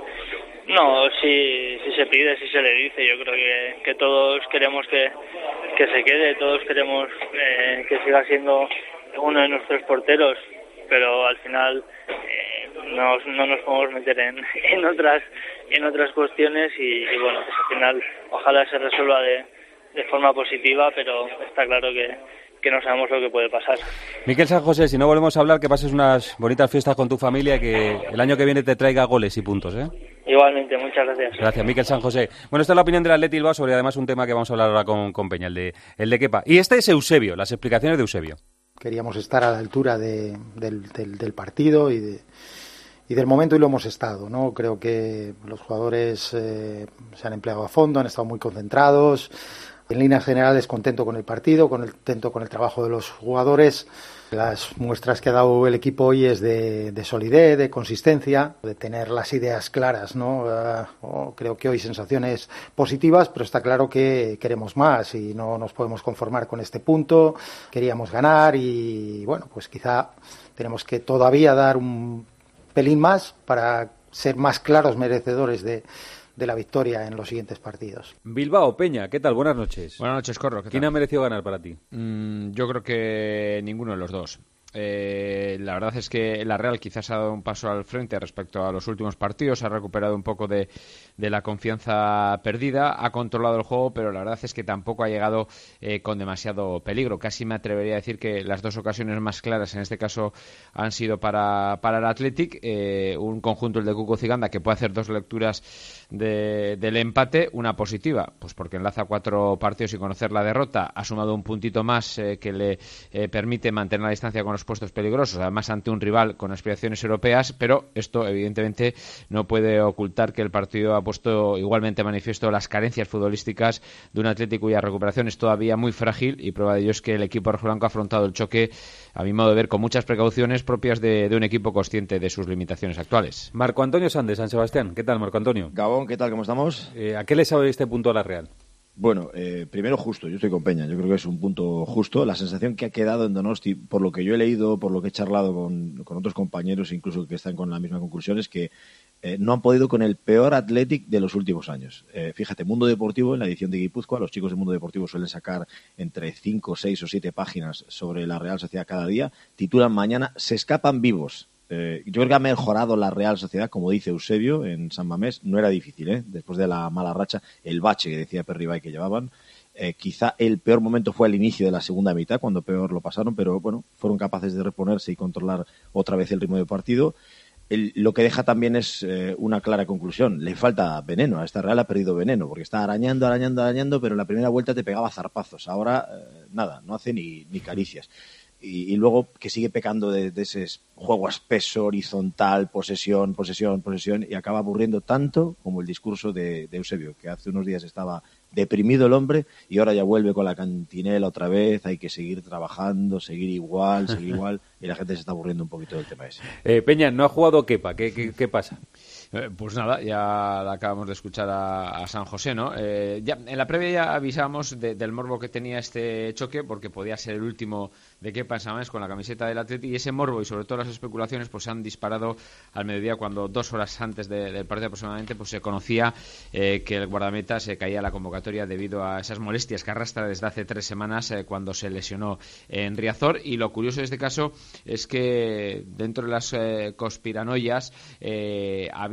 No, sí, sí se pide, sí se le dice. Yo creo que, que todos queremos que, que se quede, todos queremos eh, que siga siendo uno de nuestros porteros, pero al final eh, no, no nos podemos meter en, en otras en otras cuestiones y, y bueno, pues al final ojalá se resuelva de, de forma positiva, pero está claro que, que no sabemos lo que puede pasar. Miquel San José, si no volvemos a hablar, que pases unas bonitas fiestas con tu familia y que el año que viene te traiga goles y puntos, ¿eh? Igualmente, muchas gracias. Gracias, Miquel San José. Bueno, esta es la opinión del Athletic Bilbao sobre además un tema que vamos a hablar ahora con, con Peña, el de, el de Kepa. Y este es Eusebio, las explicaciones de Eusebio. Queríamos estar a la altura de, del, del, del partido y, de, y del momento y lo hemos estado, ¿no? Creo que los jugadores eh, se han empleado a fondo, han estado muy concentrados. En líneas generales contento con el partido, contento con el trabajo de los jugadores. Las muestras que ha dado el equipo hoy es de, de solidez, de consistencia, de tener las ideas claras, ¿no? Uh, oh, creo que hoy sensaciones positivas, pero está claro que queremos más y no nos podemos conformar con este punto. Queríamos ganar y, bueno, pues quizá tenemos que todavía dar un pelín más para ser más claros merecedores de de la victoria en los siguientes partidos. Bilbao, Peña, ¿qué tal? Buenas noches. Buenas noches, Corro. ¿Qué ¿Quién tal? ha merecido ganar para ti? Mm, yo creo que ninguno de los dos. Eh, la verdad es que la Real quizás ha dado un paso al frente respecto a los últimos partidos, ha recuperado un poco de, de la confianza perdida, ha controlado el juego, pero la verdad es que tampoco ha llegado eh, con demasiado peligro. Casi me atrevería a decir que las dos ocasiones más claras en este caso han sido para, para el Athletic, eh, un conjunto, el de Cuco Ciganda, que puede hacer dos lecturas de, del empate, una positiva, pues porque enlaza cuatro partidos y conocer la derrota, ha sumado un puntito más eh, que le eh, permite mantener la distancia con los puestos peligrosos, además ante un rival con aspiraciones europeas, pero esto evidentemente no puede ocultar que el partido ha puesto igualmente manifiesto las carencias futbolísticas de un Athletic cuya recuperación es todavía muy frágil y prueba de ello es que el equipo rojiblanco ha afrontado el choque, a mi modo de ver, con muchas precauciones propias de, de un equipo consciente de sus limitaciones actuales. Marco Antonio Sanz, San Sebastián. ¿Qué tal, Marco Antonio? Gabón, ¿qué tal? ¿Cómo estamos? Eh, ¿A qué le sabe este punto a la Real? Bueno, eh, primero justo, yo estoy con Peña, yo creo que es un punto justo. La sensación que ha quedado en Donosti, por lo que yo he leído, por lo que he charlado con, con otros compañeros, incluso que están con la misma conclusión, es que eh, no han podido con el peor Athletic de los últimos años. Eh, fíjate, Mundo Deportivo, en la edición de Guipúzcoa, los chicos de Mundo Deportivo suelen sacar entre cinco, seis o siete páginas sobre la Real Sociedad cada día, titulan mañana "Se escapan vivos". Eh, yo creo que ha mejorado la Real Sociedad, como dice Eusebio en San Mamés. No era difícil, ¿eh? Después de la mala racha, el bache que decía Perribay que llevaban. Eh, quizá el peor momento fue al inicio de la segunda mitad, cuando peor lo pasaron, pero bueno, fueron capaces de reponerse y controlar otra vez el ritmo del partido. El, lo que deja también es eh, una clara conclusión. Le falta veneno. A esta Real ha perdido veneno, porque está arañando, arañando, arañando, pero en la primera vuelta te pegaba zarpazos. Ahora, eh, nada, no hace ni, ni caricias. Y, y luego que sigue pecando de, de ese juego espeso, horizontal, posesión, posesión, posesión, y acaba aburriendo tanto como el discurso de, de Eusebio, que hace unos días estaba deprimido el hombre y ahora ya vuelve con la cantinela otra vez, hay que seguir trabajando, seguir igual, seguir igual, y la gente se está aburriendo un poquito del tema ese. Eh, Peña, no ha jugado Kepa, ¿qué, qué, qué pasa? Eh, pues nada, ya acabamos de escuchar a, a San José, ¿no? Eh, ya, en la previa ya avisamos de, del morbo que tenía este choque, porque podía ser el último de Kepa en San Mamés con la camiseta del Atleti, y ese morbo y sobre todo las especulaciones pues se han disparado al mediodía, cuando dos horas antes de, del partido aproximadamente pues se conocía eh, que el guardameta se caía a la convocatoria debido a esas molestias que arrastra desde hace tres semanas eh, cuando se lesionó en Riazor. Y lo curioso de este caso es que dentro de las eh, conspiranoias eh, había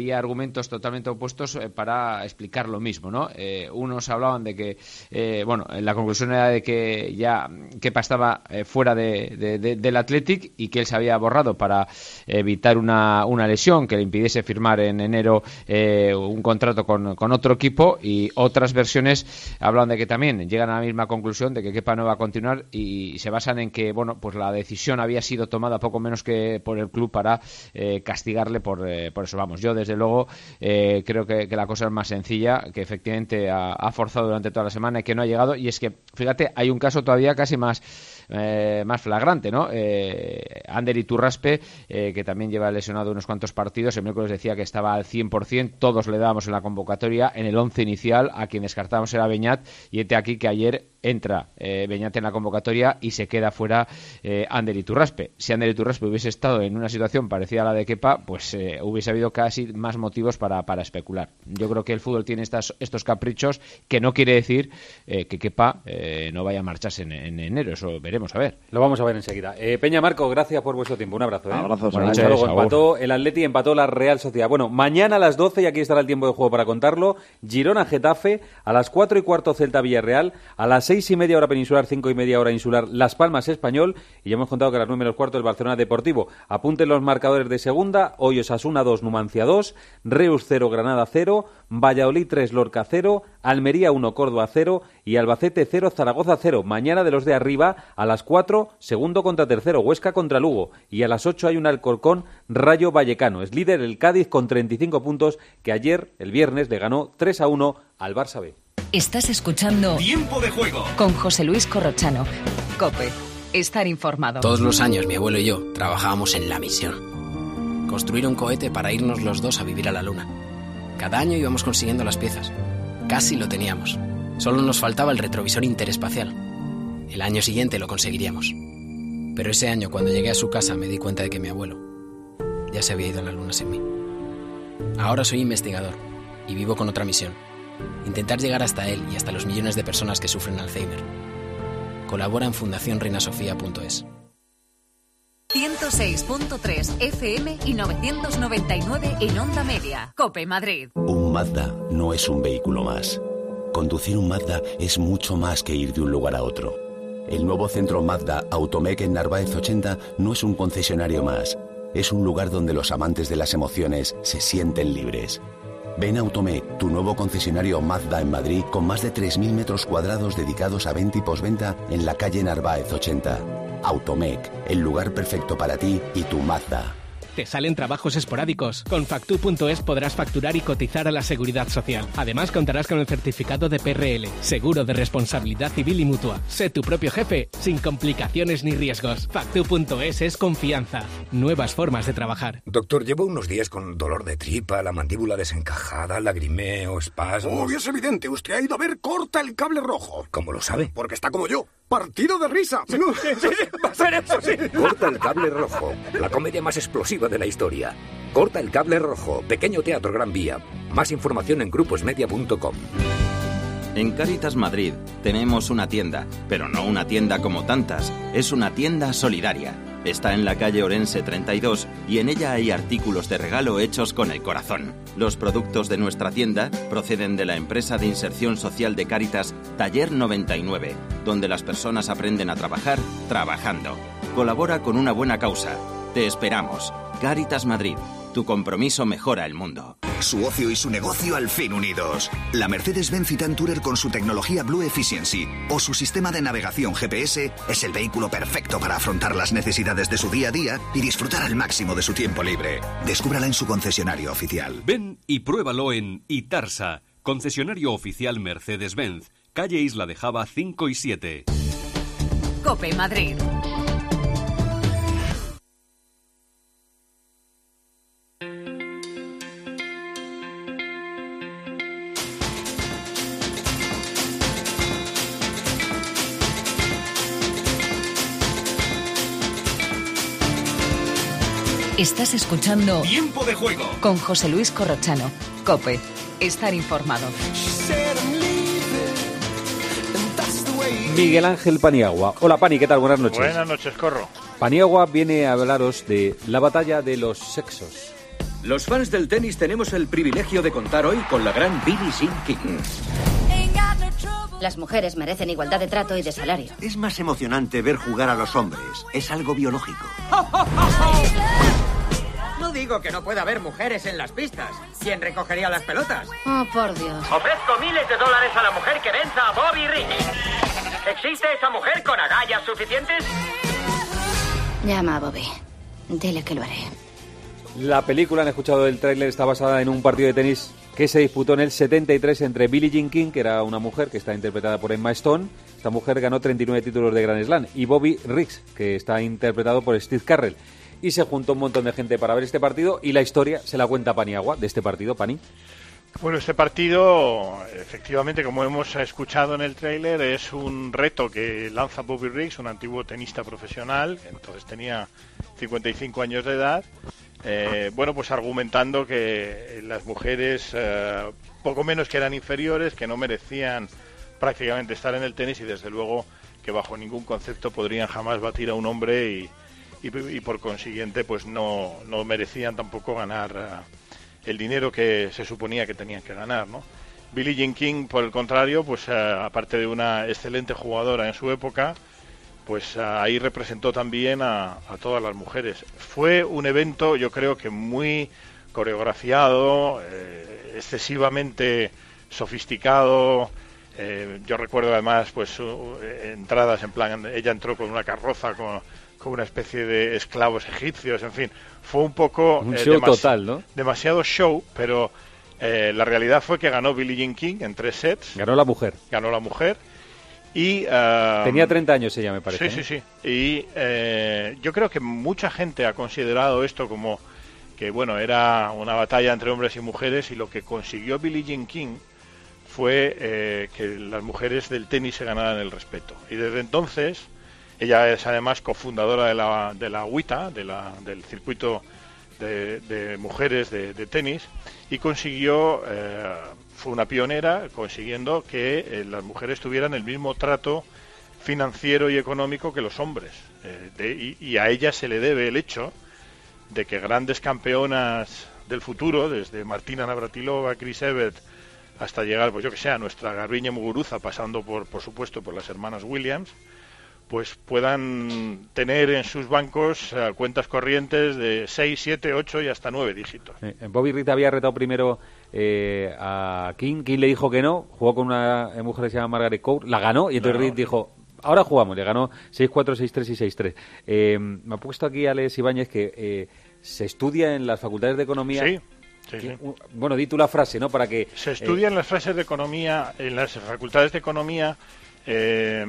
había argumentos totalmente opuestos eh, para explicar lo mismo, ¿no? Eh, unos hablaban de que, eh, bueno, la conclusión era de que ya Kepa estaba eh, fuera de, de, de, del Athletic y que él se había borrado para evitar una, una lesión que le impidiese firmar en enero eh, un contrato con, con otro equipo, y otras versiones hablan de que también llegan a la misma conclusión de que Kepa no va a continuar, y se basan en que, bueno, pues la decisión había sido tomada poco menos que por el club para eh, castigarle por, eh, por eso. Vamos, yo desde luego eh, creo que, que la cosa es más sencilla, que efectivamente ha, ha forzado durante toda la semana y que no ha llegado, y es que, fíjate, hay un caso todavía casi más Eh, más flagrante, ¿no? Eh, Ander Iturraspe, eh, que también lleva lesionado unos cuantos partidos, el miércoles decía que estaba al cien por ciento, todos le dábamos en la convocatoria, en el once inicial, a quien descartábamos era Beñat, y este aquí que ayer entra eh, Beñat en la convocatoria y se queda fuera eh, Ander Iturraspe. Si Ander Iturraspe hubiese estado en una situación parecida a la de Kepa, pues eh, hubiese habido casi más motivos para, para especular. Yo creo que el fútbol tiene estas, estos caprichos, que no quiere decir eh, que Kepa eh, no vaya a marcharse en, en enero, eso veremos. A ver. Lo vamos a ver enseguida. Eh, Peña, Marco, gracias por vuestro tiempo. Un abrazo. ¿eh? Abrazos. Bueno, luego empató el Atleti, empató la Real Sociedad. Bueno, mañana a las doce, y aquí estará el tiempo de juego para contarlo, Girona-Getafe, a las cuatro y cuarto Celta-Villarreal, a las seis y media hora peninsular, cinco y media hora insular, Las Palmas-Español, y ya hemos contado que a las nueve menos cuarto el Barcelona-Deportivo. Apunten los marcadores de segunda: hoy Osasuna dos, Numancia dos, Reus cero, Granada cero, Valladolid tres, Lorca cero, Almería uno, Córdoba cero y Albacete cero, Zaragoza cero. Mañana de los de arriba, a las cuatro, segundo contra tercero, Huesca contra Lugo, y a las ocho hay un Alcorcón Rayo Vallecano. Es líder el Cádiz con treinta y cinco puntos, que ayer, el viernes, le ganó tres a uno al Barça B. Estás escuchando Tiempo de Juego con José Luis Corrochano. COPE. Estar informado. Todos los años mi abuelo y yo trabajábamos en la misión. Construir un cohete para irnos los dos a vivir a la Luna. Cada año íbamos consiguiendo las piezas. Casi lo teníamos. Solo nos faltaba el retrovisor interespacial. El año siguiente lo conseguiríamos. Pero ese año, cuando llegué a su casa, me di cuenta de que mi abuelo ya se había ido a la Luna sin mí. Ahora soy investigador y vivo con otra misión. Intentar llegar hasta él y hasta los millones de personas que sufren Alzheimer. Colabora en fundación reina sofía punto es. ciento seis punto tres F M y novecientos noventa y nueve en Onda Media. COPE Madrid. Un Mazda no es un vehículo más. Conducir un Mazda es mucho más que ir de un lugar a otro. El nuevo centro Mazda Automec en Narváez ochenta no es un concesionario más. Es un lugar donde los amantes de las emociones se sienten libres. Ven a Automec, tu nuevo concesionario Mazda en Madrid, con más de tres mil metros cuadrados dedicados a venta y posventa en la calle Narváez ochenta. Automec, el lugar perfecto para ti y tu Mazda. ¿Te salen trabajos esporádicos? Con Factu punto es podrás facturar y cotizar a la Seguridad Social. Además, contarás con el certificado de P R L, seguro de responsabilidad civil y mutua. Sé tu propio jefe, sin complicaciones ni riesgos. Factu punto es es confianza. Nuevas formas de trabajar. Doctor, llevo unos días con dolor de tripa, la mandíbula desencajada, lagrimeo, espasmos... Obvio, es evidente. Usted ha ido a ver Corta el Cable Rojo. ¿Cómo lo sabe? Porque está como yo. Partido de risa. Sí, sí, sí, va a ser eso, sí. Corta el Cable Rojo, la comedia más explosiva de la historia. Corta el Cable Rojo, pequeño teatro Gran Vía. Más información en gruposmedia punto com. En Cáritas Madrid tenemos una tienda, pero no una tienda como tantas, es una tienda solidaria. Está en la calle Orense treinta y dos y en ella hay artículos de regalo hechos con el corazón. Los productos de nuestra tienda proceden de la empresa de inserción social de Cáritas Taller noventa y nueve, donde las personas aprenden a trabajar trabajando. Colabora con una buena causa. Te esperamos. Cáritas Madrid. Tu compromiso mejora el mundo. Su ocio y su negocio al fin unidos. La Mercedes-Benz Citan Tourer con su tecnología Blue Efficiency o su sistema de navegación G P S es el vehículo perfecto para afrontar las necesidades de su día a día y disfrutar al máximo de su tiempo libre. Descúbrala en su concesionario oficial. Ven y pruébalo en Itarsa, concesionario oficial Mercedes-Benz, calle Isla de Java cinco y siete. COPE Madrid. Estás escuchando Tiempo de Juego con José Luis Corrochano. COPE. Estar informado. Miguel Ángel Paniagua. Hola, Pani, ¿qué tal? Buenas noches. Buenas noches, Corro. Paniagua viene a hablaros de la batalla de los sexos. Los fans del tenis tenemos el privilegio de contar hoy con la gran Billie Jean King. Las mujeres merecen igualdad de trato y de salario. Es más emocionante ver jugar a los hombres. Es algo biológico. No digo que no pueda haber mujeres en las pistas. ¿Quién recogería las pelotas? Oh, por Dios. Ofrezco miles de dólares a la mujer que venza a Bobby Riggs. ¿Existe esa mujer con agallas suficientes? Llama a Bobby. Dile que lo haré. La película, han escuchado el tráiler, está basada en un partido de tenis que se disputó en el setenta y tres entre Billie Jean King, que era una mujer que está interpretada por Emma Stone. Esta mujer ganó treinta y nueve títulos de Grand Slam. Y Bobby Riggs, que está interpretado por Steve Carell. Y se juntó un montón de gente para ver este partido, y la historia se la cuenta Paniagua de este partido. Pani. Bueno, este partido, efectivamente, como hemos escuchado en el tráiler, es un reto que lanza Bobby Riggs, un antiguo tenista profesional, entonces tenía cincuenta y cinco años de edad. Eh, bueno, pues argumentando que las mujeres eh, poco menos que eran inferiores, que no merecían prácticamente estar en el tenis, y desde luego que bajo ningún concepto podrían jamás batir a un hombre, y, y, y por consiguiente pues no, no merecían tampoco ganar uh, el dinero que se suponía que tenían que ganar, ¿no? Billie Jean King, por el contrario, pues uh, aparte de una excelente jugadora en su época, pues uh, ahí representó también a, a todas las mujeres. Fue un evento, yo creo que muy coreografiado, eh, excesivamente sofisticado. Eh, yo recuerdo además pues uh, entradas en plan, ella entró con una carroza con, con una especie de esclavos egipcios, en fin, fue un poco un eh, show demasi- total, ¿no? demasiado show, pero eh, la realidad fue que ganó Billie Jean King en tres sets. Ganó la mujer. Ganó la mujer. Y, uh, tenía treinta años ella, me parece. Sí, ¿eh? sí, sí. Y eh, yo creo que mucha gente ha considerado esto como que, bueno, era una batalla entre hombres y mujeres, y lo que consiguió Billie Jean King fue eh, que las mujeres del tenis se ganaran el respeto. Y desde entonces, ella es además cofundadora de la, de la WTA, de la, del circuito de, de mujeres de, de tenis, y consiguió... Eh, fue una pionera consiguiendo que eh, las mujeres tuvieran el mismo trato financiero y económico que los hombres. Eh, de, y, y a ella se le debe el hecho de que grandes campeonas del futuro, desde Martina Navratilova, Chris Evert, hasta llegar, pues yo que sé, a nuestra Garbiñe Muguruza, pasando por, por supuesto, por las hermanas Williams, pues puedan tener en sus bancos uh, cuentas corrientes de seis, siete, ocho y hasta nueve dígitos. Eh, Bobby Riggs había retado primero eh, a King. King le dijo que no, jugó con una mujer que se llama Margaret Court, la ganó, y entonces no, Riggs dijo, ahora jugamos, le ganó seis cuatro, seis tres y seis tres. Eh, me ha puesto aquí Alex Ibáñez que eh, se estudia en las facultades de economía. Sí. Sí, sí. Bueno, di tú la frase, ¿no? Para que se estudia eh, en las frases de economía, en las facultades de economía, eh,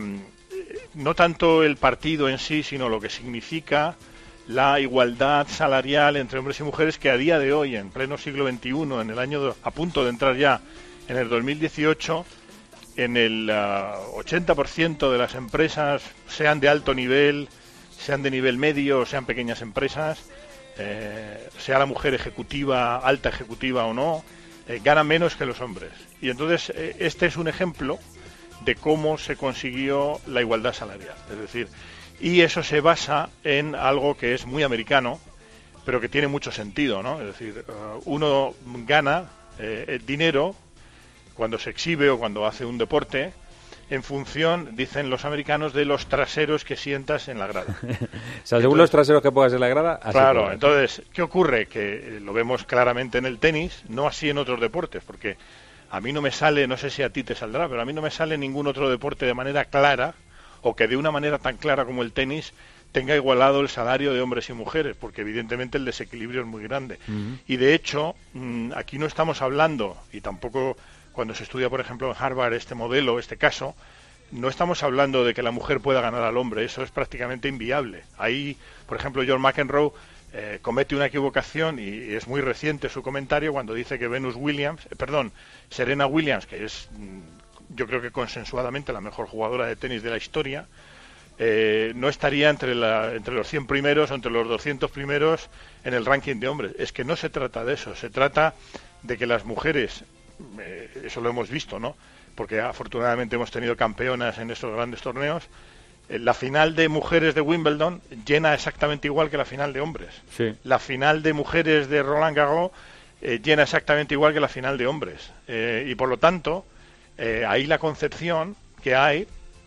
no tanto el partido en sí, sino lo que significa la igualdad salarial entre hombres y mujeres, que a día de hoy, en pleno siglo veintiuno, en el año a punto de entrar ya en el dos mil dieciocho, en el uh, ochenta por ciento de las empresas, sean de alto nivel, sean de nivel medio o sean pequeñas empresas, eh, sea la mujer ejecutiva, alta ejecutiva o no, eh, ganan menos que los hombres. Y entonces eh, este es un ejemplo de cómo se consiguió la igualdad salarial. Es decir, y eso se basa en algo que es muy americano, pero que tiene mucho sentido, ¿no? Es decir, uh, uno gana eh, dinero cuando se exhibe o cuando hace un deporte en función, dicen los americanos, de los traseros que sientas en la grada. O sea, según entonces, los traseros que pongas en la grada, así claro, pongas. Entonces, ¿qué ocurre? Que eh, lo vemos claramente en el tenis, no así en otros deportes, porque a mí no me sale, no sé si a ti te saldrá, pero a mí no me sale ningún otro deporte de manera clara, o que de una manera tan clara como el tenis tenga igualado el salario de hombres y mujeres, porque evidentemente el desequilibrio es muy grande. Uh-huh. Y de hecho, mmm, aquí no estamos hablando, y tampoco cuando se estudia, por ejemplo, en Harvard este modelo, este caso, no estamos hablando de que la mujer pueda ganar al hombre, eso es prácticamente inviable. Ahí, por ejemplo, John McEnroe eh, comete una equivocación, y es muy reciente su comentario cuando dice que Venus Williams, eh, perdón, Serena Williams, que es yo creo que consensuadamente la mejor jugadora de tenis de la historia, eh, no estaría entre, la, entre los cien primeros o entre los doscientos primeros en el ranking de hombres. Es que no se trata de eso, se trata de que las mujeres, eh, eso lo hemos visto, ¿no? Porque afortunadamente hemos tenido campeonas en estos grandes torneos, La final de mujeres de Wimbledon llena exactamente igual que la final de hombres. Sí. La final de mujeres de Roland Garros eh, llena exactamente igual que la final de hombres. Eh, y por lo tanto, eh, ahí la concepción que hay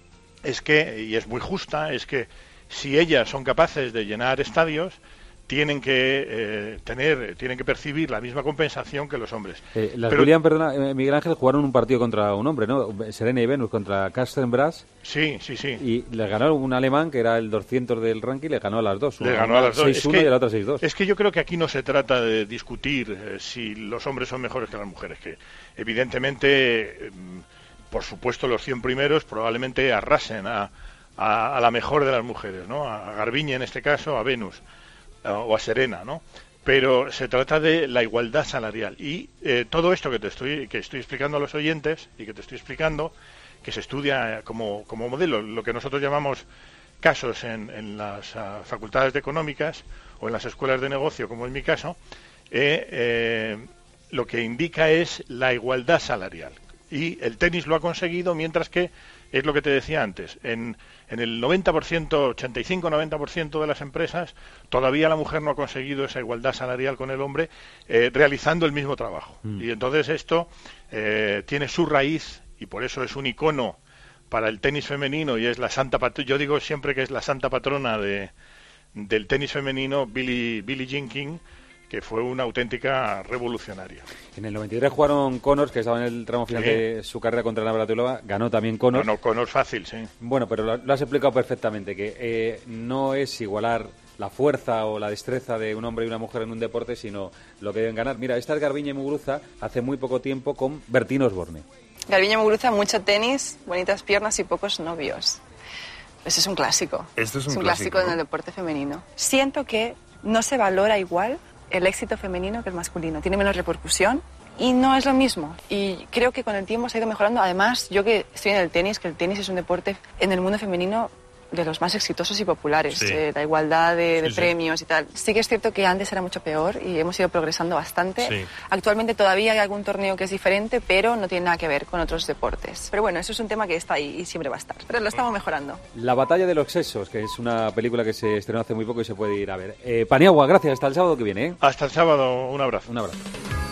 es que, y es muy justa, es que si ellas son capaces de llenar estadios, tienen que eh, tener, tienen que percibir la misma compensación que los hombres. Eh, las Pero, Williams, perdona, eh, Miguel Ángel, jugaron un partido contra un hombre, ¿no? Serena y Venus contra Karsten Brass. Sí, sí, sí. Y le ganó un alemán que era el doscientos del ranking, le ganó a las dos. Le ganó a las dos. seis uno es que, y la otra seis dos. Es que yo creo que aquí no se trata de discutir eh, si los hombres son mejores que las mujeres, que evidentemente, eh, por supuesto, los cien primeros probablemente arrasen a, a, a la mejor de las mujeres, ¿no? A Garbiñe en este caso, a Venus o a Serena, ¿no? Pero se trata de la igualdad salarial y eh, todo esto que te estoy que estoy explicando a los oyentes y que te estoy explicando, que se estudia como, como modelo, lo que nosotros llamamos casos en, en las uh, facultades de económicas o en las escuelas de negocio, como en mi caso, eh, eh, lo que indica es la igualdad salarial. Y el tenis lo ha conseguido, mientras que, es lo que te decía antes, en, en el noventa por ciento, ochenta y cinco a noventa por ciento de las empresas, todavía la mujer no ha conseguido esa igualdad salarial con el hombre eh, realizando el mismo trabajo. Mm. Y entonces esto eh, tiene su raíz, y por eso es un icono para el tenis femenino, y es la santa pat- yo digo siempre que es la santa patrona de, del tenis femenino, Billie, Billie Jean King, que fue una auténtica revolucionaria. En el noventa y tres jugaron Connors, que estaba en el tramo final sí. de su carrera contra Navratilova, ganó también Connors. Ganó Connors fácil, sí. Bueno, pero lo, lo has explicado perfectamente, que eh, no es igualar la fuerza o la destreza de un hombre y una mujer en un deporte, sino lo que deben ganar. Mira, esta es Garbiñe Muguruza hace muy poco tiempo con Bertín Osborne. Garbiñe Muguruza, mucho tenis, bonitas piernas y pocos novios. Ese es un clásico. Esto es un, es un clásico, clásico ¿no? en el deporte femenino. Siento que no se valora igual el éxito femenino que el masculino. Tiene menos repercusión y no es lo mismo. Y creo que con el tiempo se ha ido mejorando. Además, yo que estoy en el tenis, que el tenis es un deporte en el mundo femenino de los más exitosos y populares. Sí. Eh, la igualdad de, de sí, premios sí. y tal. Sí que es cierto que antes era mucho peor y hemos ido progresando bastante. Sí. Actualmente todavía hay algún torneo que es diferente, pero no tiene nada que ver con otros deportes. Pero bueno, eso es un tema que está ahí y siempre va a estar. Pero lo estamos mejorando. La batalla de los sexos, que es una película que se estrenó hace muy poco y se puede ir a ver. Eh, Paniagua, gracias. Hasta el sábado que viene. ¿eh? Hasta el sábado. Un abrazo. Un abrazo.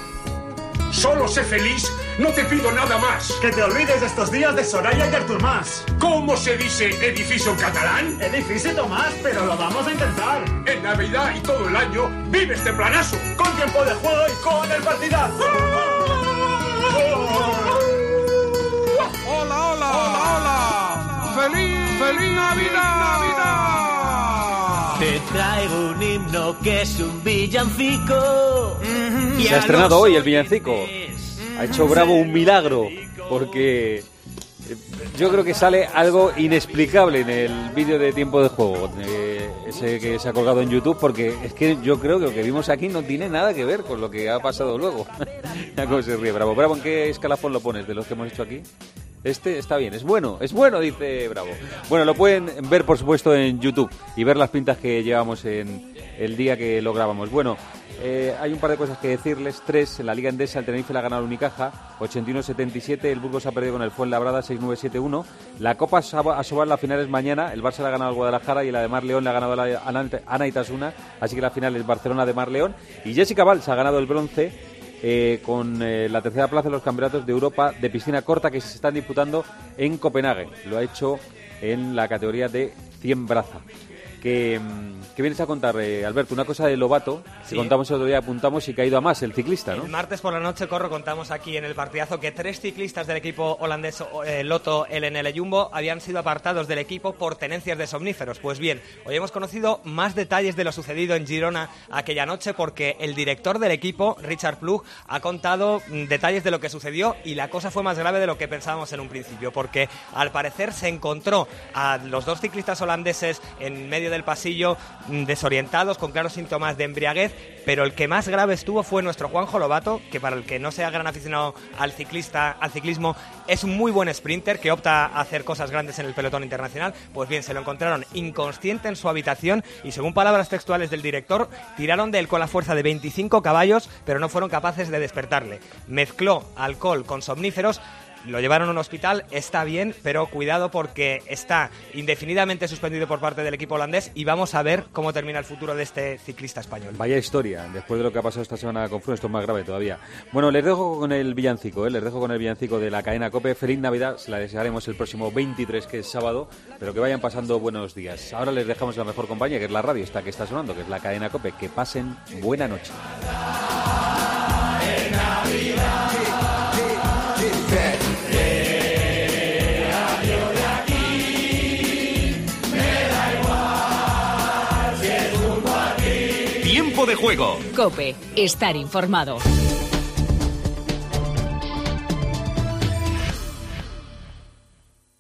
Solo sé feliz, no te pido nada más. Que te olvides de estos días de Soraya y de Artur Mas. ¿Cómo se dice edificio en catalán? Edificio Tomás, pero lo vamos a intentar. En Navidad y todo el año, vive este planazo. Con tiempo de juego y con el partidazo. Hola, hola, hola, hola. ¡Feliz, feliz Navidad! Navidad! Te traigo un himno que es un villancico. Mm-hmm. Se ha estrenado hoy el villancico. Mm-hmm. Ha hecho Bravo un milagro, porque yo creo que sale algo inexplicable en el vídeo de Tiempo de Juego, eh, ese que se ha colgado en YouTube, porque es que yo creo que lo que vimos aquí no tiene nada que ver con lo que ha pasado luego. Ya cómo se ríe Bravo. Bravo, ¿en qué escalafón lo pones de los que hemos hecho aquí? Este está bien, es bueno, es bueno, dice Bravo. Bueno, lo pueden ver, por supuesto, en YouTube y ver las pintas que llevamos en el día que lo grabamos. Bueno, eh, hay un par de cosas que decirles. Tres, en la Liga Endesa el Tenerife la ha ganado al Unicaja, ochenta y uno setenta y siete. El Burgos ha perdido con el Fuenlabrada, seis nueve siete uno. La Copa Asobal, la final es mañana. El Barça la ha ganado al Guadalajara y la de Mar León la ha ganado a Ana Itasuna. Así que la final es Barcelona de Mar León. Y Jessica Valls ha ganado el bronce Eh, con eh, la tercera plaza de los campeonatos de Europa de piscina corta que se están disputando en Copenhague. Lo ha hecho en la categoría de cien braza. ¿Qué, qué vienes a contar, eh, Alberto? Una cosa de Lobato, que sí. contamos el otro día, apuntamos y que ha ido a más, el ciclista, ¿no? El martes por la noche, Corro, contamos aquí en el partidazo que tres ciclistas del equipo holandés eh, Lotto L N L Jumbo habían sido apartados del equipo por tenencias de somníferos. Pues bien, hoy hemos conocido más detalles de lo sucedido en Girona aquella noche, porque el director del equipo, Richard Plug, ha contado detalles de lo que sucedió, y la cosa fue más grave de lo que pensábamos en un principio, porque al parecer se encontró a los dos ciclistas holandeses en medio del pasillo desorientados, con claros síntomas de embriaguez, pero el que más grave estuvo fue nuestro Juanjo Lobato, que para el que no sea gran aficionado al ciclista, al ciclismo, es un muy buen sprinter que opta a hacer cosas grandes en el pelotón internacional. Pues bien, se lo encontraron inconsciente en su habitación y, según palabras textuales del director, tiraron de él con la fuerza de veinticinco caballos, pero no fueron capaces de despertarle. Mezcló alcohol con somníferos. lo llevaron a un hospital, está bien, pero cuidado porque está indefinidamente suspendido por parte del equipo holandés y vamos a ver cómo termina el futuro de este ciclista español. Vaya historia, después de lo que ha pasado esta semana con Froome, esto es más grave todavía. Bueno, les dejo con el villancico, ¿eh? les dejo con el villancico de la cadena COPE. Feliz Navidad, se la desearemos el próximo veintitrés, que es sábado, pero que vayan pasando buenos días. Ahora les dejamos la mejor compañía, que es la radio, esta que está sonando, que es la cadena COPE. Que pasen buena noche. Tiempo de juego. COPE, estar informado.